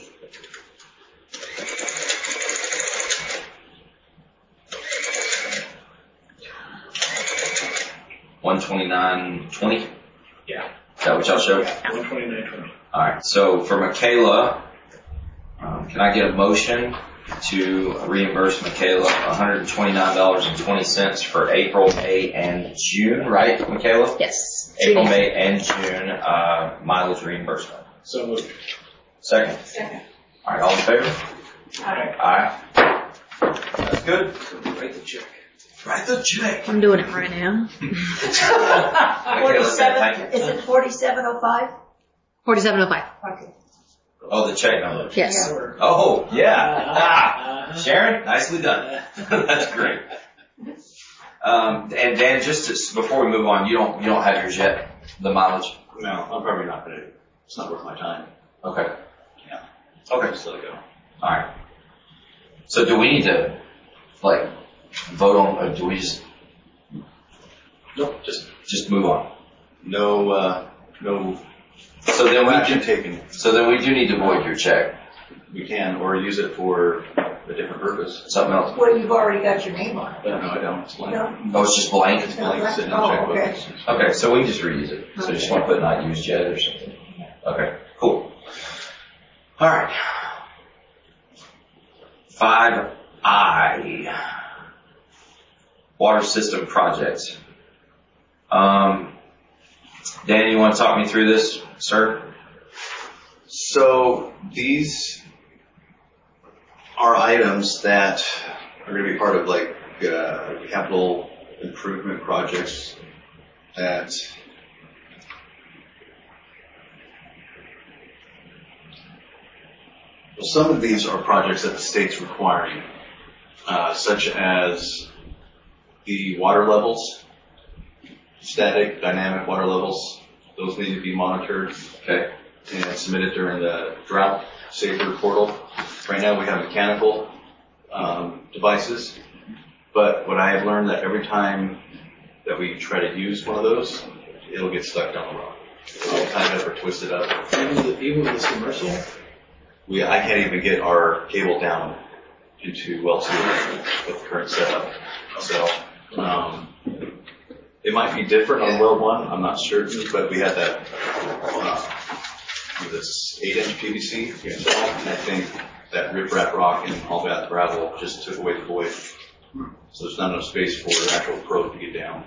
One twenty-nine twenty? Yeah. Is that what y'all showed? One twenty-nine twenty. Alright, so for Michaela, um, can I get a motion to reimburse Michaela one hundred twenty-nine dollars and twenty cents for April, May, and June, right, Michaela? Yes. April, May, and June, uh, mileage reimbursement. So moved. Second? Second. Alright, all in favor? Aye. Aye. That's good. Write the check. Write the check. I'm doing it right now. Okay, let's say thank Forty-seven, you. is it forty-seven oh five? Forty-seven oh five. Okay. Oh, the check number. Yes. Oh, yeah. Ah, Sharon, nicely done. That's great. Um, and Dan, just to, before we move on, you don't you don't have yours yet, the mileage. No, I'm probably not gonna, it's not worth my time. Okay. Yeah. Okay. Just let it go. All right. So do we need to like vote on, or do we just Nope, just just move on? no, uh, no So then we action do, taken. so then we do need to void your check. We can, or use it for a different purpose. Something else. Well, you've already got your name on it. No, I don't, it's blank. No? Oh, it's just blank. It's blank, sitting in Oh, the checkbook. okay. Okay, so we can just reuse it. So just want to put not used yet or something. Okay, cool. All right. Five I. Water system projects. Um, Dan, you want to talk me through this, sir? So these are items that are going to be part of like uh, capital improvement projects that well, some of these are projects that the state's requiring, uh, such as the water levels, static, dynamic water levels. Those need to be monitored. Okay. And submitted during the drought safer portal. Right now we have mechanical um, devices, but what I have learned that every time that we try to use one of those, it'll get stuck down the road. It'll get tied up or twisted up. Even with, the, even with the submersible? We, I can't even get our cable down into well two with the current setup. So um, it might be different on well one. I'm not certain, but we had that. Uh, this eight inch P V C, and I think that riprap rock and all that gravel just took away the void. So there's not enough space for the actual probe to get down.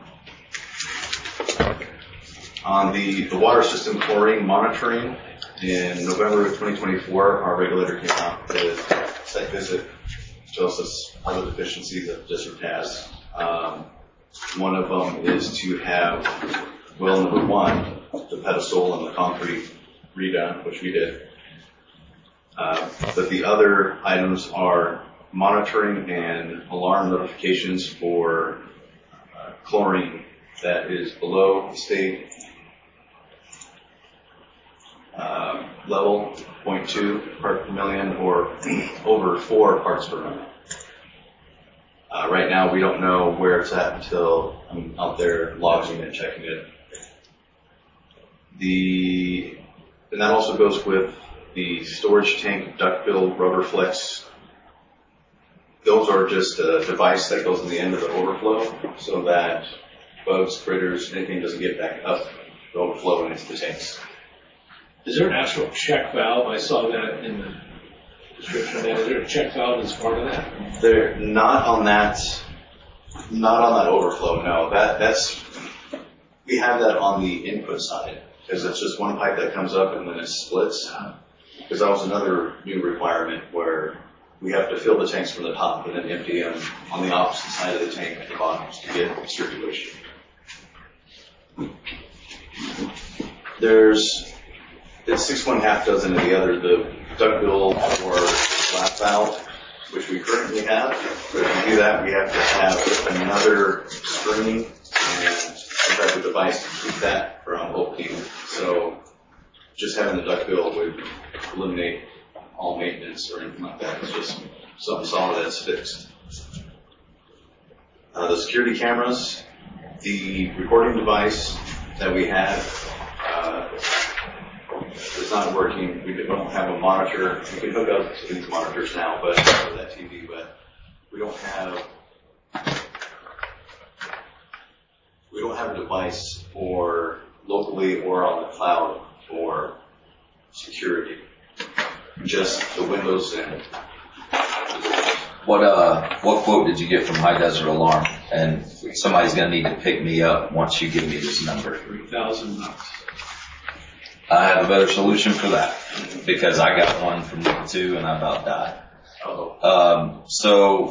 On the, the water system chlorine monitoring, in November of twenty twenty-four, our regulator came out with a site visit, tells us other deficiencies that the district has. Um, one of them is to have well number one, the pedestal and the concrete redone, which we did. Uh, but the other items are monitoring and alarm notifications for uh, chlorine that is below the state uh, level, zero point two part per million, or over four parts per million. Uh, right now, we don't know where it's at until I'm out there logging and checking it. The And that also goes with the storage tank duckbill rubber flex. Those are just a device that goes in the end of the overflow so that bugs, critters, anything doesn't get back up the overflow into the tanks. Is there an actual check valve? I saw that in the description of that. Is there a check valve as part of that? They're not on that, not on that overflow, no. That, that's, we have that on the input side. Because it's just one pipe that comes up and then it splits. Because that was another new requirement where we have to fill the tanks from the top and then empty them on the opposite side of the tank at the bottom to get circulation. There's, it's six one half dozen of the other, the duckbill or flap valve, which we currently have. But if we do that, we have to have another screen and some type of device to keep that from opening. So just having the duckbill would eliminate all maintenance or anything like that. It's just something solid that's fixed. Uh, the security cameras, the recording device that we have uh, is not working. We don't have a monitor. We can hook up to these monitors now, but for that T V, but we don't have we don't have a device for locally or on the cloud for security. Just the Windows and What uh, what quote did you get from High Desert Alarm? And somebody's gonna need to pick me up once you give me this number. Three thousand bucks. I have a better solution for that because I got one from number two and I about died. oh, Um, so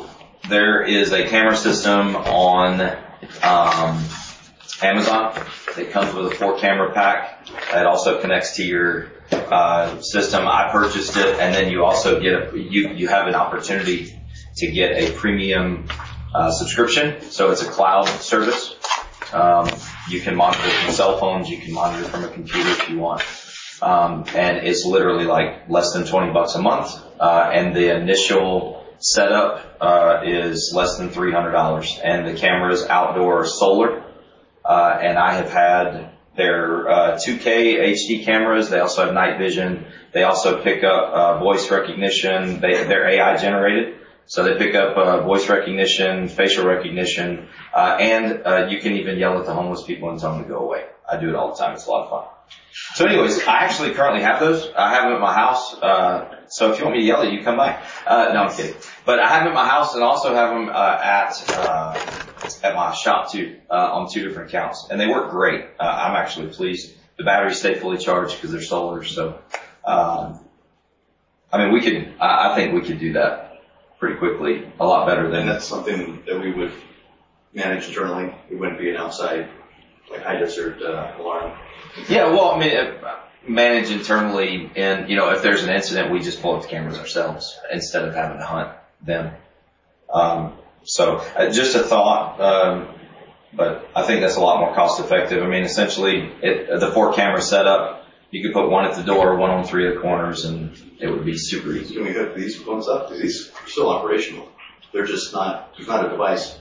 there is a camera system on um, Amazon. It comes with a four camera pack. It also connects to your uh, system. I purchased it, and then you also get a, you you have an opportunity to get a premium uh, subscription. So it's a cloud service. Um, you can monitor from cell phones. You can monitor from a computer if you want. Um, and it's literally like less than twenty bucks a month. Uh, and the initial setup uh, is less than three hundred dollars. And the camera's outdoor solar. Uh, and I have had their uh, two K H D cameras. They also have night vision. They also pick up uh, voice recognition. They, they're A I generated. So they pick up uh, voice recognition, facial recognition, uh, and uh, you can even yell at the homeless people and tell them to go away. I do it all the time. It's a lot of fun. So anyways, I actually currently have those. I have them at my house. Uh, so if you want me to yell at you, come by. Uh, no, I'm kidding. But I have them at my house and also have them uh, at uh, at my shop too, uh, on two different accounts. And they work great. Uh, I'm actually pleased. The batteries stay fully charged because they're solar. So, um, I mean, we could, I, I think we could do that pretty quickly, a lot better than. And that's something that we would manage internally. It wouldn't be an outside, like high desert uh, alarm. Yeah, well, I mean, uh, manage internally, and you know, if there's an incident, we just pull up the cameras ourselves instead of having to hunt them. Um, so uh, just a thought, um, but I think that's a lot more cost effective. I mean, essentially, it, the four camera setup, you could put one at the door, one on three of the corners, and it would be super easy. Can we hook these ones up? Because these are still operational. They're just not, there's not a device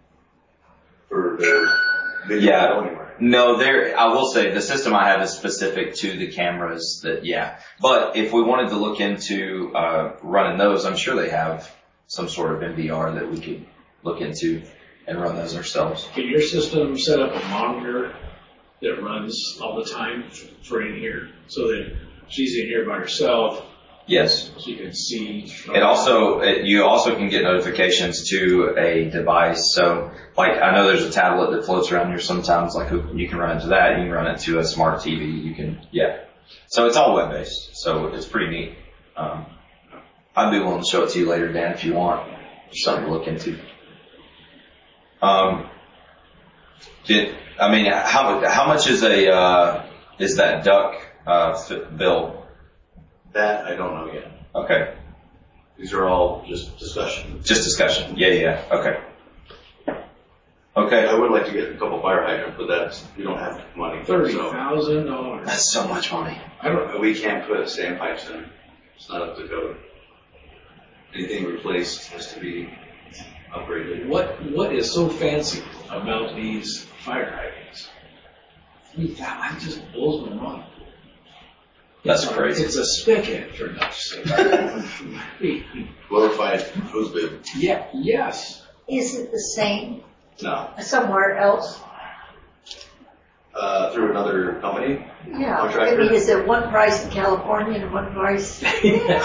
for their video Yeah. to go anywhere. No, there, I will say the system I have is specific to the cameras that, yeah. But if we wanted to look into, uh, running those, I'm sure they have some sort of M V R that we could look into and run those ourselves. Can your system set up a monitor that runs all the time for in here so that she's in here by herself? Yes. She can see. It also, it, you also can get notifications to a device. So, like, I know there's a tablet that floats around here sometimes, like, you can run it to that, you can run it to a smart T V, you can, yeah. So it's all web-based, so it's pretty neat. Um, I'd be willing to show it to you later, Dan, if you want. Just something to look into. Um, did, I mean, how, how much is a, uh, is that duck, uh, bill? That I don't know yet. Okay. These are all just discussion. Just discussion. Yeah, yeah. Okay. Okay. I would like to get a couple fire hydrants, but that's, we don't have money. Thirty So thousand dollars. That's so much money. I don't know. we can't put standpipes in. It's not up to code. Anything replaced has to be upgraded. What what is so fancy about these fire hydrants? I mean, that, that just blows my mind. That's It's a- crazy. It's a spigot for Dutch sake. Glorified hose bib. Yeah. Yes. Is it the same No. somewhere else? Uh, through another company. Yeah, I Contractor? mean, is it one price in California and one price? I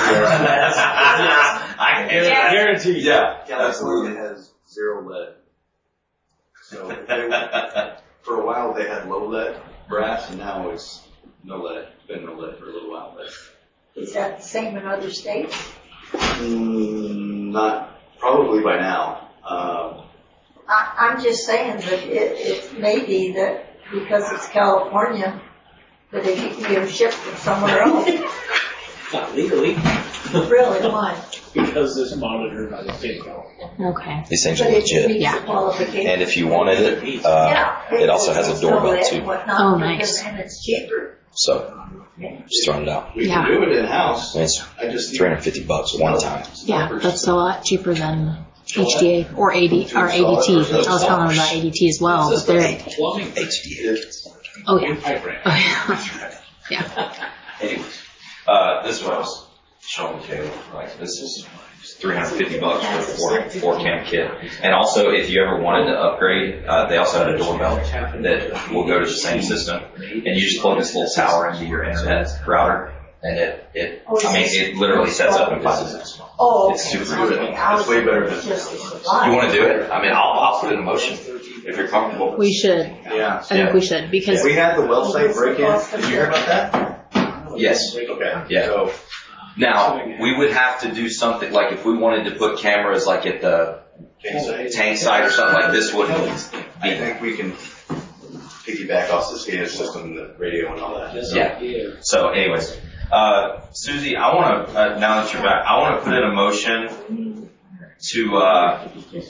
can Yeah. Guaranteed. Yeah, California has zero lead. So if they, for a while they had low lead brass, and now it's no lead. It's been no lead for a little while, but Is that the same in other states? mm, not probably by now. Um, I, I'm just saying that it, it may be that because it's California, that it can be shipped from somewhere else. Not legally, Really, why? because it's monitored by the state government. Okay. These things But are it legit. meets Yeah. the qualifications. And if you wanted it, uh, Yeah, it also has a it's doorbell no lead too. and whatnot, Oh, because- nice. And it's cheaper. So, just throwing it out. we Yeah. can do it in house. I mean, it's I just three hundred fifty bucks one time. Yeah, that's a lot cheaper than H D A or A D or A D T. I was telling them about A D T as well, but they're Plumbing. H D A. oh yeah, Pipe wrench. oh yeah, yeah. Anyways, uh, this is what I was showing Caleb. Like, this is three hundred fifty bucks for a four, four cam kit. And also, if you ever wanted to upgrade, uh, they also had a doorbell that will go to the same system. And you just plug this little tower into your internet router, and it, it, I mean, it literally sets up in five minutes. Oh, okay. It's super Okay, good. I was It's way better thinking than- just a supply. You want to do it? I mean, I'll, I'll put it in motion if you're comfortable. We should. Yeah. I think we should because We had the well site break-in. Did you hear about that? Yes. Okay. Yeah. So Now, we would have to do something, like if we wanted to put cameras like at the, tank site or something like this wouldn't I be. think we can piggyback off the SCADA system, the radio and all that. Yeah. So anyways, uh, Susie, I want to, uh, now that you're back, I want to put in a motion to, uh,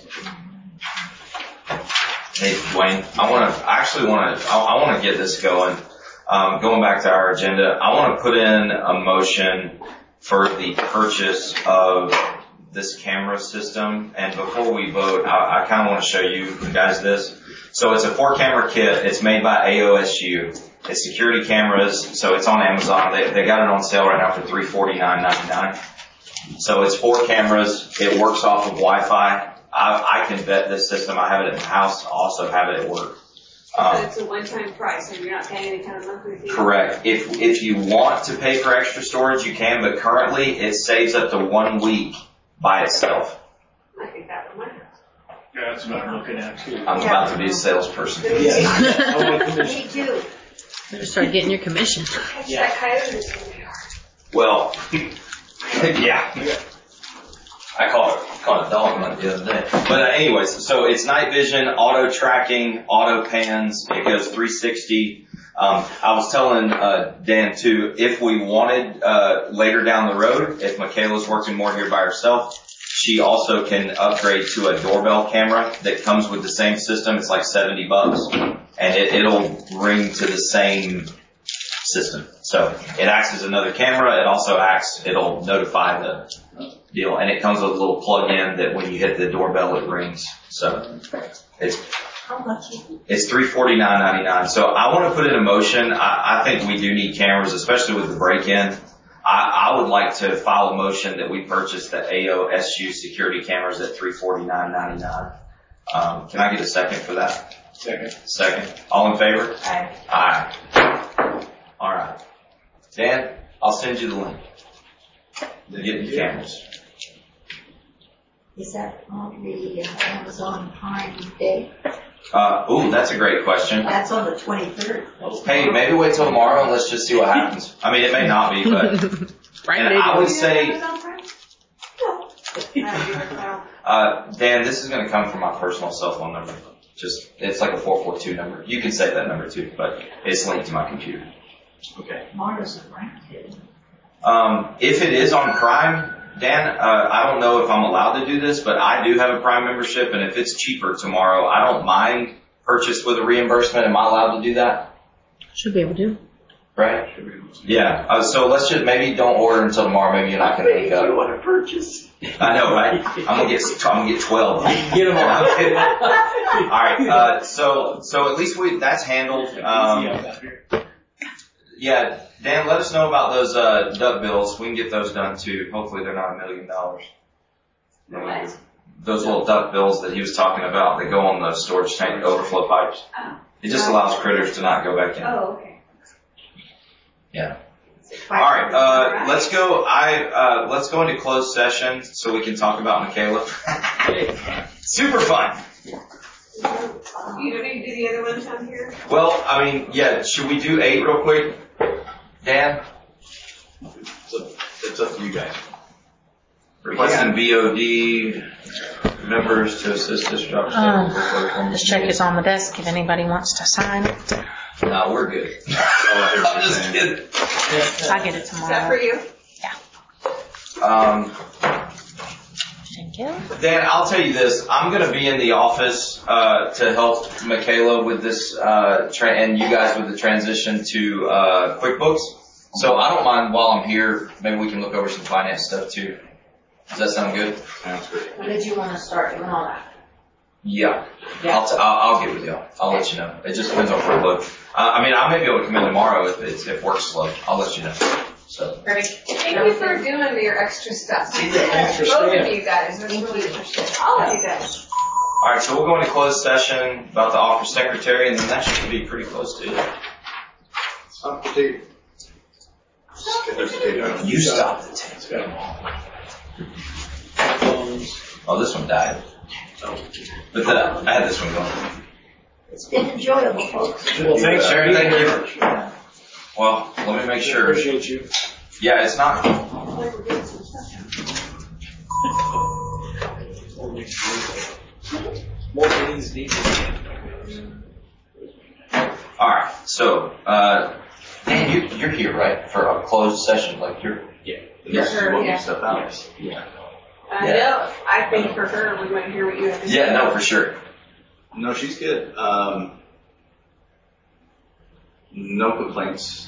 hey, Dwayne, I want to, I actually want to, I, I want to get this going. Um, going back to our agenda, I want to put in a motion for the purchase of this camera system. And before we vote, I, I kind of want to show you guys this. So it's a four camera kit. It's made by A O S U. It's security cameras. So it's on Amazon. They, they got it on sale right now for three forty-nine ninety-nine. So it's four cameras. It works off of Wi-Fi. I, I can vet this system. I have it in the house. I also have it at work. Um, So it's a one-time price, so you're not paying any kind of monthly fee? Correct. If if you want to pay for extra storage, you can, but currently it saves up to one week by itself. I think that would work. Yeah, that's what I'm looking at too. I'm about to be a salesperson. Yes. I want commission. Me too. Better start getting your commission. It's like coyotes in the yard. Well, yeah. I caught it, caught a dog hunt the other day. But uh, anyways, so it's night vision, auto tracking, auto pans. It goes three sixty. Um, I was telling uh, Dan too, if we wanted uh, later down the road, if Michaela's working more here by herself, she also can upgrade to a doorbell camera that comes with the same system. It's like seventy bucks, and it, it'll ring to the same system. So it acts as another camera. It also acts, it'll notify the deal, and it comes with a little plug-in that when you hit the doorbell, it rings. So it's How much is it? it's three forty-nine ninety-nine. So I want to put in a motion. I, I think we do need cameras, especially with the break-in. I, I would like to file a motion that we purchase the A O S U security cameras at three forty-nine ninety-nine. Um, can I get a second for that? Second. Second. All in favor? Aye. Aye. All right. Dan, I'll send you the link to get the cameras. Is that on the uh, Amazon Prime Day? Uh, ooh, that's a great question. That's on the twenty-third. Hey, maybe wait till tomorrow and let's just see what happens. I mean, it may not be, but Right, and baby. I would say, Amazon Prime? No. uh, Dan, this is going to come from my personal cell phone number. Just, it's like a four four two number. You can save that number too, but it's linked to my computer. Okay. Marta's a Prime kid. Um, if it is on Prime, Dan, uh, I don't know if I'm allowed to do this, but I do have a Prime membership, and if it's cheaper tomorrow, I don't mind purchase with a reimbursement. Am I allowed to do that? Should be able to. Right? Yeah. Uh, so let's just maybe don't order until tomorrow. Maybe you and I can link up. want to purchase? I know, right? I'm gonna get I'm gonna get twelve. Get them all. I'm kidding. All right. Uh, so so at least we that's handled. Um, yeah, Dan, let us know about those uh, duck bills. We can get those done too. Hopefully they're not a million dollars. What? Those little duck bills that he was talking about, they go on the storage tank overflow pipes. Oh. It just allows critters to not go back in. Oh, okay. Yeah. All right. Uh, let's go. I uh, let's go into closed session so we can talk about Michaela. Super fun. You don't need to do the other ones on here? Well, I mean, yeah. Should we do eight real quick, Dan? It's up, it's up to you guys. Requesting V O D members to assist district officer. Um, this check is on the desk if anybody wants to sign it. No, we're good. Oh, I hear what I'm you're just saying. kidding. I'll get it Is that tomorrow. for you? Um, Thank you. Dan, I'll tell you this. I'm going to be in the office uh, to help Michaela with this, uh, tra- and you guys with the transition to uh, QuickBooks. So I don't mind while I'm here. Maybe we can look over some finance stuff too. Does that sound good? Sounds great. When did you want to start doing all that? Yeah. I'll, t- I'll, I'll get with y'all. I'll let you know. It just depends on workload. Uh, I mean, I may be able to come in tomorrow if it's, if work's slow. I'll let you know. So. Great. Thank you for doing your extra stuff. Extra Both stuff. of you guys. That's really interesting. All of you guys. All right, so we'll go into closed session about the office secretary, and then that should be pretty close to it. Stop the tape. Get their tape out. You stop the tape. It's got them all. Phones. Oh, this one died. But the, I had this one going. It's been enjoyable, folks. Well, thanks, Sharon. Sharon. Thank you. Well, let me make sure. Appreciate you. Yeah, it's not. We'll make sure. more things need to All right. So, uh, Dan, you, you're here, right, for a closed session? Like you're. Yeah. This is Sure, what yeah. we step out. Yes. Yeah. I Yeah. know, I think for her, we want to hear what you have to say. Yeah, no, for sure. No, she's good. Um, no complaints.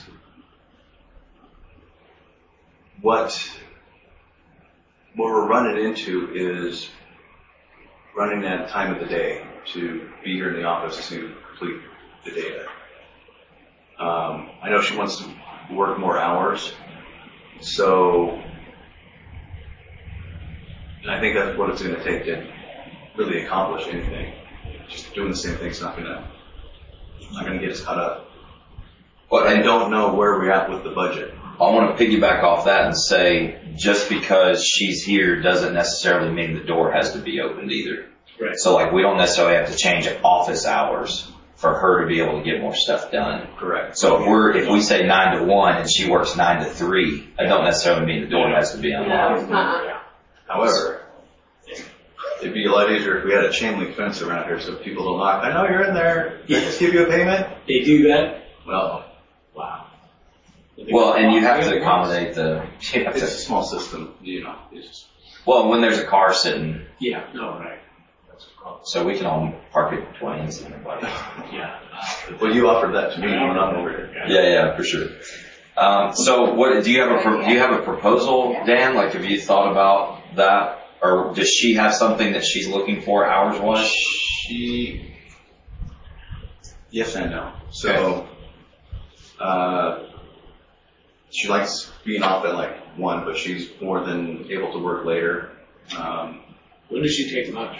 What what we're running into is running out of time of the day to be here in the office to complete the data. Um, I know she wants to work more hours, so and I think that's what it's going to take to really accomplish anything. Just doing the same thing's not going to not going to get us caught up. But I don't know where we're at with the budget. I want to piggyback off that and say just because she's here doesn't necessarily mean the door has to be opened either. Right. So like we don't necessarily have to change office hours for her to be able to get more stuff done. Correct. So if we're if we say nine to one and she works nine to three, I don't necessarily mean the door has to be unlocked. No, uh-uh. However, it'd be a lot easier if we had a chain link fence around here so people don't knock. I know you're in there. Can I just give you a payment? They do that? Well, Wow. Well, and you have to accommodate the. You have it's a to, small system, you know. It's just, well, when there's a car sitting, Yeah, no, right. That's a problem. so we can all park it twice and everybody. Yeah. well, you offered that to me when I'm over here. Yeah, yeah, for sure. Um, so, what do you have a pro- do you have a proposal, Dan? Like, have you thought about that, or does she have something that she's looking for hours wise? She, yes and no. So, uh, she likes being off at like one, but she's more than able to work later. Um, When does she take lunch?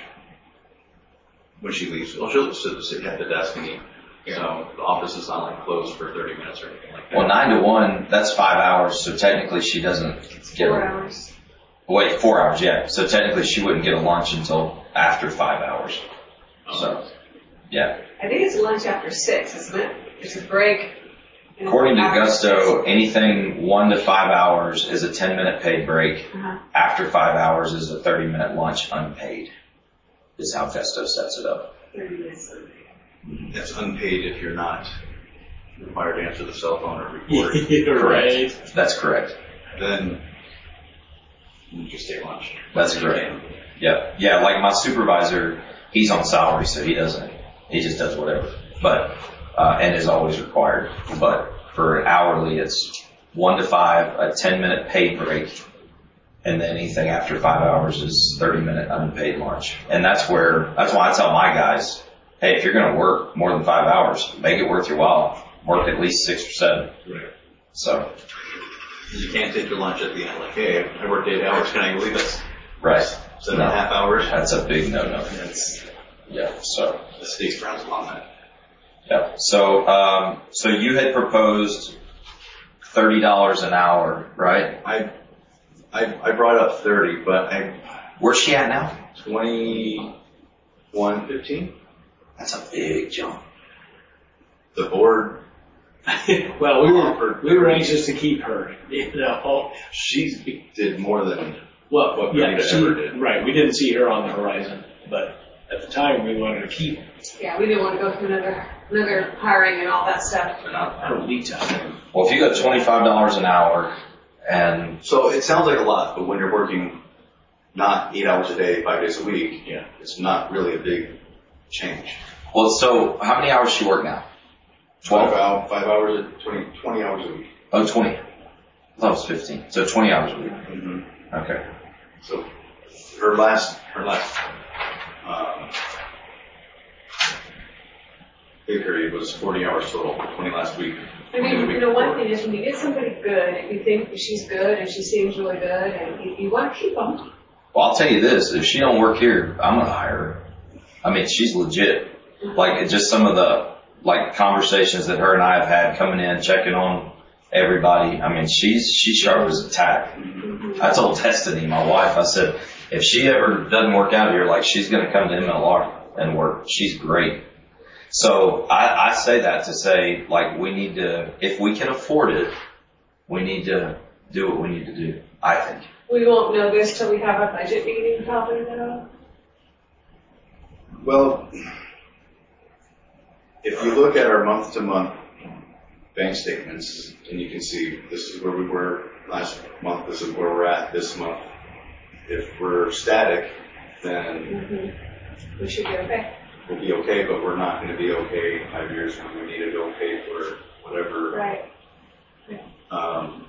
when she leaves, well, she'll sit, sit at the desk and eat. So the office is not like closed for thirty minutes or anything like that. Well, nine to one, that's five hours. So technically, she doesn't get Four a, hours. wait four hours. Yeah. So technically, she wouldn't get a lunch until after five hours. So, yeah. I think it's lunch after six, isn't it? It's a break. and According to after Gusto, six. anything one to five hours is a ten minute paid break. Uh-huh. After five hours is a thirty minute lunch unpaid. Is how Gusto sets it up. thirty minutes. It's unpaid if you're not required to answer the cell phone or record. Right. That's correct. Then you just take lunch. That's correct. Yeah. Yeah. Like my supervisor, he's on salary, so he doesn't, he just does whatever, but, uh, and is always required. But for hourly, it's one to five, a ten minute paid break. And then anything after five hours is thirty minute unpaid lunch. And that's where, that's why I tell my guys, hey, if you're going to work more than five hours, make it worth your while. Work at least six or seven. Right. So, You can't take your lunch at the end. Like, hey, I worked eight hours. Can I leave us right. seven and a half hours? That's a big no-no. That's, Yeah. So, The state frowns upon that. yeah. So, um, so you had proposed thirty dollars an hour, right? I, I, I brought up thirty, but I Where's she at now? twenty-one fifteen. That's a big jump. The board, well, we were, we were anxious to keep her, you know. she did more than Well, What yeah, Rita she, ever did. right, we didn't see her on the horizon, but at the time we wanted to keep Yeah, we didn't want to go through another another hiring and all that stuff. her lead time. Well, if you got twenty-five dollars an hour and, So it sounds like a lot, but when you're working not eight hours a day, five days a week, Yeah. it's not really a big change. well, so how many hours she work now? Five, twelve? hour, five hours, a, twenty, twenty hours a week. Oh, twenty. I thought it was fifteen. So twenty hours a week. Mm-hmm. Okay. So her last, her last, um, pay period was forty hours total, twenty last week. I mean, you know, one thing is when you get somebody good, if you think that she's good and she seems really good, and you, you want to keep them. Well, I'll tell you this, if she don't work here, I'm going to hire her. I mean, she's legit. Like, just some of the, like, conversations that her and I have had coming in, checking on everybody. I mean, she's, she's sharp as a tack. I told Destiny, my wife, I said, if she ever doesn't work out here, like, she's going to come to M L R and work. She's great. So I, I say that to say, like, we need to, if we can afford it, we need to do what we need to do, I think. We won't know this till we have a budget meeting, probably, though. Well, if you look at our month-to-month bank statements, and you can see this is where we were last month, this is where we're at this month. If we're static, then Mm-hmm. We should be okay. we'll be okay, but we're not going to be okay in five years when we need to be okay for whatever. Right. Um,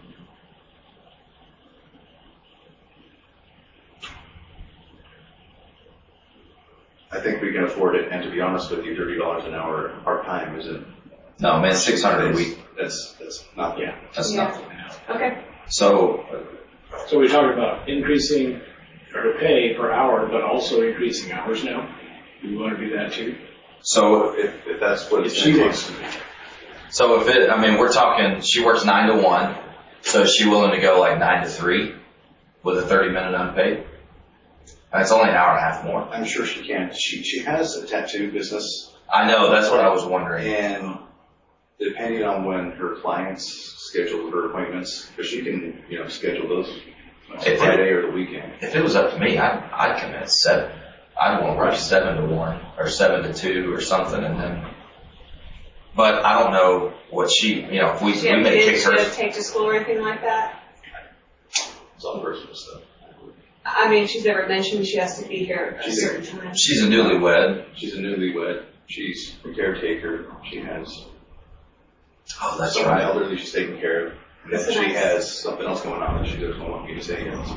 I think we can afford it, and to be honest with you, thirty dollars an hour part-time isn't. No, I mean, it's six hundred a week. That's, that's not, yeah. That's Yeah. nothing. Okay. So, So we're talking about increasing her pay per hour, but also increasing hours now? Do we want to do that too? so, If, if that's what If it's she gonna wants take. to. so if it, I mean, we're talking, she works nine to one, so is she willing to go like nine to three with a thirty minute unpaid? That's only an hour and a half more. I'm sure she can. She, she has a tattoo business, I know, that's what I was wondering. and depending on when her clients schedule her appointments, because she can, you know, schedule those on If it- Friday or the weekend. If it was up to me, I'd, I'd come in at seven. I'd want to rush seven to one or seven to two or something, and then. But I don't know what she, you know, if we, Does she we have may kick kids her. to take to school or anything like that? It's all personal stuff. I mean, she's never mentioned she has to be here at a She's a- certain time. She's a newlywed. She's a newlywed. She's a caretaker. She has Oh, that's someone right. elderly she's taking care of. And That's she nice. has something else going on that she doesn't want me to say yet.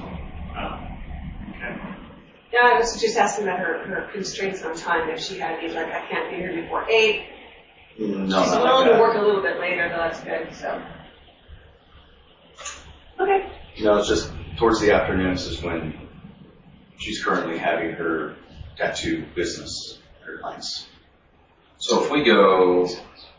Yeah, I was just asking about her, her constraints on time. If she had these, like, I can't be here before eight. No, She's not willing like to that. work a little bit later, though. That's good. So. Okay. No, it's just towards the afternoons is when she's currently having her tattoo business, her clients. So if we go,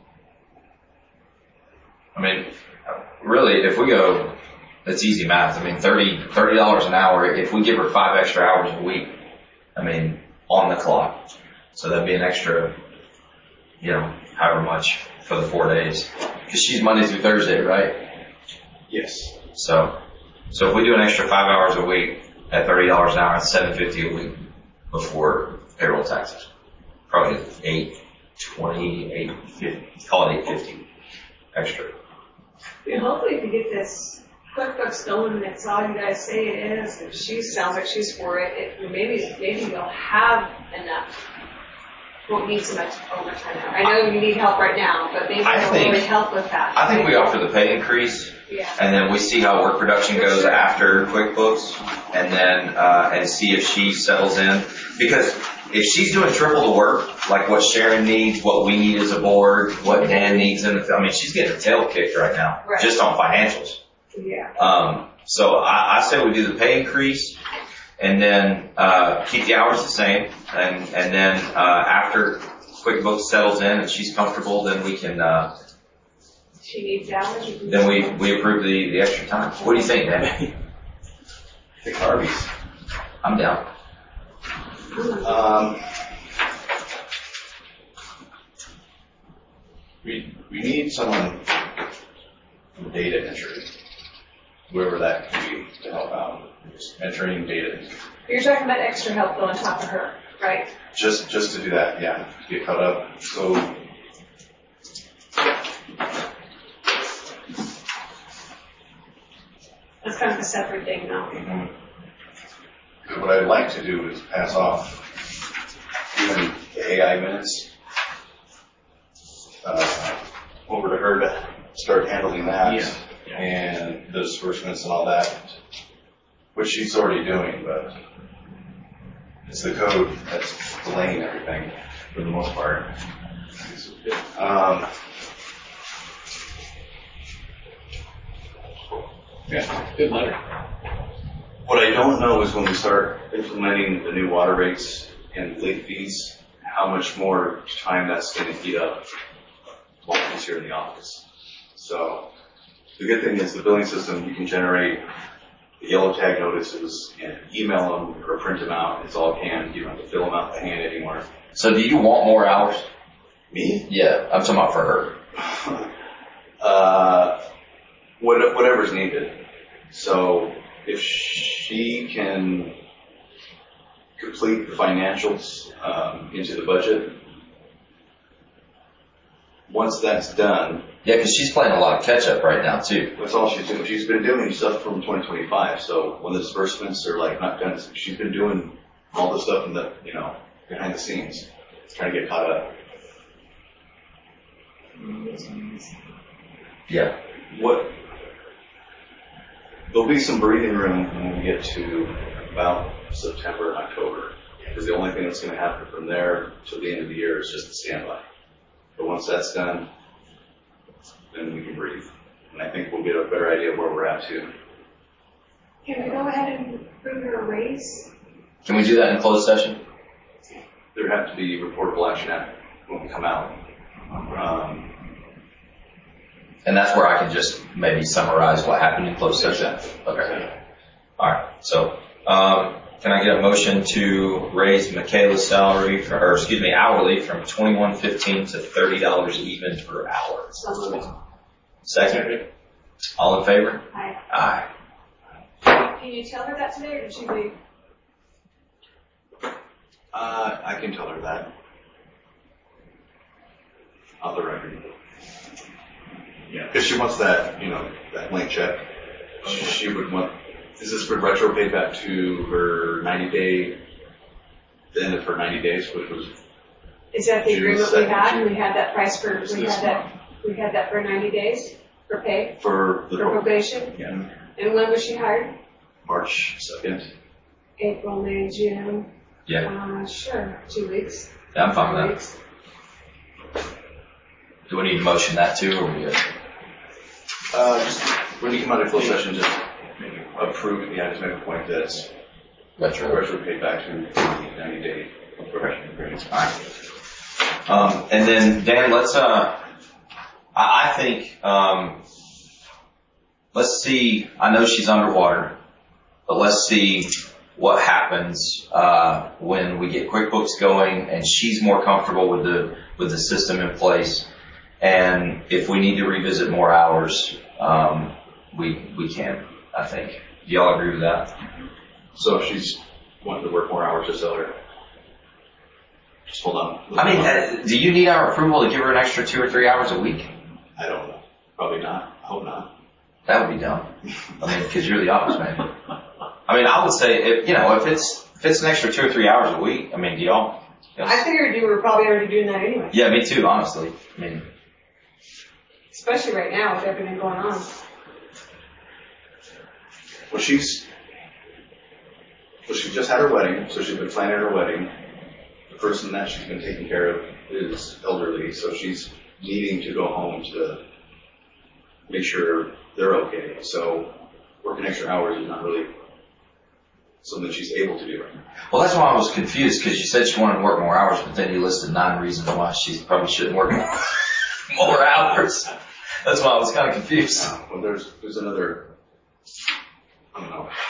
I mean, really, if we go, it's easy math. I mean, thirty, thirty dollars an hour. If we give her five extra hours a week, I mean, on the clock. So that'd be an extra, you know, however much for the four days. Because she's Monday through Thursday, right? Yes. So, so if we do an extra five hours a week at thirty dollars an hour, that's seven fifty a week before payroll taxes. Probably eight twenty, eight fifty, call it eight fifty extra. Yeah, hopefully, if you get this QuickBooks going and it's all you guys say it is, and she sounds like she's for it, it maybe maybe you'll have enough. Won't need so much overtime. I know you need help right now, but maybe I it'll think- really help with that. I think we offer the pay increase, Yeah. and then we see how work production goes after QuickBooks, and then uh, and see if she settles in. Because if she's doing triple the work, like what Sharon needs, what we need as a board, what Dan needs, and I mean, she's getting her tail kicked right now, Right. just on financials. Yeah. Um, so I, I say we do the pay increase, and then uh, keep the hours the same, and and then uh, after QuickBooks settles in and she's comfortable, then we can uh, She needs hours. you can- then we we approve the the extra time. What do you think, Dan? I think Harvey's. I'm down. Um, we, we need someone from data entry, whoever that could be, to help out. Just entering data. You're talking about extra help though on top of her, right? Just, just to do that, yeah, to get caught up. So, That's kind of a separate thing though. mhm. What I'd like to do is pass off even the A I minutes uh, over to her to start handling that. Yeah. And the disbursements and all that, which she's already doing, but it's the code that's delaying everything for the most part. Um, Yeah, good letter. what I don't know is when we start implementing the new water rates and late fees, how much more time that's going to eat up while he's here in the office. So the good thing is the billing system, you can generate the yellow tag notices and email them or print them out. It's all canned. You don't have to fill them out by hand anymore. So do you want more hours? Me? Yeah, I'm talking about for her. uh, what, whatever's needed. So if she can complete the financials um, into the budget. Once that's done, Yeah, because she's playing a lot of catch up right now too. that's all she's doing. She's been doing stuff from twenty twenty-five. So when the disbursements are like not done, she's been doing all the stuff in the, you know, behind the scenes, trying to get caught up. Yeah. What, there'll be some breathing room when we get to about September and October, because the only thing that's going to happen from there till the end of the year is just the standby. But once that's done, then we can breathe. And I think we'll get a better idea of where we're at too. Can we go ahead and bring her a raise? Can we do that in closed session? There have to be reportable action act when we come out. Um, And that's where I can just maybe summarize what happened in closed session. Okay. All right. So, um, can I get a motion to raise Michaela's salary, for, or excuse me, hourly from twenty-one fifteen to thirty dollars even per hour? Second. All in favor? Aye. Aye. Can you tell her that today, or did she leave? uh, I can tell her that. Off the record. Yeah, because she wants that, you know, that blank check. She, she would want, is this for retro paid back to her ninety day, the end of her ninety days, which was, Is that the June agreement we second. had, and we had that price for, It's we this had that, we had that for ninety days for pay, for the, for probation? yeah, And when was she hired? March second. April, May, June? Yeah. Uh, sure, two weeks. Yeah, I'm fine Three with weeks. that. Do we need to motion that too, or we good? Uh, just, when you come out of closed session, just approve, yeah, just make a point that it's Retro. retro paid back to ninety day professional agreements. All right. Um, and then Dan, let's. Uh, I, I think. Um, let's see. I know she's underwater, but let's see what happens uh, when we get QuickBooks going and she's more comfortable with the with the system in place. And if we need to revisit more hours, um, we we can. I think. Do y'all agree with that? So if she's wanting to work more hours, just tell her. Just hold on. I mean, uh, do you need our approval to give her an extra two or three hours a week? I don't know. Probably not. I hope not. That would be dumb. I mean, because you're the office manager. I mean, I would say, if, you know, if it's if it's an extra two or three hours a week, I mean, do y'all? I figured you were probably already doing that anyway, Yeah, me too, honestly. I mean, especially right now with everything going on. Well, she's, well, she just had her wedding, so she's been planning her wedding. The person that she's been taking care of is elderly, so she's needing to go home to make sure they're okay. So working extra hours is not really something she's able to do right now. well, that's why I was confused, because you said she wanted to work more hours, but then you listed nine reasons why she probably shouldn't work more hours. That's why I was kind of confused. Uh, well, there's there's another. I don't know.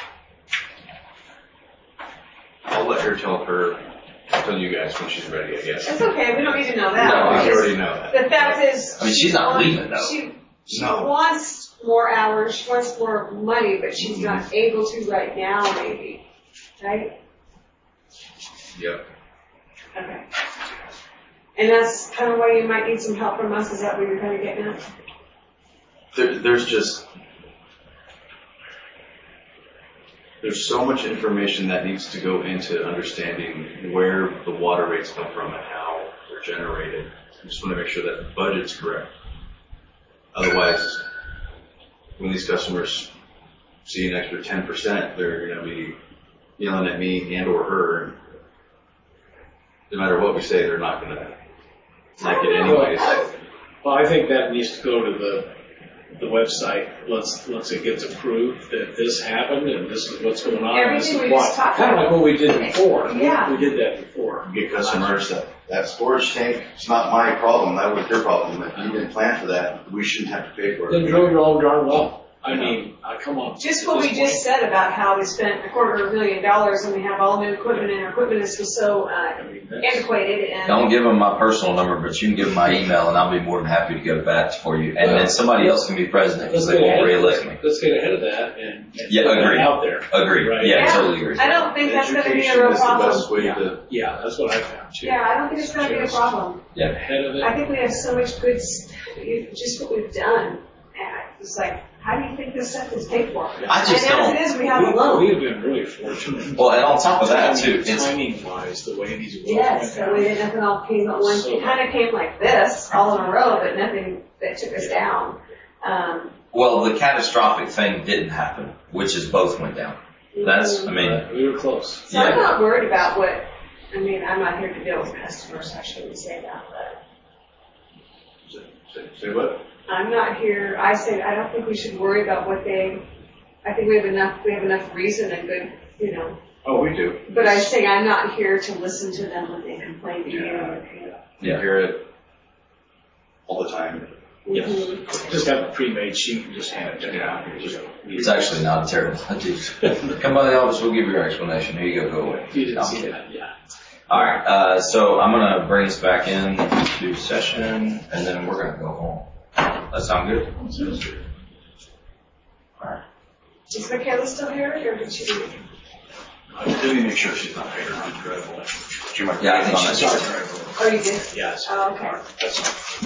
I'll let her tell her, I'll tell you guys when she's ready, I guess. It's okay, we don't need to know that. No, I Because already know that. The fact is. I mean, she's not wants- leaving, though. She, she No. wants more hours, she wants more money, but she's not Mm-hmm. able to right now, maybe, right? Yep. Okay. And that's kind of why you might need some help from us, is that what you're kind of getting at? There, there's just, there's so much information that needs to go into understanding where the water rates come from and how they're generated. I just want to make sure that the budget's correct. Otherwise, when these customers see an extra ten percent, they're going to be yelling at me and or her. No matter what we say, they're not going to like it anyways. Well, I think that needs to go to the, the website. Let's, once it gets approved that this happened and this is what's going on. This is Everything we why. just talked Kind of about. like what we did before. Yeah. We did that before. Get customers that that storage tank, it's not my problem, that was your problem. If you didn't plan for that, we shouldn't have to pay for Then it. drill your own darn well. I mean, uh, come on. Just At what this we point, just said about how we spent a quarter of a million dollars and we have all new equipment and our equipment is just so uh, I mean, that's- antiquated and. Don't give them my personal number, but you can give them my email, and I'll be more than happy to go to bat for you. And then somebody else can be president because Let's they get won't ahead, re-elect me. let's get ahead of that and, and Yeah, put that agree. out there. Agree. Right. Yeah, Yeah. totally agree. I don't think that's going to be a Education real is the problem. best way Yeah. to. Yeah, that's what I found too. Yeah, I don't think it's going to be a problem. Yeah. Ahead of it. I think we have so much good, st- just what we've done. And it's like, how do you think this stuff is paid for? I just and don't. as it is, we have a We, we loan. have been really fortunate. Well, and on top of that too, it's Timing wise, the way these wells Yes, went the way down. that nothing all came at once. So- It kind of came like this, all in a row, but nothing that took us down. Um, well, the catastrophic thing didn't happen, which is both went down. That's, I mean, Uh, we were close. so I'm yeah. not worried about what, I mean, I'm not here to deal with customers, I shouldn't say that, but Say, say what? I'm not here, I say, I don't think we should worry about what they, I think we have enough, we have enough reason and good, you know, Oh, we do. but I say I'm not here to listen to them when they complain to you. You Yeah. hear it all the time. Yeah. Mhm. Just have a pre-made sheet and just hand it to Yeah. them. Just- It's actually not a terrible idea. Come by the office, we'll give you your explanation. Here you go, go away. You didn't No. see that, yeah. All right, uh, so I'm gonna bring us back in to session, and then we're gonna go home. That sound good? Sounds good. All right. Is Michaela still here, or did she leave? Let me make sure she's not here on the driveway. She might Yeah, I think She's she's on the sorry. driveway. Oh, you did? Yes. Oh, okay. That's,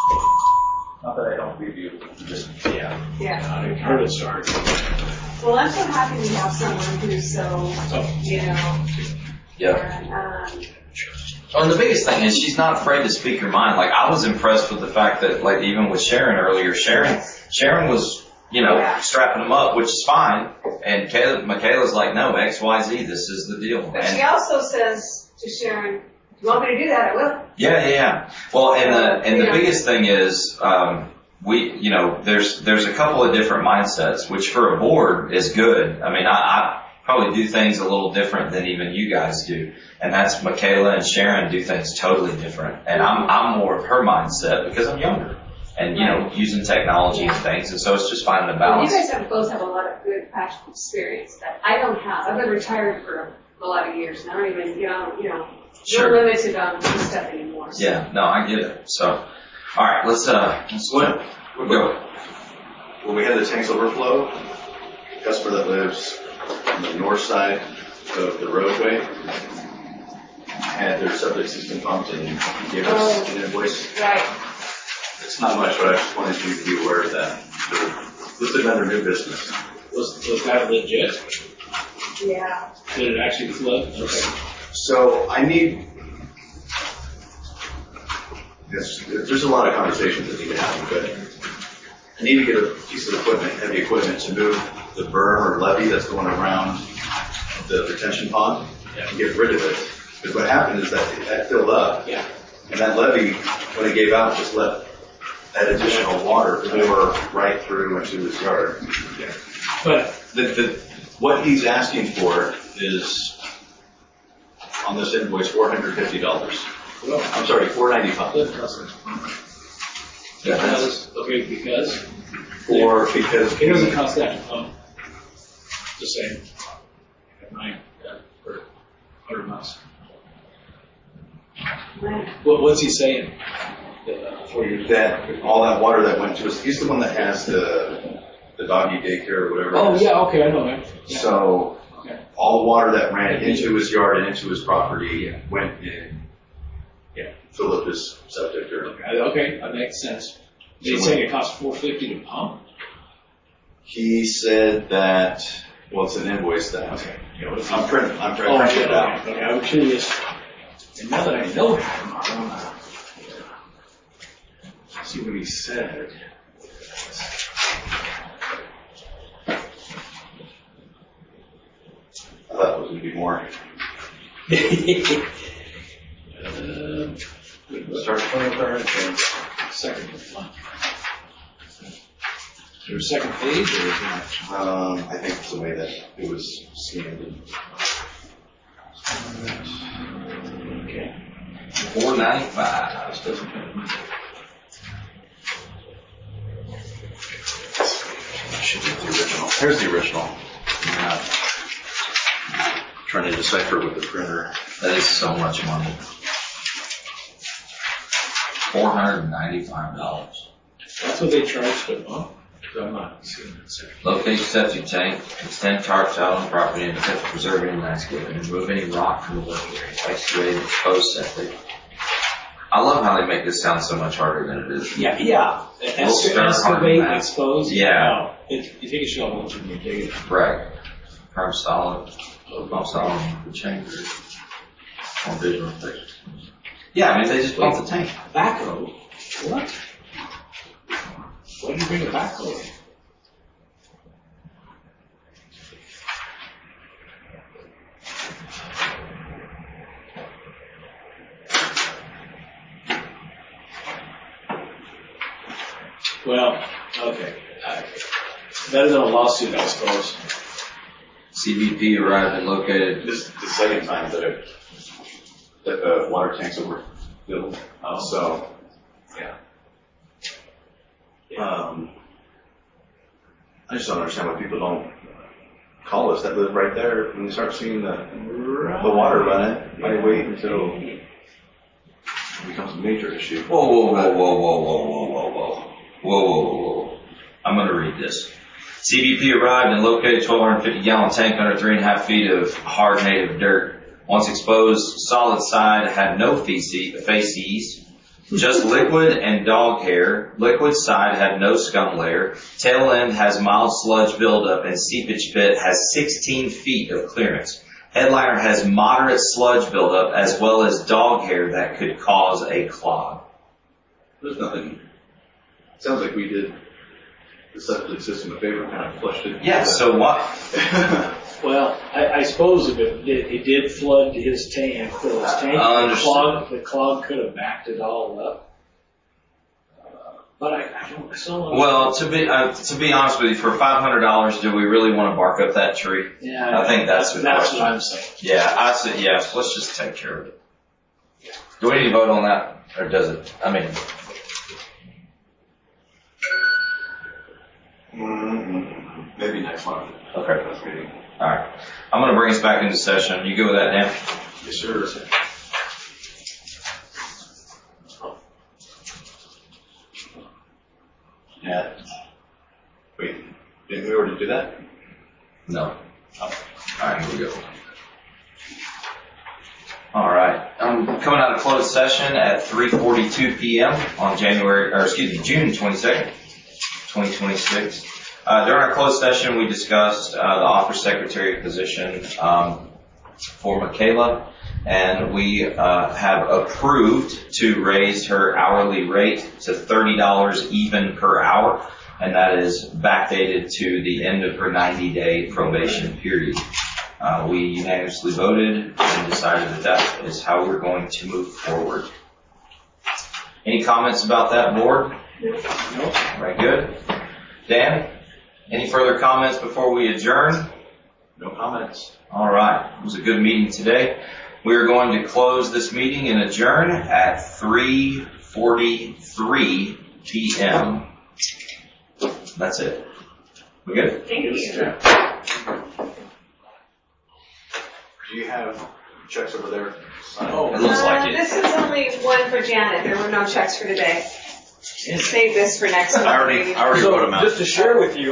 Not that I don't leave you, just, yeah. Yeah. I heard it start. Well, I'm so happy we have someone who's so, Oh, you know, Yeah. and, um, Well, and the biggest thing is she's not afraid to speak her mind. Like, I was impressed with the fact that, like, even with Sharon earlier, Sharon, Sharon was, you know, Yeah. strapping them up, which is fine. And Kayla, Michaela's like, no, X, Y, Z, this is the deal. but she And, also says to Sharon, if you want me to do that, I will. yeah, yeah, yeah. Well, and the, and the Yeah. biggest thing is, um, we, you know, there's, there's a couple of different mindsets, which for a board is good. I mean, I, I probably do things a little different than even you guys do. And that's Michaela and Sharon do things totally different. And I'm, I'm more of her mindset because I'm younger and, you know, using technology and things. And so it's just finding a Well, you balance. guys have both have a lot of good practical experience that I don't have. I've been retired for a lot of years and I don't even, you know, you know, Sure. we're limited on this stuff anymore. So. Yeah, no, I get it. So, all right, let's, uh, let's What? go. When we had the tanks overflow, the customer that lives on the north side of the roadway had their septic system pumped and gave us Oh. an invoice. Right. It's not much, but I just wanted you to be aware of that. They're listed under new business. was, was that legit? Yeah. Did it actually flood? Okay. So I need, yes, there's a lot of conversations that need to happen, but I need to get a piece of equipment, heavy equipment, to move the berm or levee that's going around the retention pond and get rid of it. Because what happened is that that filled up, Yeah. and that levee, when it gave out, just let that additional water pour right through into his yard. Yeah. But The, the, what he's asking for is, on this invoice, four hundred fifty dollars. well, I'm sorry, four ninety-five. good customer. Yeah, that's- Because, okay, because For, because it doesn't he, cost that to pump. The same. At nine, uh, for hundred bucks. What, what's he saying? Uh, for your, that, all that water that went to us, he's the one that has the, the doggy daycare or whatever. oh, it is. yeah, okay, I know that. Yeah. So, Okay. all the water that ran into his yard and into his property went in, Yeah. filled up his septic or, Okay, okay, that makes sense. They So saying it costs four fifty to pump? he said that, well, it's an invoice that, Okay. Yeah, what if I'm trying, I'm trying Oh, to print it yeah, out. okay, okay, I'm curious. And now that I know that, I wanna see what he said. I thought it was gonna be more. Um, Start playing with our insurance. Second one. Is there a second page or is that? Um, I think it's the way that it was scanned. Okay. four ninety-five. This doesn't have. Should be Here's the original. I'm not trying to decipher with the printer. That is so much money. Four hundred and ninety-five dollars. That's what they charge them, huh? I'm not seeing it, sir. Locate septic tank, extend tarps out on property and attempt to preserve any landscape and remove any rock from the work area. Excavate and expose septic. I love how they make this sound so much harder than it is. Yeah, yeah. We'll start harder than Excavate, that. expose. Yeah. No, it, you take a shovel and you dig it. Right. Perm solid, pump solid, chamber, or visual effects. Yeah, I mean, they just built the tank. Backhoe? What? Why did you bring a backhoe in? Well, okay. Uh, better than a lawsuit, I suppose. C B P arrived and located. This is the second time that it, that the water tanks were filled. Oh. So, yeah. Um, I just don't understand why people don't call us that live right there when they start seeing the the water running. Why wait until it becomes a major issue? Whoa, whoa, whoa, whoa, whoa, whoa, whoa, whoa, whoa. Whoa, whoa, whoa, whoa. I'm going to read this. C B P arrived and located twelve fifty gallon tank under three and a half feet of hard native dirt. Once exposed, solid side had no feces, faces, just liquid and dog hair. Liquid side had no scum layer. Tail end has mild sludge buildup and seepage pit has sixteen feet of clearance. Headliner has moderate sludge buildup as well as dog hair that could cause a clog. There's nothing. Sounds like we did the septic system a favor, kind of flushed it. Yeah, so what? Well, I, I suppose if it did, it did flood his tank, fill his tank, I the understand. clog, the clog could have backed it all up. Uh, But I, I don't, I still don't. Well, to be uh, to be honest with you, for five hundred dollars, do we really want to bark up that tree? Yeah, I think that's the that's question. what I'm saying. Yeah, I said yes. Let's just take care of it. Do we need to vote on that, or does it? I mean, Mm-hmm. Maybe next month. okay. Next meeting. All right. I'm going to bring us back into session. You good with that, Dan? Yes, sir. Yeah. Wait, didn't we already do that? No. Oh. All right, here we go. All right. I'm coming out of closed session at three forty-two p.m. on January, or excuse me, June twenty-second, twenty twenty-six. Uh, during our closed session, we discussed uh, the office secretary position um, for Michaela, and we uh, have approved to raise her hourly rate to thirty dollars even per hour, and that is backdated to the end of her ninety-day probation period. Uh, we unanimously voted and decided that that is how we're going to move forward. Any comments about that, board? Nope. Very good. Dan, any further comments before we adjourn? No comments. All right. It was a good meeting today. We are going to close this meeting and adjourn at three forty-three p.m. That's it. We good? Thank you. Do you have checks over there? Oh, It looks like Uh, it. This is only one for Janet. There were no checks for today. Save this for next month. I already, I already wrote them out. Just to share with you,